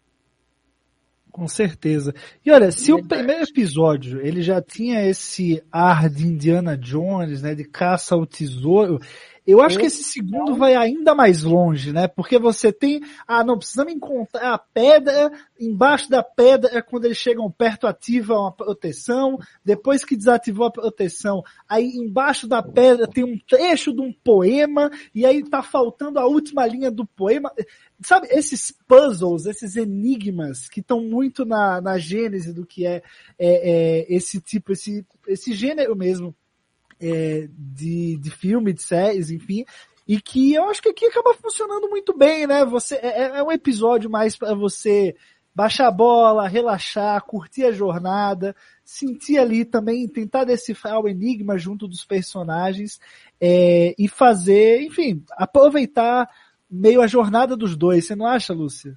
Com certeza. E olha, se o primeiro episódio ele já tinha esse ar de Indiana Jones, né, de caça ao tesouro, eu acho que esse segundo vai ainda mais longe, né? Porque você tem, ah, não, precisamos encontrar a pedra, embaixo da pedra é quando eles chegam perto, ativa uma proteção, depois que desativou a proteção, aí embaixo da pedra tem um trecho de um poema, e aí tá faltando a última linha do poema. Sabe, esses puzzles, esses enigmas que estão muito na, na gênese do que é, é, é esse tipo, esse, esse gênero mesmo, É, de, de filme, de séries, enfim, e que eu acho que aqui acaba funcionando muito bem, né? Você, é, é um episódio mais para você baixar a bola, relaxar, curtir a jornada, sentir ali também, tentar decifrar o enigma junto dos personagens, é, e fazer, enfim, aproveitar meio a jornada dos dois. Você não acha, Lúcia?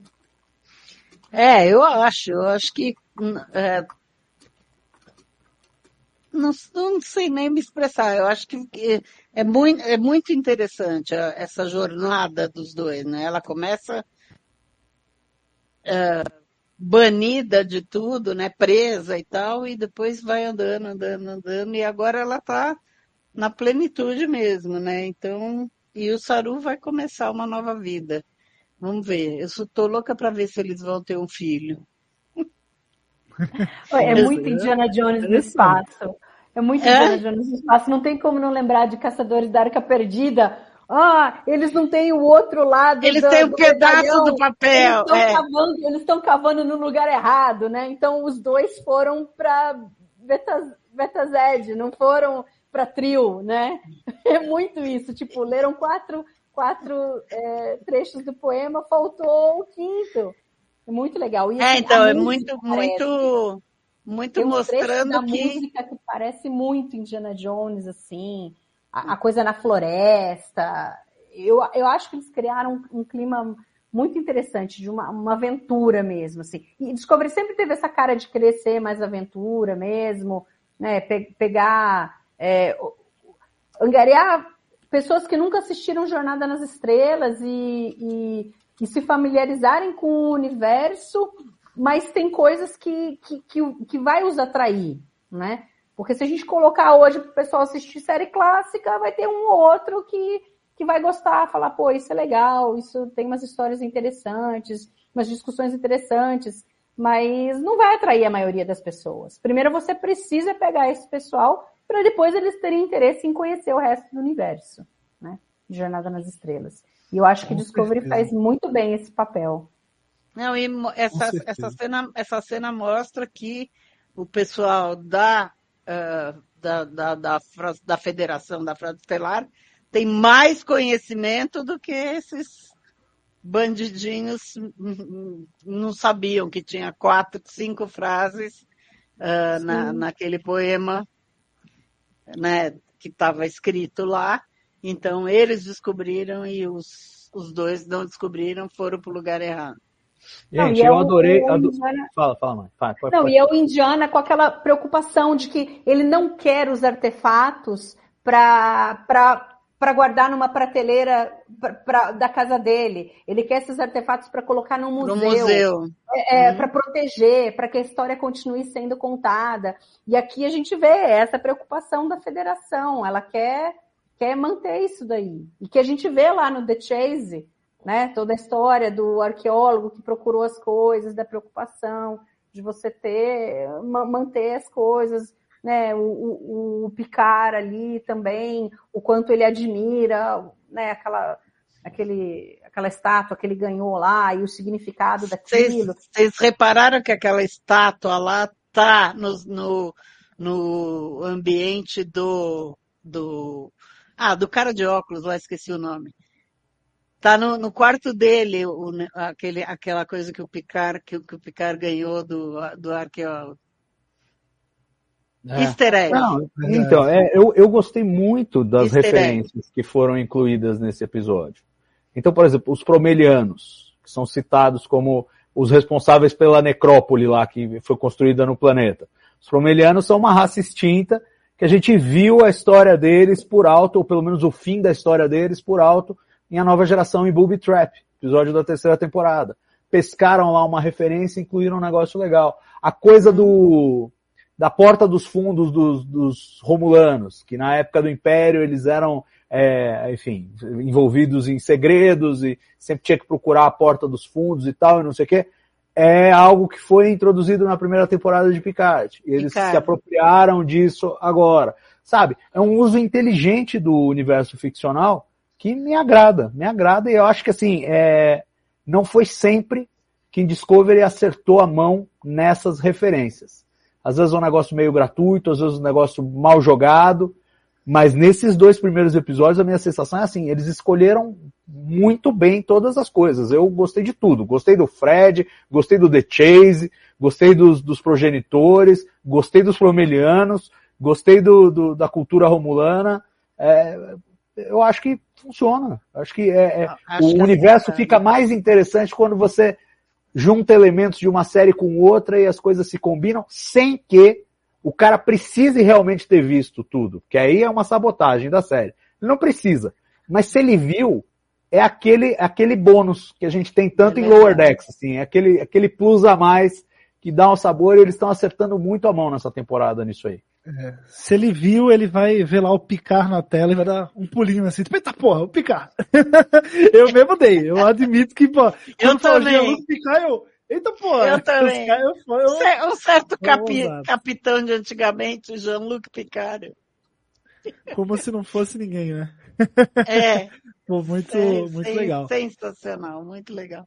É, eu acho, eu acho que é, Não, não sei nem me expressar. Eu acho que é muito, é muito interessante essa jornada dos dois, né? Ela começa é, banida de tudo, né? Presa e tal, e depois vai andando, andando, andando, e agora ela está na plenitude mesmo, né? Então, e o Saru vai começar uma nova vida. Vamos ver. Eu estou louca para ver se eles vão ter um filho. É muito Indiana Jones no espaço. É muito Indiana Jones no espaço. Não tem como não lembrar de Caçadores da Arca Perdida. Ah, eles não têm o outro lado. Eles do, têm um do pedaço medalhão. do papel. Eles estão é. cavando, eles estão cavando no lugar errado, né? Então os dois foram para Betazed, não foram para Trio, né? É muito isso. Tipo, leram quatro, quatro é, trechos do poema, faltou o quinto. É muito legal. E, é, assim, então, é música muito, muito, muito tem um mostrando da que... música que parece muito Indiana Jones, assim, a, a coisa na floresta. Eu, eu acho que eles criaram um, um clima muito interessante, de uma, uma aventura mesmo, assim. E Discovery sempre teve essa cara de querer ser mais aventura mesmo, né, Pe- pegar, é, angariar pessoas que nunca assistiram Jornada nas Estrelas e... e e se familiarizarem com o universo, mas tem coisas que, que, que, que vai os atrair, né? Porque se a gente colocar hoje para o pessoal assistir série clássica, vai ter um ou outro que, que vai gostar, falar, pô, isso é legal, isso tem umas histórias interessantes, umas discussões interessantes, mas não vai atrair a maioria das pessoas. Primeiro você precisa pegar esse pessoal para depois eles terem interesse em conhecer o resto do universo, né? De Jornada nas Estrelas. E eu acho que Com Discovery certeza. faz muito bem esse papel. Não, e essa, essa, cena, essa cena mostra que o pessoal da, uh, da, da, da, da Federação da Frota Estelar tem mais conhecimento do que esses bandidinhos não sabiam que tinha quatro, cinco frases uh, na, naquele poema, né, que estava escrito lá. Então, eles descobriram e os, os dois não descobriram, foram para o lugar errado. Gente, não, eu é o, adorei... o Ado... Indiana... Fala, fala, mãe. Fala, pode, não, pode. e é o Indiana com aquela preocupação de que ele não quer os artefatos para para guardar numa prateleira pra, pra, da casa dele. Ele quer esses artefatos para colocar num museu. No museu. É, é, uhum. Para proteger, para que a história continue sendo contada. E aqui a gente vê essa preocupação da Federação. Ela quer, quer manter isso daí. E que a gente vê lá no The Chase, né? Toda a história do arqueólogo que procurou as coisas, da preocupação de você ter, manter as coisas, né? O, o, o Picard ali também, o quanto ele admira, né? Aquela, aquele, aquela estátua que ele ganhou lá e o significado daquilo. Vocês repararam que aquela estátua lá tá no, no, no ambiente do, do, ah, do cara de óculos, lá esqueci o nome. Tá no, no quarto dele, o, aquele, aquela coisa que o Picard, que, que o Picard ganhou do, do arqueólogo. É. Easter egg. Não, então, é, eu, eu gostei muito das Easter referências egg. Que foram incluídas nesse episódio. Então, por exemplo, os Promelianos, que são citados como os responsáveis pela necrópole lá que foi construída no planeta. Os Promelianos são uma raça extinta que a gente viu a história deles por alto, ou pelo menos o fim da história deles por alto, em A Nova Geração, em Booby Trap, episódio da terceira temporada. Pescaram lá uma referência e incluíram um negócio legal. A coisa do, da porta dos fundos dos, dos Romulanos, que na época do Império eles eram, é, enfim, envolvidos em segredos e sempre tinha que procurar a porta dos fundos e tal, e não sei o quê. É algo que foi introduzido na primeira temporada de Picard. E eles Picard. se apropriaram disso agora. Sabe? É um uso inteligente do universo ficcional que me agrada, me agrada, e eu acho que assim, é, não foi sempre que em Discovery acertou a mão nessas referências. Às vezes é um negócio meio gratuito, às vezes é um negócio mal jogado, mas nesses dois primeiros episódios a minha sensação é assim, eles escolheram muito bem todas as coisas. Eu gostei de tudo, gostei do Fred, gostei do The Chase, gostei dos, dos progenitores, gostei dos Promelianos, gostei do, do, da cultura romulana, é, eu acho que funciona. Acho que é, é acho o que universo é... fica mais interessante quando você junta elementos de uma série com outra e as coisas se combinam sem que o cara precise realmente ter visto tudo, que aí é uma sabotagem da série. Ele não precisa. Mas se ele viu, é aquele, aquele bônus que a gente tem tanto é em Lower Decks, assim, é aquele, aquele plus a mais que dá um sabor, e eles estão acertando muito a mão nessa temporada nisso aí. É. Se ele viu, ele vai ver lá o Picard na tela e vai dar um pulinho assim, eita porra, o Picard. Eu mesmo dei, eu admito que, pô, eu também. O Picard, eu, eita porra. Eu também. Eu, eu, um certo capi, capitão de antigamente, Jean-Luc Picard. Como se não fosse ninguém, né? É. Pô, muito, é, muito é, legal. Sensacional, muito legal.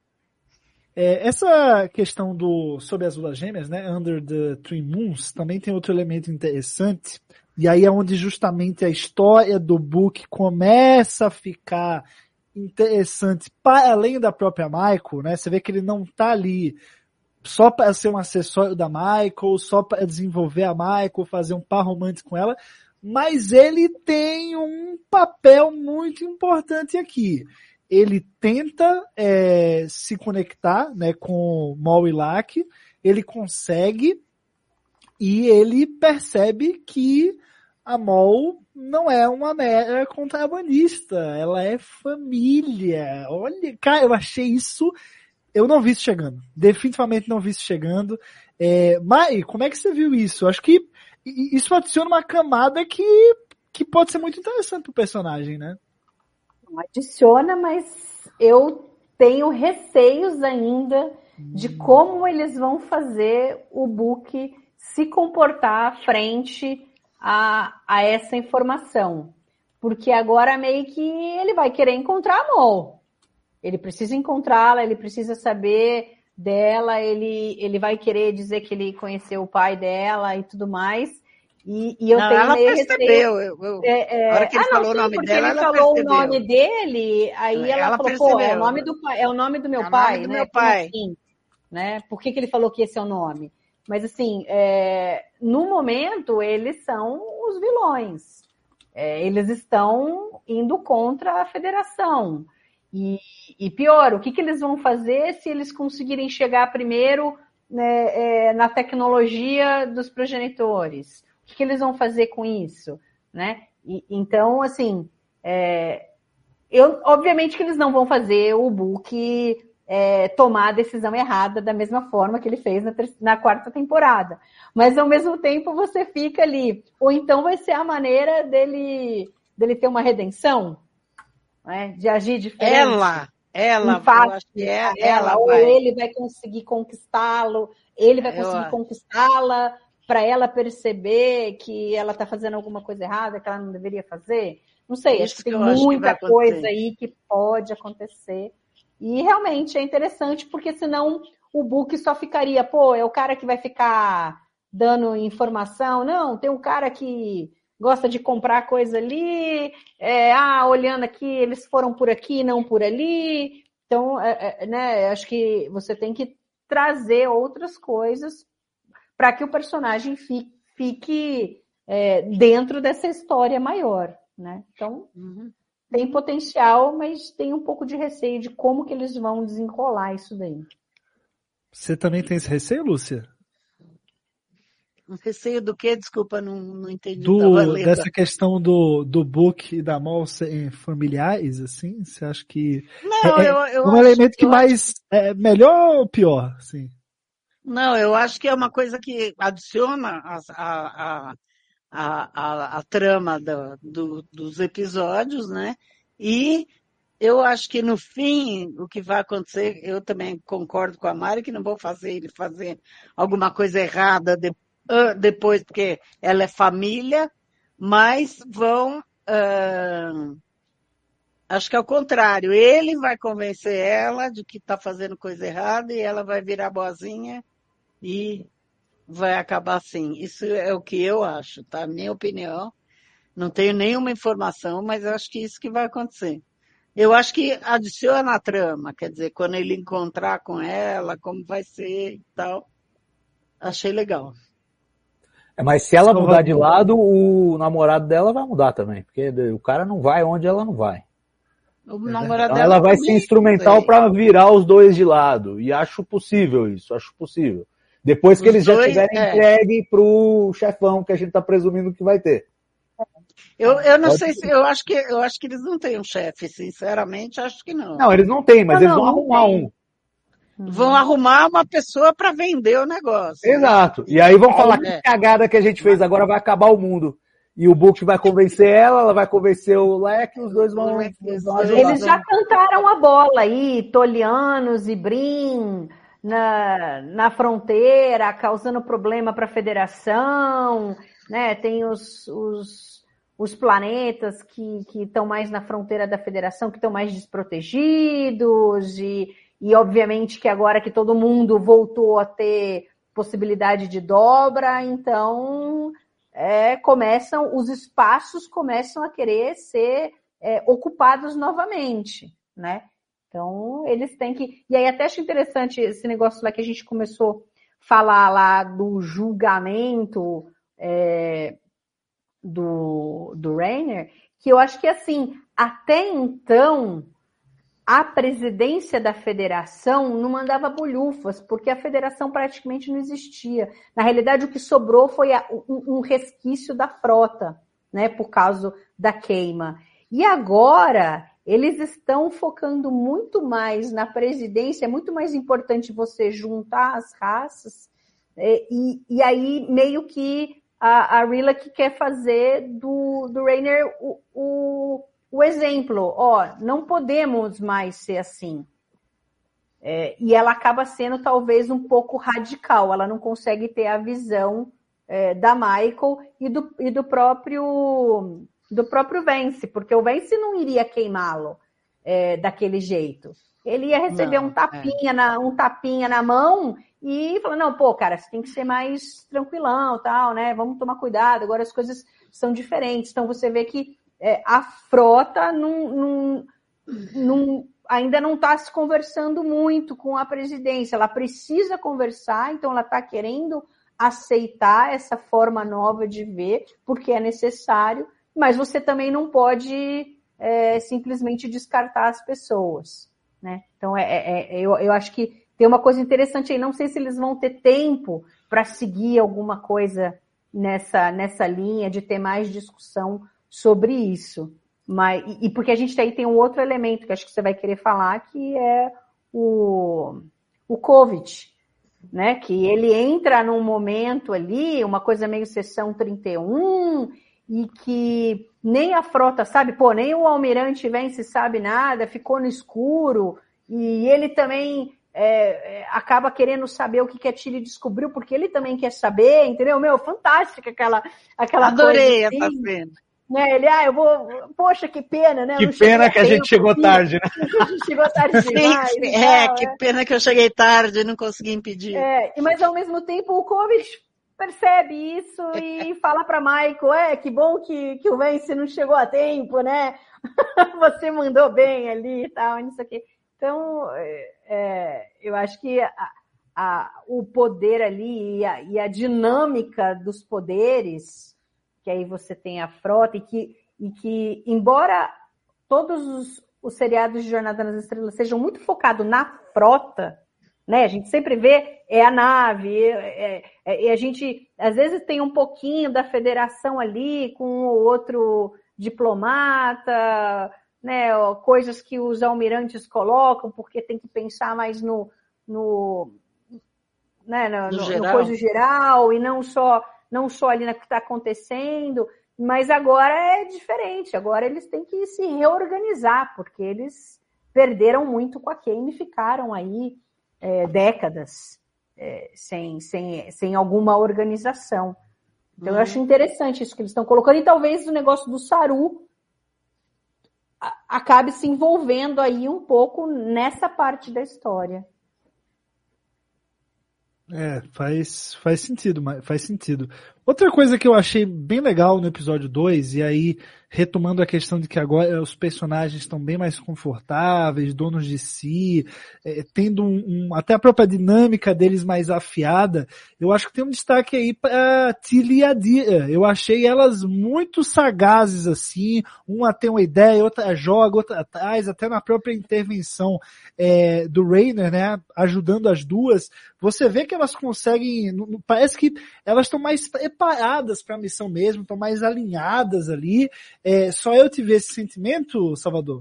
É, essa questão do Sob as Luas Gêmeas, né, Under the Twin Moons, também tem outro elemento interessante, e aí é onde justamente a história do book começa a ficar interessante para além da própria Michael, né? Você vê que ele não tá ali só para ser um acessório da Michael, só para desenvolver a Michael, fazer um par romântico com ela, mas ele tem um papel muito importante aqui. Ele tenta é, se conectar, né, com Mol e Lack, ele consegue, e ele percebe que a Mol não é uma mera contrabandista, ela é família. Olha, cara, eu achei isso, eu não vi isso chegando, definitivamente não vi isso chegando. É, Mai, como é que você viu isso? Eu acho que isso adiciona uma camada que, que pode ser muito interessante pro personagem, né? Não adiciona, mas eu tenho receios ainda de como eles vão fazer o Book se comportar frente a, a essa informação. Porque agora meio que ele vai querer encontrar a Mo. Ele precisa encontrá-la, ele precisa saber dela, ele, ele vai querer dizer que ele conheceu o pai dela e tudo mais. E, e eu não, tenho ela meio percebeu. receio. Eu, eu, é, é... A hora que ele ah, falou não, o nome sim, dela, ele ela falou percebeu. o nome dele, aí ela, ela falou, percebeu. Pô, é o nome do pai, é o nome do meu é pai, o nome do né? meu pai. Assim, né? Por que, que ele falou que esse é o nome? Mas assim, é... no momento, eles são os vilões. É, eles estão indo contra a federação. E, e pior, o que, que eles vão fazer se eles conseguirem chegar primeiro, né, é, na tecnologia dos progenitores? O que, que eles vão fazer com isso? Né? E, então, assim, é, eu, obviamente que eles não vão fazer o Book é, tomar a decisão errada da mesma forma que ele fez na, na quarta temporada. Mas, ao mesmo tempo, você fica ali. Ou então vai ser a maneira dele, dele ter uma redenção, né? De agir diferente. Ela, ela, eu acho que é, ela, ela ou vai. ele vai conseguir conquistá-lo, ele vai conseguir eu... conquistá-la para ela perceber que ela está fazendo alguma coisa errada, que ela não deveria fazer. Não sei, acho que tem muita coisa aí que pode acontecer. E realmente é interessante, porque senão o Book só ficaria, pô, é o cara que vai ficar dando informação. Não, tem um cara que gosta de comprar coisa ali, é, ah, olhando aqui, eles foram por aqui, não por ali. Então, é, é, né, acho que você tem que trazer outras coisas para que o personagem fique, fique é, dentro dessa história maior, né? Então, uhum. tem potencial, mas tem um pouco de receio de como que eles vão desenrolar isso daí. Você também tem esse receio, Lúcia? Um receio do quê? Desculpa, não, não entendi. Do, dessa questão do, do Book e da Mo serem familiares, assim? Você acha que não, é, eu, eu um acho, elemento que mais acho... é melhor ou pior? Assim? Não, eu acho que é uma coisa que adiciona a, a, a, a, a trama do, do, dos episódios, né? E eu acho que no fim, o que vai acontecer, eu também concordo com a Mari, que não vou fazer ele fazer alguma coisa errada de, uh, depois, porque ela é família, mas vão... Uh, acho que é o contrário, ele vai convencer ela de que está fazendo coisa errada e ela vai virar boazinha e vai acabar assim. Isso é o que eu acho, tá? Minha opinião. Não tenho nenhuma informação, mas eu acho que isso que vai acontecer. Eu acho que adiciona a trama, quer dizer, quando ele encontrar com ela, como vai ser e tal. Achei legal. É, mas se ela mudar de lado, o namorado dela vai mudar também, porque o cara não vai onde ela não vai. O namorado então dela ela vai ser instrumental para virar os dois de lado. E acho possível isso, acho possível. Depois que os eles dois, já tiverem é. entregue pro chefão, que a gente tá presumindo que vai ter. Eu, eu não Pode sei ser. se, eu acho que, eu acho que eles não têm um chefe, sinceramente, acho que não. Não, eles não têm, mas não, eles vão não, arrumar um. Vão arrumar uma pessoa para vender o negócio. Exato. E aí vão falar é. que cagada que a gente fez, agora vai acabar o mundo. E o Book vai convencer ela, ela vai convencer o Leque, os dois vão, vão ajudar. Eles já cantaram a bola aí, Tolianos e Brin na, na fronteira, causando problema para a federação, né? Tem os, os, os planetas que estão mais na fronteira da federação, que estão mais desprotegidos, e, e obviamente que agora que todo mundo voltou a ter possibilidade de dobra, então é, começam, os espaços começam a querer ser é, ocupados novamente, né? Então, eles têm que... E aí até acho interessante esse negócio lá que a gente começou a falar lá do julgamento é, do, do Rainer, que eu acho que, assim, até então, a presidência da federação não mandava bolhufas, porque a federação praticamente não existia. Na realidade, o que sobrou foi a, um, um resquício da frota, né, por causa da queima. E agora... eles estão focando muito mais na presidência, é muito mais importante você juntar as raças, e, e aí meio que a, a Rilla que quer fazer do, do Rainer o, o, o exemplo, ó, não podemos mais ser assim. É, e ela acaba sendo talvez um pouco radical, ela não consegue ter a visão é, da Michael e do, e do próprio do próprio Vance, porque o Vance não iria queimá-lo é, daquele jeito. Ele ia receber não, um tapinha, é. na, um tapinha na mão e falar, não, pô, cara, você tem que ser mais tranquilão, tal, né? Vamos tomar cuidado, agora as coisas são diferentes. Então você vê que é, a frota não, não, não, ainda não está se conversando muito com a presidência. Ela precisa conversar, então ela está querendo aceitar essa forma nova de ver, porque é necessário, mas você também não pode é, simplesmente descartar as pessoas, né? Então, é, é, eu, eu acho que tem uma coisa interessante aí, não sei se eles vão ter tempo para seguir alguma coisa nessa, nessa linha, de ter mais discussão sobre isso. Mas, e, e porque a gente aí tem um outro elemento que acho que você vai querer falar, que é o, o Covid, né? Que ele entra num momento ali, uma coisa meio sessão trinta e um, e que nem a frota sabe, pô, nem o almirante Vance sabe nada, ficou no escuro, e ele também é, é, acaba querendo saber o que, que a Tilly descobriu, porque ele também quer saber, entendeu? Meu, fantástica aquela, aquela Adorei coisa. Adorei essa cena. Né? Ele, ah, eu vou, poxa, que pena, né? Que pena que a gente chegou tarde, né? Que a gente chegou tarde demais. Sim, é, que pena que eu cheguei tarde e não consegui impedir. É, mas ao mesmo tempo o Covid percebe isso e fala para Michael, é, que bom que, que o Vance não chegou a tempo, né? Você mandou bem ali e tal, isso aqui. Então, é, eu acho que a, a, o poder ali e a, e a dinâmica dos poderes, que aí você tem a frota, e que, e que é, todos os, os seriados de Jornada nas Estrelas sejam muito focados na frota, né? A gente sempre vê é a nave, é, é, é, a gente às vezes tem um pouquinho da federação ali com o outro diplomata, né? Coisas que os almirantes colocam, porque tem que pensar mais no, no, né? no, no, no, no coisa geral, e não só, não só ali no que está acontecendo. Mas agora é diferente, agora eles têm que se reorganizar, porque eles perderam muito com a Kane e ficaram aí É, décadas é, sem, sem, sem alguma organização. Então, uhum. eu acho interessante isso que eles estão colocando, e talvez o negócio do Saru a, acabe se envolvendo aí um pouco nessa parte da história. É, faz, faz sentido, faz sentido. Outra coisa que eu achei bem legal no episódio dois, e aí retomando a questão de que agora os personagens estão bem mais confortáveis, donos de si, é, tendo um, um, até a própria dinâmica deles mais afiada, eu acho que tem um destaque aí para Tilly e a Adira. Eu achei elas muito sagazes assim, uma tem uma ideia, outra joga, outra atrás, até na própria intervenção é, do Raynor, né, ajudando as duas, você vê que elas conseguem, parece que elas estão mais preparadas para a missão mesmo, estão mais alinhadas ali. É, só eu tive esse sentimento, Salvador?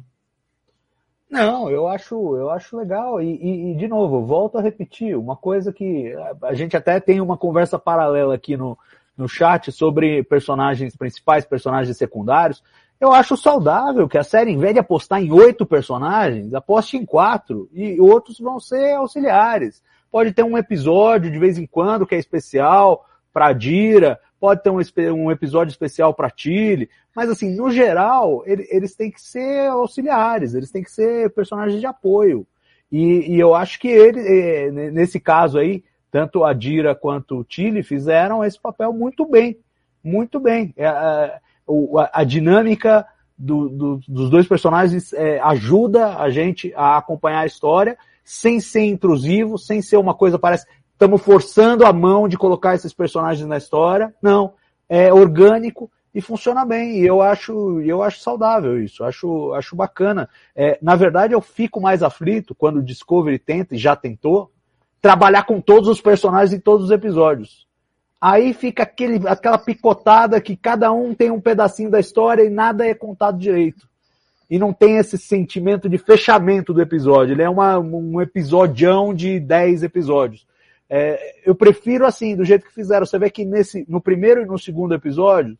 Não, eu acho, eu acho legal. E, e, e, de novo, volto a repetir, uma coisa que a gente até tem uma conversa paralela aqui no, no chat sobre personagens principais, personagens secundários. Eu acho saudável que a série, em vez de apostar em oito personagens, aposte em quatro, e outros vão ser auxiliares. Pode ter um episódio de vez em quando que é especial para Adira, pode ter um, um episódio especial para Tilly, mas assim, no geral, ele, eles têm que ser auxiliares, eles têm que ser personagens de apoio. E, e eu acho que ele, nesse caso aí, tanto a Adira quanto o Tilly fizeram esse papel muito bem, muito bem. A, a, a dinâmica do, do, dos dois personagens é, ajuda a gente a acompanhar a história, sem ser intrusivo, sem ser uma coisa, parece, estamos forçando a mão de colocar esses personagens na história. Não, é orgânico e funciona bem. E eu acho, eu acho saudável isso, acho, acho bacana. É, na verdade, eu fico mais aflito quando o Discovery tenta, e já tentou, trabalhar com todos os personagens em todos os episódios. Aí fica aquele, aquela picotada que cada um tem um pedacinho da história e nada é contado direito. E não tem esse sentimento de fechamento do episódio. Ele é uma, um episodião de dez episódios. É, eu prefiro assim, do jeito que fizeram. Você vê que nesse, no primeiro e no segundo episódio,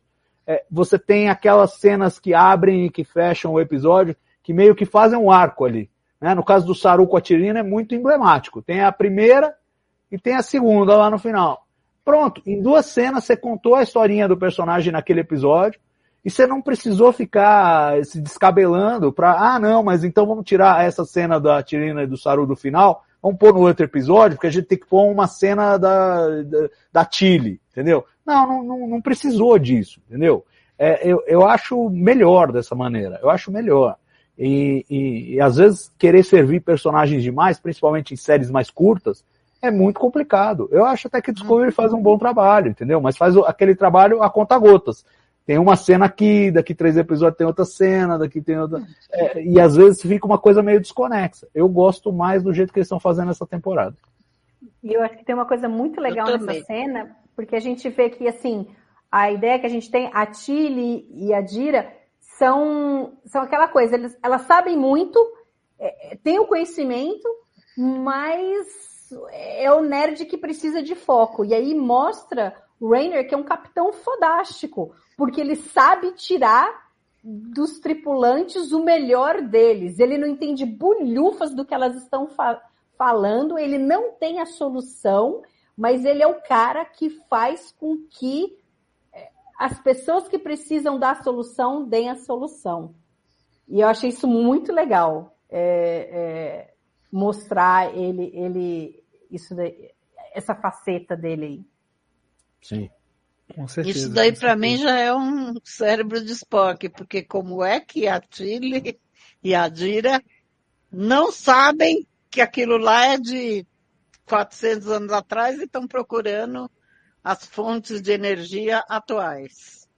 é, você tem aquelas cenas que abrem e que fecham o episódio, que meio que fazem um arco ali. Né? No caso do Saru com a Tirina é muito emblemático. Tem a primeira e tem a segunda lá no final. Pronto, em duas cenas você contou a historinha do personagem naquele episódio e você não precisou ficar se descabelando pra, ah não, mas então vamos tirar essa cena da Tirina e do Saru do final, vamos pôr no outro episódio, porque a gente tem que pôr uma cena da, da, da Tilly, entendeu? Não, não, não, não precisou disso, entendeu? É, eu, eu acho melhor dessa maneira, eu acho melhor. E, e, e às vezes querer servir personagens demais, principalmente em séries mais curtas, é muito complicado. Eu acho até que o Discovery faz um bom trabalho, entendeu? Mas faz aquele trabalho a conta-gotas. Tem uma cena aqui, daqui três episódios tem outra cena, daqui tem outra... É, e às vezes fica uma coisa meio desconexa. Eu gosto mais do jeito que eles estão fazendo essa temporada. E eu acho que tem uma coisa muito legal nessa cena, porque a gente vê que, assim, a ideia que a gente tem, a Tilly e a Dira são, são aquela coisa, eles, elas sabem muito, é, têm o conhecimento, mas é o nerd que precisa de foco. E aí mostra o Rainer que é um capitão fodástico, porque ele sabe tirar dos tripulantes o melhor deles. Ele não entende bulhufas do que elas estão fa- falando, ele não tem a solução, mas ele é o cara que faz com que as pessoas que precisam da solução deem a solução. E eu achei isso muito legal. É, é, mostrar ele, ele isso daí, essa faceta dele aí. Sim. Com certeza. Isso daí para mim já é um cérebro de Spock, porque como é que a Tilly e a Dira não sabem que aquilo lá é de quatrocentos anos atrás e estão procurando as fontes de energia atuais?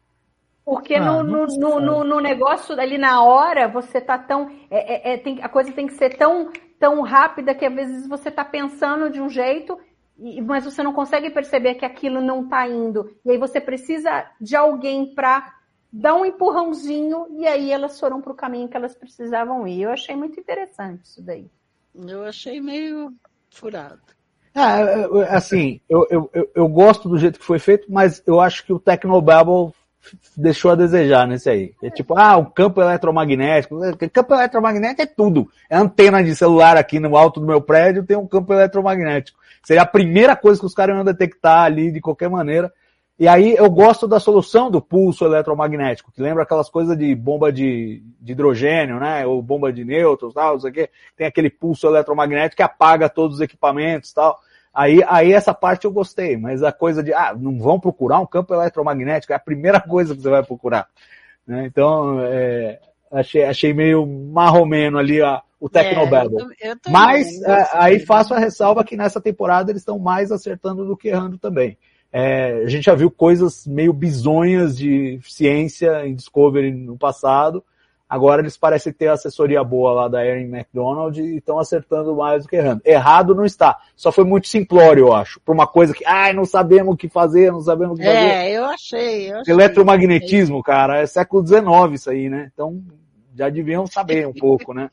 Porque Ah, no, no, no, no, no negócio ali na hora, você tá tão... É, é, é, tem, a coisa tem que ser tão, tão rápida que às vezes você tá pensando de um jeito, e, mas você não consegue perceber que aquilo não tá indo. E aí você precisa de alguém para dar um empurrãozinho, e aí elas foram pro caminho que elas precisavam ir. Eu achei muito interessante isso daí. Eu achei meio furado. Ah, assim, eu, eu, eu, eu gosto do jeito que foi feito, mas eu acho que o Technobabble deixou a desejar nesse aí. É tipo, ah, o campo eletromagnético. O campo eletromagnético é tudo. É antena de celular aqui no alto do meu prédio, tem um campo eletromagnético. Seria a primeira coisa que os caras iam detectar ali de qualquer maneira. E aí eu gosto da solução do pulso eletromagnético, que lembra aquelas coisas de bomba de, de hidrogênio, né? Ou bomba de nêutrons, tal, não sei o quê. Tem aquele pulso eletromagnético que apaga todos os equipamentos, tal. Aí, aí essa parte eu gostei, mas a coisa de, ah, não vão procurar um campo eletromagnético, é a primeira coisa que você vai procurar. Né? Então, é, achei, achei meio marromeno ali a, o Technobabble. É, eu, eu mas é, aí faço a ressalva que nessa temporada eles estão mais acertando do que errando também. É, a gente já viu coisas meio bizonhas de ciência em Discovery no passado. Agora eles parecem ter a assessoria boa lá da Erin McDonald e estão acertando mais do que errando. Errado não está. Só foi muito simplório, eu acho. Por uma coisa que, ai, não sabemos o que fazer, não sabemos o que fazer. É, eu achei, eu achei. Eletromagnetismo, cara, é século dezenove isso aí, né? Então, já deviam saber um pouco, né?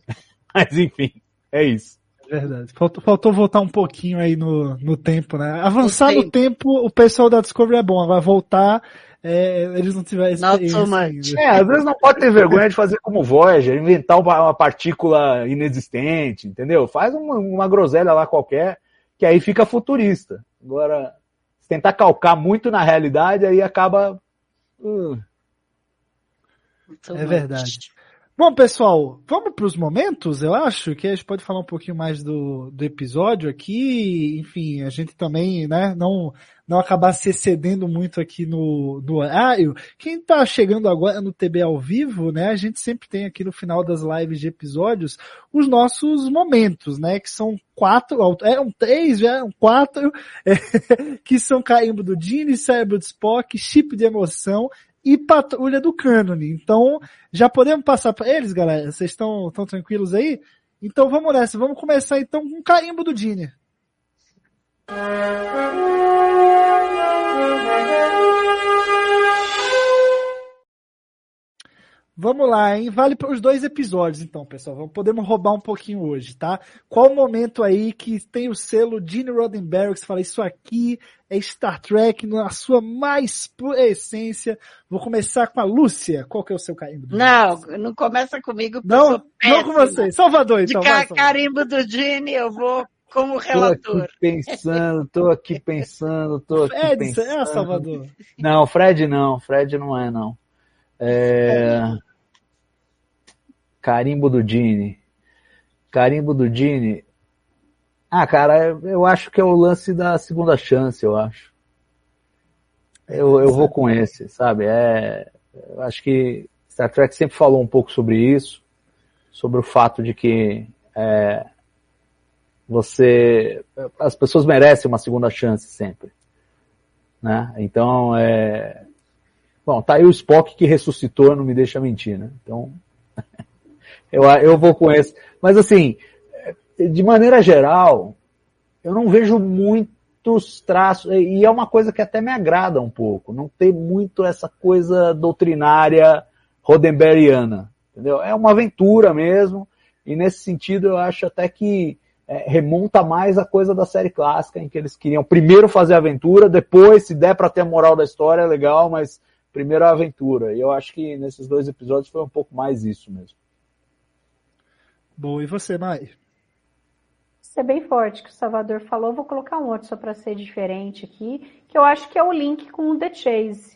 Mas, enfim, é isso. Verdade. Faltou, faltou voltar um pouquinho aí no, no tempo, né? Avançar no tempo, o pessoal da Discovery é bom. Agora voltar, é, eles não tiveram experiência. É, às vezes não pode ter vergonha de fazer como Voyager, inventar uma, uma partícula inexistente, entendeu? Faz uma, uma groselha lá qualquer, que aí fica futurista. Agora, se tentar calcar muito na realidade, aí acaba... Uh. É verdade. Bom, pessoal, vamos para os momentos, eu acho, que a gente pode falar um pouquinho mais do, do episódio aqui, enfim, a gente também, né, não, não acabar se excedendo muito aqui no, no horário. Quem tá chegando agora no T B ao vivo, né, a gente sempre tem aqui no final das lives de episódios os nossos momentos, né, que são quatro, eram três, já eram quatro, é, que são Carimbo do Gene, Cérebro de Spock, Chip de Emoção e Patrulha do Cânone. Então, já podemos passar para eles, galera? Vocês estão tão tranquilos aí? Então vamos nessa, vamos começar então com o Carimbo do Gene. Vamos lá, hein? Vale para os dois episódios, então, pessoal. Vamos, podemos roubar um pouquinho hoje, tá? Qual o momento aí que tem o selo Gene Roddenberry, que você fala, isso aqui é Star Trek na sua mais pura essência. Vou começar com a Lúcia. Qual que é o seu carimbo? Não, não começa comigo. Não, não com você. Salvador, então. De ca- carimbo do Gene, eu vou como relator. Tô aqui pensando, tô aqui pensando, tô aqui Fred, pensando. é, Salvador? Não, Fred não, Fred não é, não. É... Carimbo do Gene. Carimbo do Gene. Ah, cara, eu acho que é o lance da segunda chance, eu acho. Eu, eu vou com esse, sabe? É, eu acho que Star Trek sempre falou um pouco sobre isso, sobre o fato de que é, você, as pessoas merecem uma segunda chance sempre, né? Então, é, bom, tá aí o Spock que ressuscitou, não me deixa mentir, né? Então, eu, eu vou com esse. Mas assim, de maneira geral, eu não vejo muitos traços, e é uma coisa que até me agrada um pouco, não tem muito essa coisa doutrinária roddenberryana, entendeu? É uma aventura mesmo, e nesse sentido eu acho até que é, remonta mais a coisa da série clássica, em que eles queriam primeiro fazer a aventura, depois, se der pra ter a moral da história, é legal, mas primeiro a aventura. E eu acho que nesses dois episódios foi um pouco mais isso mesmo. Bom, e você, Mai? Isso é bem forte que o Salvador falou. Vou colocar um outro só para ser diferente aqui, que eu acho que é o link com o The Chase.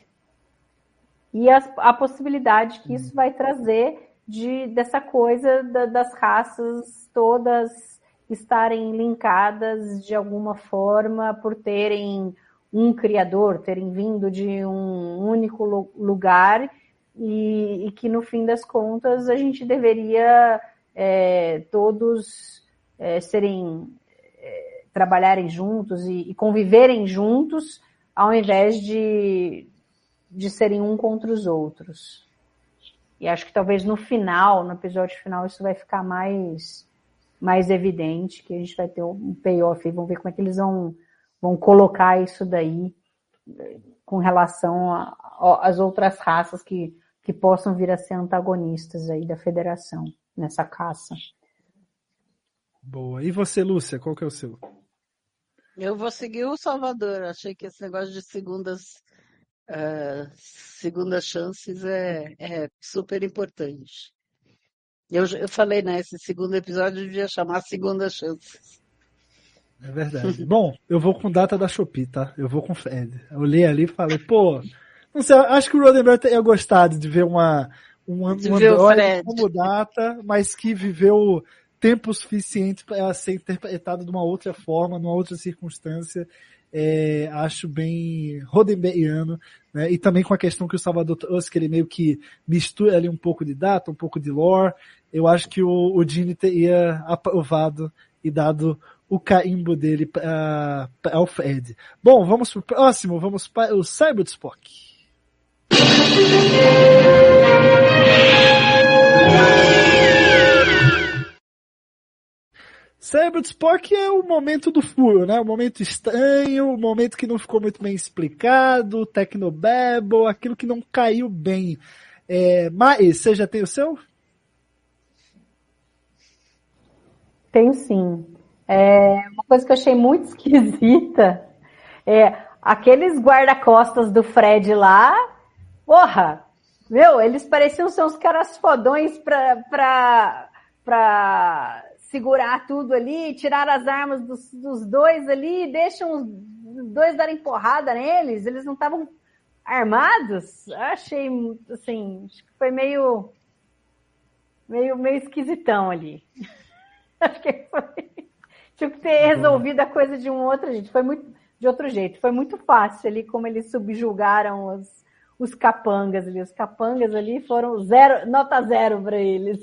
E a, a possibilidade que isso vai trazer de, dessa coisa da, das raças todas estarem linkadas de alguma forma por terem um criador, terem vindo de um único lugar e, e que no fim das contas a gente deveria é, todos é, serem é, trabalharem juntos e, e conviverem juntos ao invés de, de serem um contra os outros. E acho que talvez no final, no episódio final, isso vai ficar mais, mais evidente, que a gente vai ter um payoff e vamos ver como é que eles vão, vão colocar isso daí com relação às outras raças que, que possam vir a ser antagonistas aí da Federação nessa caça. Boa. E você, Lúcia, qual que é o seu? Eu vou seguir o Salvador. Achei que esse negócio de segundas, uh, segundas chances é, é super importante. Eu, eu falei, né? Esse segundo episódio devia chamar Segundas Chances. É verdade. Bom, eu vou com data da Shopee, tá? Eu vou com Fred. Eu olhei ali e falei, pô, não sei, acho que o Roddenberry teria gostado de ver uma, uma, de um ver androide como data, mas que viveu tempo suficiente para ser interpretado de uma outra forma, numa outra circunstância. É, acho bem roddenberryano, né? E também com a questão que o Salvador trouxe, que ele meio que mistura ali um pouco de data, um pouco de lore. Eu acho que o, o Gene teria aprovado e dado o carimbo dele para o Fred. Bom, vamos pro próximo, vamos para o Cyber Spock. Cyber Spock é o momento do furo, né? O momento estranho, o momento que não ficou muito bem explicado, Tecnobabble, aquilo que não caiu bem. É, mas você já tem o seu? Tenho sim. É, uma coisa que eu achei muito esquisita é aqueles guarda-costas do Fred lá, porra, meu, eles pareciam ser uns caras fodões pra, pra, pra segurar tudo ali, tirar as armas dos, dos dois ali, deixam os dois darem porrada neles, eles não estavam armados. Eu achei, assim, acho que foi meio, meio, meio esquisitão ali. Acho que foi... Tinha que ter resolvido a coisa de um outro jeito. Foi muito, de outro jeito. Foi muito fácil ali como eles subjugaram os, os capangas ali. Os capangas ali foram zero, nota zero para eles.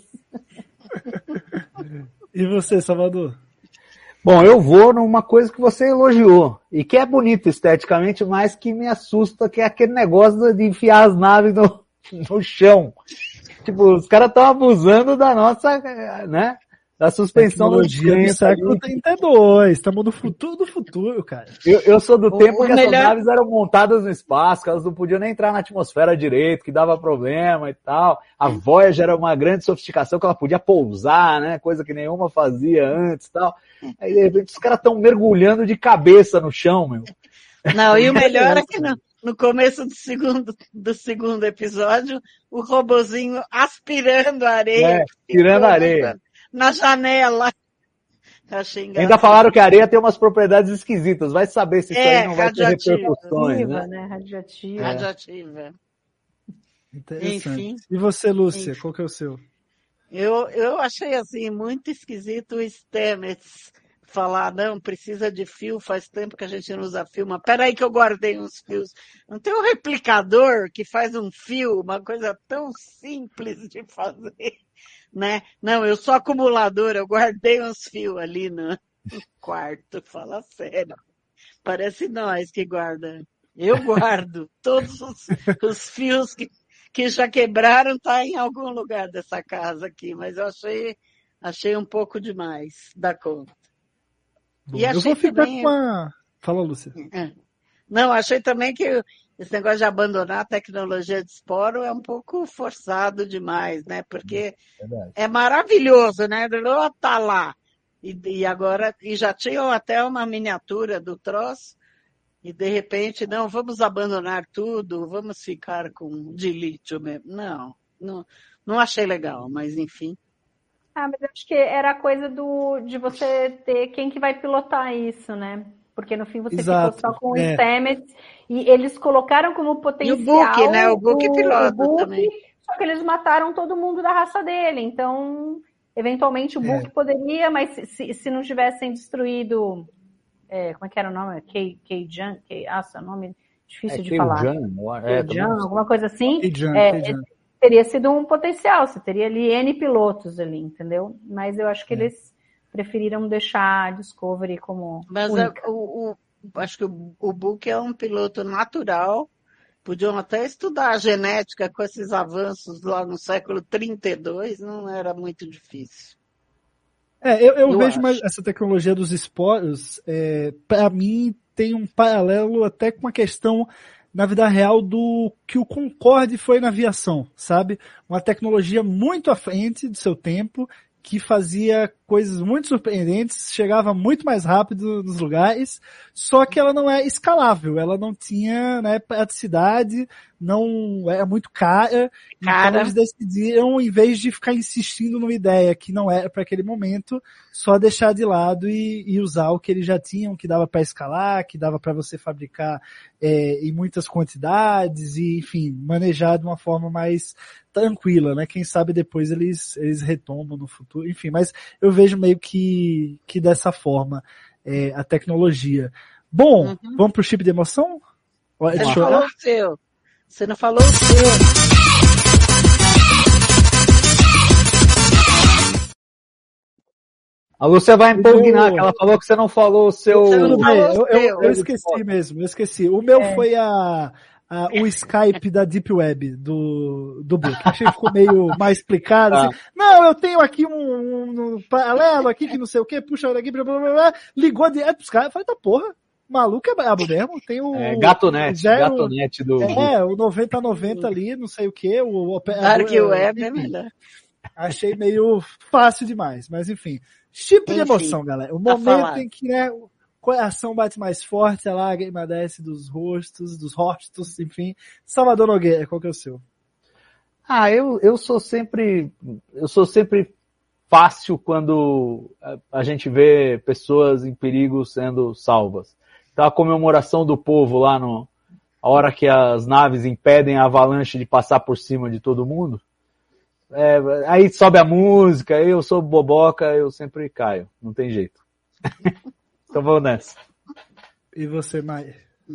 E você, Salvador? Bom, eu vou numa coisa que você elogiou. E que é bonito esteticamente, mas que me assusta, que é aquele negócio de enfiar as naves no, no chão. Tipo, os caras estão abusando da nossa, né? da suspensão do Tecnologia do século trinta e dois. Estamos no futuro do futuro, cara. Eu, eu sou do O- tempo o que melhor- essas naves eram montadas no espaço, que elas não podiam nem entrar na atmosfera direito, que dava problema e tal. A Voyager era uma grande sofisticação que ela podia pousar, né? Coisa que nenhuma fazia antes e tal. Aí, de repente, os caras estão mergulhando de cabeça no chão, meu. Não, e o melhor é que no, no começo do segundo, do segundo episódio, o robozinho aspirando a areia. É, tirando a areia. Na janela. Achei engraçado. Ainda falaram que a areia tem umas propriedades esquisitas. Vai saber se isso É, aí não vai ter radioativa. repercussões, Radioativa, né? né? Radioativa. Radioativa. Interessante. Enfim. E você, Lúcia, Enfim. qual que é o seu? Eu, eu achei assim muito esquisito o Stamets falar, não, precisa de fio, faz tempo que a gente não usa fio, mas peraí que eu guardei uns fios. Não tem um replicador que faz um fio, uma coisa tão simples de fazer, né? Não, eu sou acumuladora, eu guardei uns fios ali no quarto, fala sério. Parece nós que guarda. Eu guardo todos os, os fios que que já quebraram, tá em algum lugar dessa casa aqui, mas eu achei, achei um pouco demais da conta. Bom, E eu achei vou ficar também- com a... Fala, Lúcia. É. Não, achei também que esse negócio de abandonar a tecnologia de esporo é um pouco forçado demais, né? Porque Verdade. é maravilhoso, né? Ela tá lá. E, e agora, e já tinham até uma miniatura do troço, e de repente, não, vamos abandonar tudo, vamos ficar com de lítio mesmo. Não, não, não achei legal, mas enfim. Ah, mas eu acho que era a coisa do, de você ter quem que vai pilotar isso, né? Porque no fim você Exato, ficou só com o é. Stamets e eles colocaram como potencial E o Book, né? O Book pilota Book, também. Só que eles mataram todo mundo da raça dele. Então, eventualmente o É. Book poderia, mas se, se, se não tivessem destruído... É, como é que era o nome? Kei, Kei-Jan? Kei, ah, seu nome difícil É de falar. Keijan, eu acho. É, Kei-Jan, também. alguma coisa assim. Kei-Jan, É, Kei-Jan. teria sido um potencial, você teria ali N pilotos ali, entendeu? Mas eu acho que É. eles preferiram deixar a Discovery como Mas única. a- o, o- acho que o, o Book é um piloto natural. Podiam até estudar a genética com esses avanços lá no século trinta e dois, não era muito difícil. É, eu, eu Eu vejo acho. mais essa tecnologia dos esporos, é, para mim tem um paralelo até com a questão na vida real do que o Concorde foi na aviação, sabe? Uma tecnologia muito à frente do seu tempo, que fazia coisas muito surpreendentes, chegava muito mais rápido nos lugares, só que ela não é escalável, ela não tinha, né, praticidade, não era muito cara, Cara. então eles decidiram, em vez de ficar insistindo numa ideia que não era para aquele momento, só deixar de lado e, e usar o que eles já tinham, que dava para escalar, que dava para você fabricar é, em muitas quantidades e, enfim, manejar de uma forma mais tranquila, né? Quem sabe depois eles, eles retomam no futuro, enfim, mas eu vejo meio que, que dessa forma é, a tecnologia. Bom, Uhum. vamos pro chip de emoção? Olha, Você não deixa eu- falou o seu. Você não falou o seu. A Lúcia vai impugnar, Eu- que ela falou que você não falou o seu... Você não Tudo bem, falou eu, o eu- seu. eu esqueci mesmo, eu esqueci. O meu foi a, a- o Skype da Deep Web, do, do Book. Achei que ficou meio mais explicado. Tá. Assim. Não, eu tenho aqui um, um- um paralelo aqui que não sei o que, puxa daqui, blá, blá, blá, blá, ligou direto pros caras. Eu falei, tá porra, maluco é brabo mesmo. Tem o... É, Gatonete, zero- Gatonete do... É, o noventa a noventa ali, não sei o que, o operador... Dark Web é enfim. melhor. Achei meio fácil demais, mas enfim. Tipo de Enfim, emoção, galera. O tá momento falado. em que, né, o coração bate mais forte, a lágrima desce dos rostos, dos rostos, enfim. Salvador Nogueira, qual que é o seu? Ah, eu, eu sou sempre, eu sou sempre fácil quando a, a gente vê pessoas em perigo sendo salvas. Então a comemoração do povo lá no, a hora que as naves impedem a avalanche de passar por cima de todo mundo, é, aí sobe a música, eu sou boboca, eu sempre caio, não tem jeito. Então vamos nessa. E você, Maia?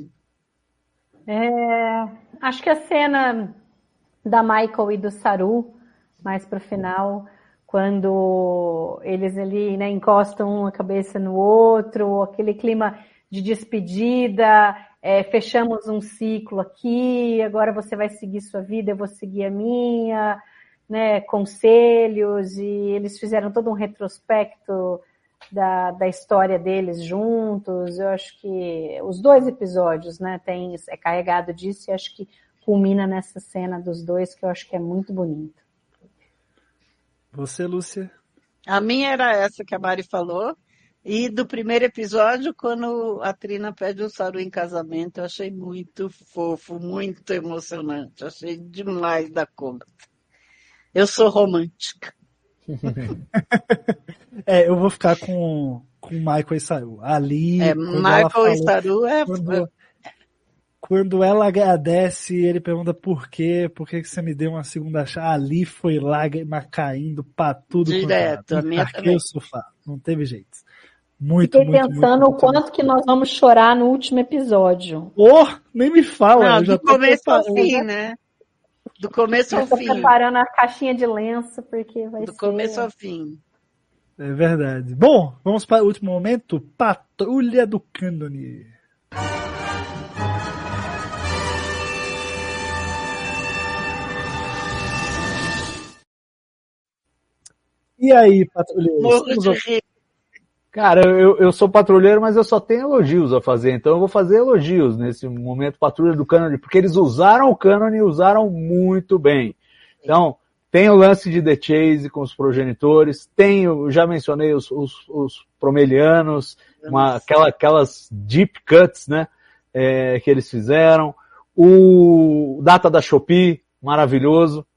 É, acho que a cena da Michael e do Saru, mais pro final, quando eles ali, né, encostam a cabeça no outro, aquele clima de despedida, é, fechamos um ciclo aqui, agora você vai seguir sua vida, eu vou seguir a minha. né, conselhos, e eles fizeram todo um retrospecto da, da história deles juntos. Eu acho que os dois episódios, né, tem, é carregado disso, e acho que culmina nessa cena dos dois, que eu acho que é muito bonito. Você, Lúcia? A minha era essa que a Mari falou. E do primeiro episódio, quando a Trina pede o Saru em casamento, eu achei muito fofo, muito emocionante. Achei demais da conta. Eu sou romântica. É, eu vou ficar com, com Michael e Saru. Ali, É, Michael falou, e Saru é... Quando, quando ela agradece, ele pergunta por quê, por que você me deu uma segunda chance. Ali foi lágrima caindo pra tudo. Direto, a minha também. O sofá. Não teve jeito. Muito, Fiquei muito, pensando muito, o quanto muito. que nós vamos chorar no último episódio. Oh, nem me fala. Não, eu já do começo ao preparando. fim, né? Do começo ao Estou fim. preparando a caixinha de lenço, porque vai Do ser... começo ao fim. É verdade. Bom, vamos para o último momento. Patrulha do Cânone. E aí, patrulheiros? Cara, eu, eu sou patrulheiro, mas eu só tenho elogios a fazer, então eu vou fazer elogios nesse momento Patrulha do Cânone, porque eles usaram o Cânone e usaram muito bem. Então, tem o lance de The Chase com os progenitores, tem, eu já mencionei os, os, os promelianos, uma, aquela, aquelas deep cuts, né, é, que eles fizeram, o Data da Shopee, maravilhoso.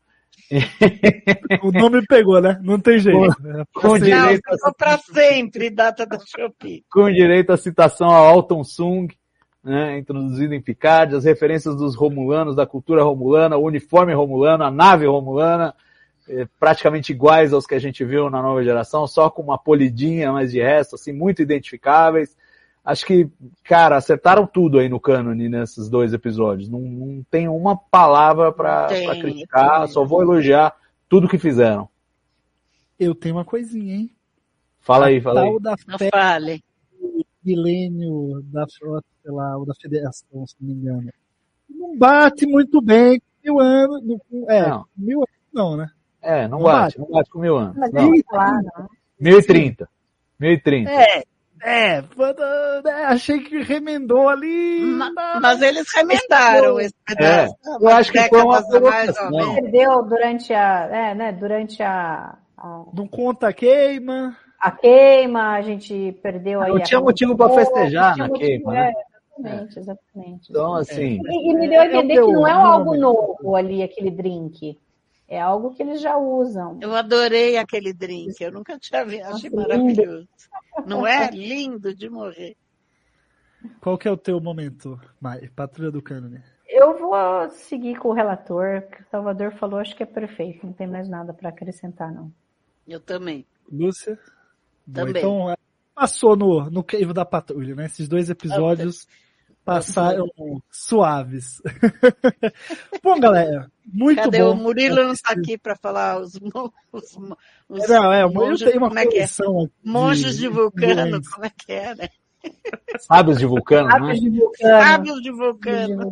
O nome pegou, né? Não tem jeito. Com, com direito não, a... para sempre, Data da Shopee. Com direito à citação a Alton Sung, né, introduzido em Picard, as referências dos romulanos, da cultura romulana, o uniforme romulano, a nave romulana, eh, praticamente iguais aos que a gente viu na nova geração, só com uma polidinha, mas de resto, assim, muito identificáveis. Acho que, cara, acertaram tudo aí no cânone nesses dois episódios. Não, não tem uma palavra pra, pra criticar, só vou elogiar tudo que fizeram. Eu tenho uma coisinha, hein? Fala a aí, fala aí. Da não fale. Milênio da frota, sei lá, ou da federação, se não me engano. Não bate muito bem com mil anos. É, não. mil anos não, né? É, não, não bate, bate, não bate com mil anos. Mas não. É claro. mil e trinta. mil e trinta. É. É, achei que remendou ali. Mas, mas eles remendaram esse pedaço. É, eu acho que foi uma provocação. Perdeu durante a, é, né, durante a, a... Não conta a queima. A queima, a gente perdeu aí. Não tinha motivo para festejar na queima, né? Exatamente, exatamente. Então, assim. E, e me deu a entender é que não é algo novo ali, aquele drink. É algo que eles já usam. Eu adorei aquele drink. Eu nunca tinha visto. Achei Nossa, maravilhoso. Lindo. Não é? Lindo de morrer. Qual que é o teu momento, Mai? Patrulha do Cânone. Eu vou seguir com o relator. O que o Salvador falou, acho que é perfeito. Não tem mais nada para acrescentar, não. Eu também. Lúcia? Também. Bom, então, passou no, no crivo da patrulha, né? Esses dois episódios passaram suaves. Bom, galera, muito Cadê? bom. O Murilo não está aqui para falar os, os, os não, é, o Murilo tem uma como é que é? Monges de, de Vulcano, de como é que é, né? Sábios de Vulcano, Sábios né? De Vulcano. Sábios de Vulcano.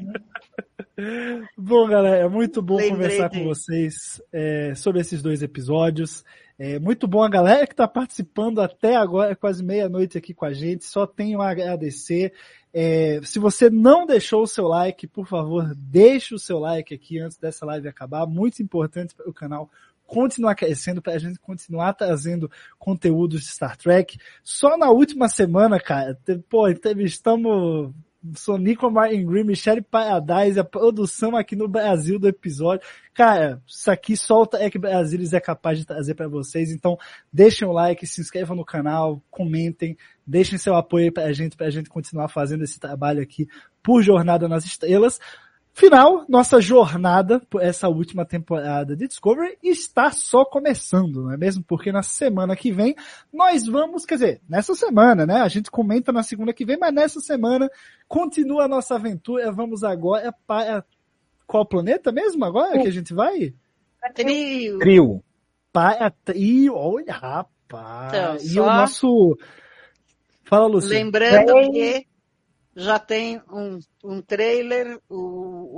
Bom, galera, é muito bom Lembrei conversar de... com vocês é, sobre esses dois episódios. É muito bom a galera que está participando até agora, quase meia-noite aqui com a gente. Só tenho a agradecer. É, se você não deixou o seu like, por favor, deixe o seu like aqui antes dessa live acabar. Muito importante para o canal continuar crescendo, para a gente continuar trazendo conteúdos de Star Trek. Só na última semana, cara, pô, entrevistamos Sonequa Martin Green, Michelle Paradise, a produção aqui no Brasil do episódio. Cara, isso aqui só o Trek Brasilis é capaz de trazer para vocês. Então, deixem o like, se inscrevam no canal, comentem, deixem seu apoio aí pra gente, pra gente continuar fazendo esse trabalho aqui por Jornada nas Estrelas. Final, nossa jornada por essa última temporada de Discovery está só começando, não é mesmo? Porque na semana que vem nós vamos, quer dizer, nessa semana, né? A gente comenta na segunda que vem, mas nessa semana continua a nossa aventura. Vamos agora para qual planeta mesmo agora que a gente vai? Trio. Trio. Para Trio, olha, rapaz. Então, e só... o nosso... Fala, Lúcia. Lembrando que já tem um, um trailer, o,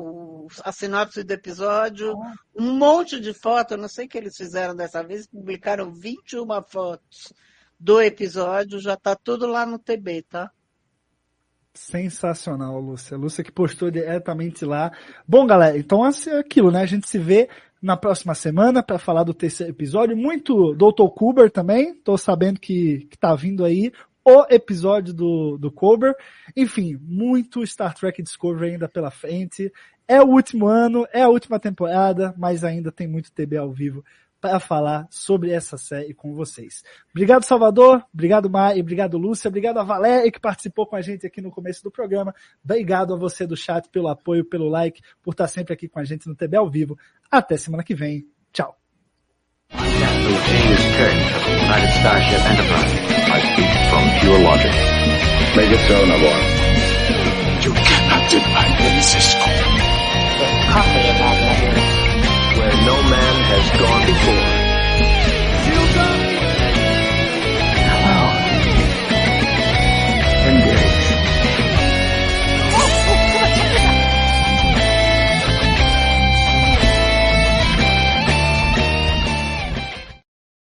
o, a sinopse do episódio, um monte de fotos, eu não sei o que eles fizeram dessa vez, publicaram vinte e uma fotos do episódio, já tá tudo lá no T B, tá? Sensacional, Lúcia. Lúcia que postou diretamente lá. Bom, galera, então é aquilo, né? A gente se vê na próxima semana para falar do terceiro episódio. Muito doutor Kuber também. Tô sabendo que, que tá vindo aí o episódio do, do Kuber. Enfim, muito Star Trek Discovery ainda pela frente. É o último ano, é a última temporada, mas ainda tem muito T B ao vivo para falar sobre essa série com vocês. Obrigado, Salvador. Obrigado, Mari. Obrigado, Lúcia. Obrigado a Valéria, que participou com a gente aqui no começo do programa. Obrigado a você do chat pelo apoio, pelo like, por estar sempre aqui com a gente no T B ao vivo. Até semana que vem. Tchau. James Kirk of the United Starship Enterprise. I speak from pure logic. Make it so, Nabor. You cannot deny me, Cisco. There's coffee in that letter.